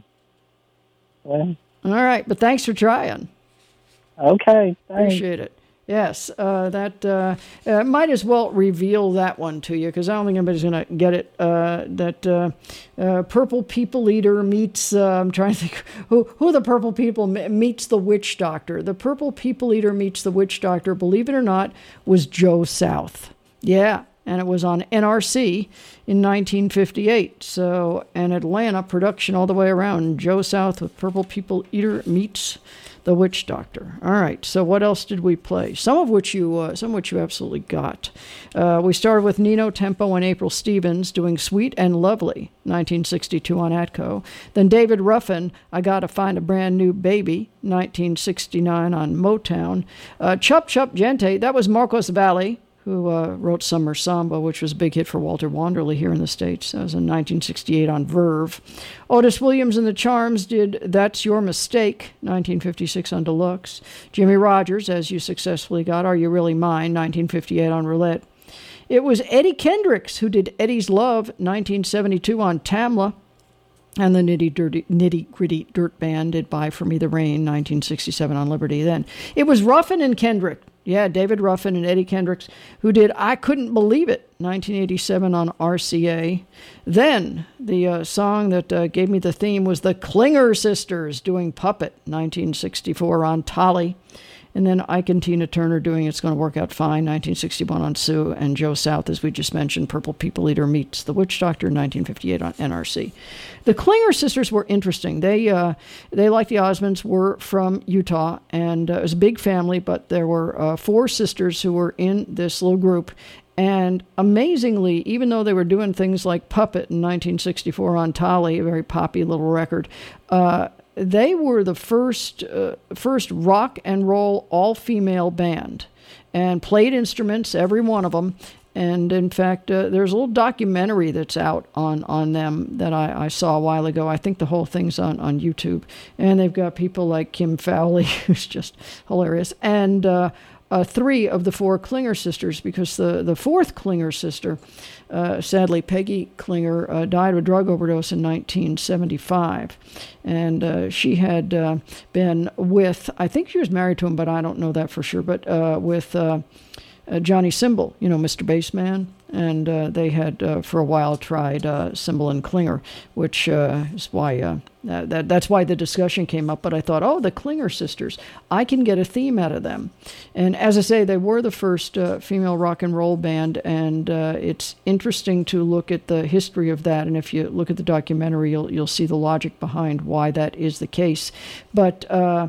Well, All right, but thanks for trying. okay. Thanks. Appreciate it. Yes, uh, that uh, uh, might as well reveal that one to you because I don't think anybody's going to get it. Uh, that uh, uh, Purple People Eater meets, uh, I'm trying to think, who, who the Purple People me- meets the Witch Doctor. The Purple People Eater meets the Witch Doctor, believe it or not, was Joe South. Yeah, and it was on N R C in nineteen fifty-eight. So, an Atlanta production all the way around. Joe South with Purple People Eater meets the Witch Doctor. All right. So what else did we play? Some of which you, uh, some of which you absolutely got. Uh, we started with Nino Tempo and April Stevens doing "Sweet and Lovely," nineteen sixty-two on Atco. Then David Ruffin, "I Gotta Find a Brand New Baby," nineteen sixty-nine on Motown. Uh, Chup Chup Gente, that was Marcos Valle, who uh, wrote Summer Samba, which was a big hit for Walter Wanderley here in the States. That was in nineteen sixty-eight on Verve. Otis Williams and the Charms did "That's Your Mistake," nineteen fifty-six on Deluxe. Jimmy Rogers, as you successfully got, "Are You Really Mine," nineteen fifty-eight on Roulette. It was Eddie Kendricks who did "Eddie's Love," nineteen seventy-two on Tamla. And the Nitty Dirty, Nitty Gritty Dirt Band did "Buy For Me the Rain," nineteen sixty-seven on Liberty. Then it was Ruffin and Kendrick. Yeah, David Ruffin and Eddie Kendricks, who did "I Couldn't Believe It," nineteen eighty-seven on R C A. Then the uh, song that uh, gave me the theme was the Klinger Sisters doing "Puppet," nineteen sixty-four on Tolly. And then Ike and Tina Turner doing "It's Gonna Work Out Fine," nineteen sixty-one on Sue. And Joe South, as we just mentioned, "Purple People Eater meets the Witch Doctor," nineteen fifty-eight on N R C. The Klinger sisters were interesting. They, uh, they like the Osmonds, were from Utah, and uh, it was a big family, but there were uh, four sisters who were in this little group. And amazingly, even though they were doing things like "Puppet" in nineteen sixty-four on Tolly, a very poppy little record, uh, they were the first uh, first rock and roll all-female band and played instruments, every one of them. And in fact, uh, there's a little documentary that's out on, on them that I, I saw a while ago. I think the whole thing's on, on YouTube. And they've got people like Kim Fowley, who's just hilarious, and uh, uh, three of the four Klinger sisters, because the, the fourth Klinger sister, uh, sadly, Peggy Klinger, uh, died of a drug overdose in nineteen seventy-five. And uh, she had uh, been with, I think she was married to him, but I don't know that for sure, but uh, with uh, uh, Johnny Symbol, you know, Mister Bassman. And uh, they had, uh, for a while, tried uh, Symbol and Klinger, which uh, is why uh, that, that's why the discussion came up. But I thought, oh, the Klinger sisters, I can get a theme out of them. And as I say, they were the first uh, female rock and roll band, and uh, it's interesting to look at the history of that. And if you look at the documentary, you'll you'll see the logic behind why that is the case. But uh,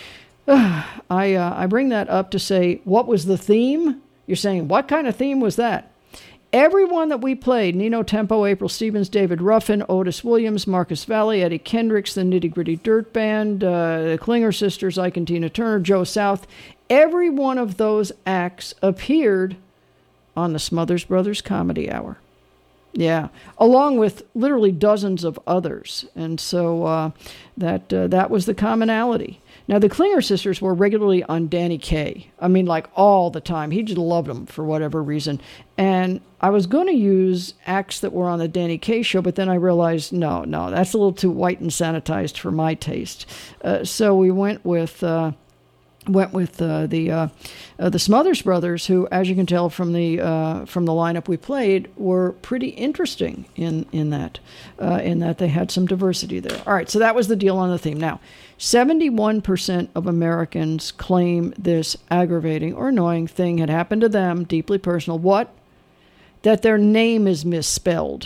uh, I uh, I bring that up to say, what was the theme? You're saying, what kind of theme was that? Everyone that we played, Nino Tempo, April Stevens, David Ruffin, Otis Williams, Marcus Valley, Eddie Kendricks, the Nitty Gritty Dirt Band, uh, the Klinger Sisters, Ike and Tina Turner, Joe South, every one of those acts appeared on the Smothers Brothers Comedy Hour. Yeah, along with literally dozens of others. And so uh, that uh, that was the commonality. Now, the Klinger Sisters were regularly on Danny Kaye. I mean, like all the time. He just loved them for whatever reason. And I was going to use acts that were on the Danny Kaye show, but then I realized, no, no, that's a little too white and sanitized for my taste. Uh, so we went with... Uh, went with uh, the uh, uh, the Smothers Brothers, who, as you can tell from the uh, from the lineup we played, were pretty interesting in in that uh, in that they had some diversity there. All right, so that was the deal on the theme. Now, seventy-one percent of Americans claim this aggravating or annoying thing had happened to them, deeply personal. What? That their name is misspelled.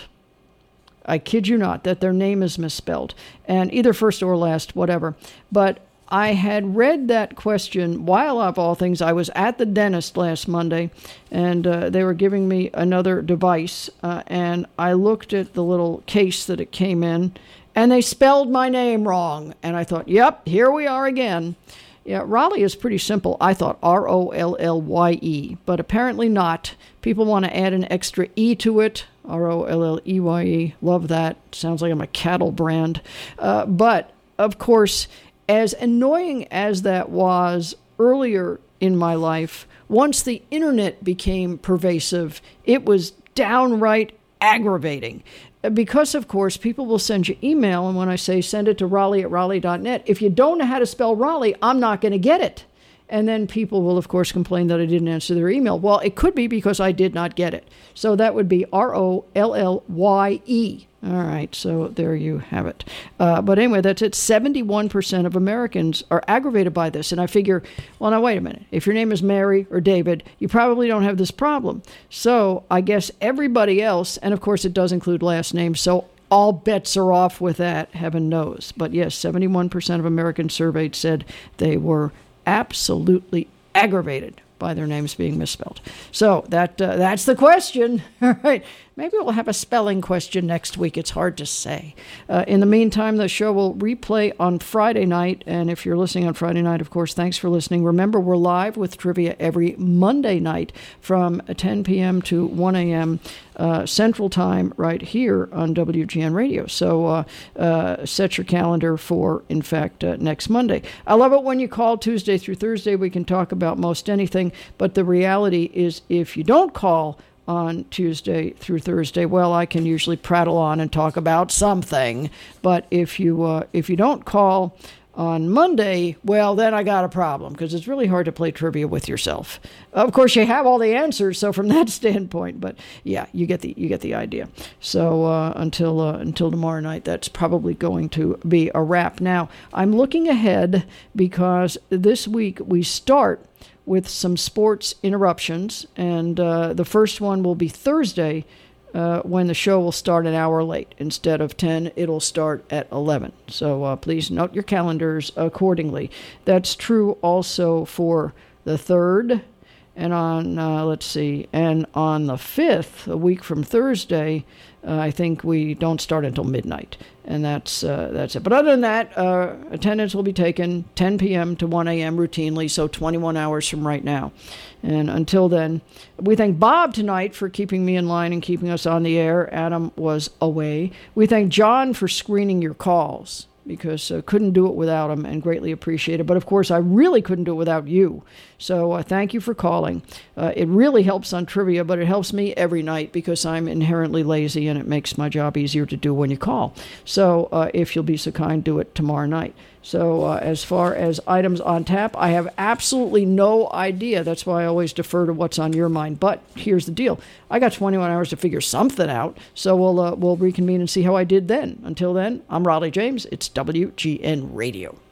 I kid you not, that their name is misspelled, and either first or last, whatever. But I had read that question while, of all things, I was at the dentist last Monday, and uh, they were giving me another device, uh, and I looked at the little case that it came in, and they spelled my name wrong. And I thought, yep, here we are again. Yeah, Raleigh is pretty simple. I thought R O L L Y E, but apparently not. People want to add an extra E to it. R O L L E Y E. Love that. Sounds like I'm a cattle brand. Uh, but, of course, as annoying as that was earlier in my life, once the internet became pervasive, it was downright aggravating. Because, of course, people will send you email, and when I say send it to Raleigh at Raleigh dot net, if you don't know how to spell Raleigh, I'm not going to get it. And then people will, of course, complain that I didn't answer their email. Well, it could be because I did not get it. So that would be R O L L Y E. All right, so there you have it. Uh, but anyway, that's it. seventy-one percent of Americans are aggravated by this. And I figure, well, now, wait a minute. If your name is Mary or David, you probably don't have this problem. So I guess everybody else, and of course it does include last names, so all bets are off with that, heaven knows. But yes, seventy-one percent of Americans surveyed said they were absolutely aggravated by their names being misspelled. So that uh, that's the question. All right. Maybe we'll have a spelling question next week. It's hard to say. Uh, in the meantime, the show will replay on Friday night. And if you're listening on Friday night, of course, thanks for listening. Remember, we're live with trivia every Monday night from ten p.m. to one a.m. Uh, Central Time right here on W G N Radio. So uh, uh, set your calendar for, in fact, uh, next Monday. I love it when you call Tuesday through Thursday. We can talk about most anything. But the reality is if you don't call on Tuesday through Thursday, well, I can usually prattle on and talk about something. But if you uh, if you don't call on Monday, well, then I got a problem, because it's really hard to play trivia with yourself. Of course, you have all the answers, so from that standpoint, but yeah, you get the you get the idea. So uh, until uh, until tomorrow night, that's probably going to be a wrap. Now, I'm looking ahead because this week we start with some sports interruptions, and uh, the first one will be Thursday, uh, when the show will start an hour late. Instead of ten, it'll start at eleven. So uh, please note your calendars accordingly. That's true also for the third, and on, uh, let's see, and on the fifth, a week from Thursday, uh, I think we don't start until midnight. And that's uh, that's it. But other than that, uh, attendance will be taken ten p.m. to one a.m. routinely, so twenty-one hours from right now. And until then, we thank Bob tonight for keeping me in line and keeping us on the air. Adam was away. We thank John for screening your calls, because I uh, couldn't do it without him, and greatly appreciate it. But, of course, I really couldn't do it without you. So uh, thank you for calling. Uh, it really helps on trivia, but it helps me every night because I'm inherently lazy, and it makes my job easier to do when you call. So uh, if you'll be so kind, do it tomorrow night. So uh, as far as items on tap, I have absolutely no idea. That's why I always defer to what's on your mind. But here's the deal. I got twenty-one hours to figure something out, so we'll uh, we'll reconvene and see how I did then. Until then, I'm Raleigh James. It's W G N Radio.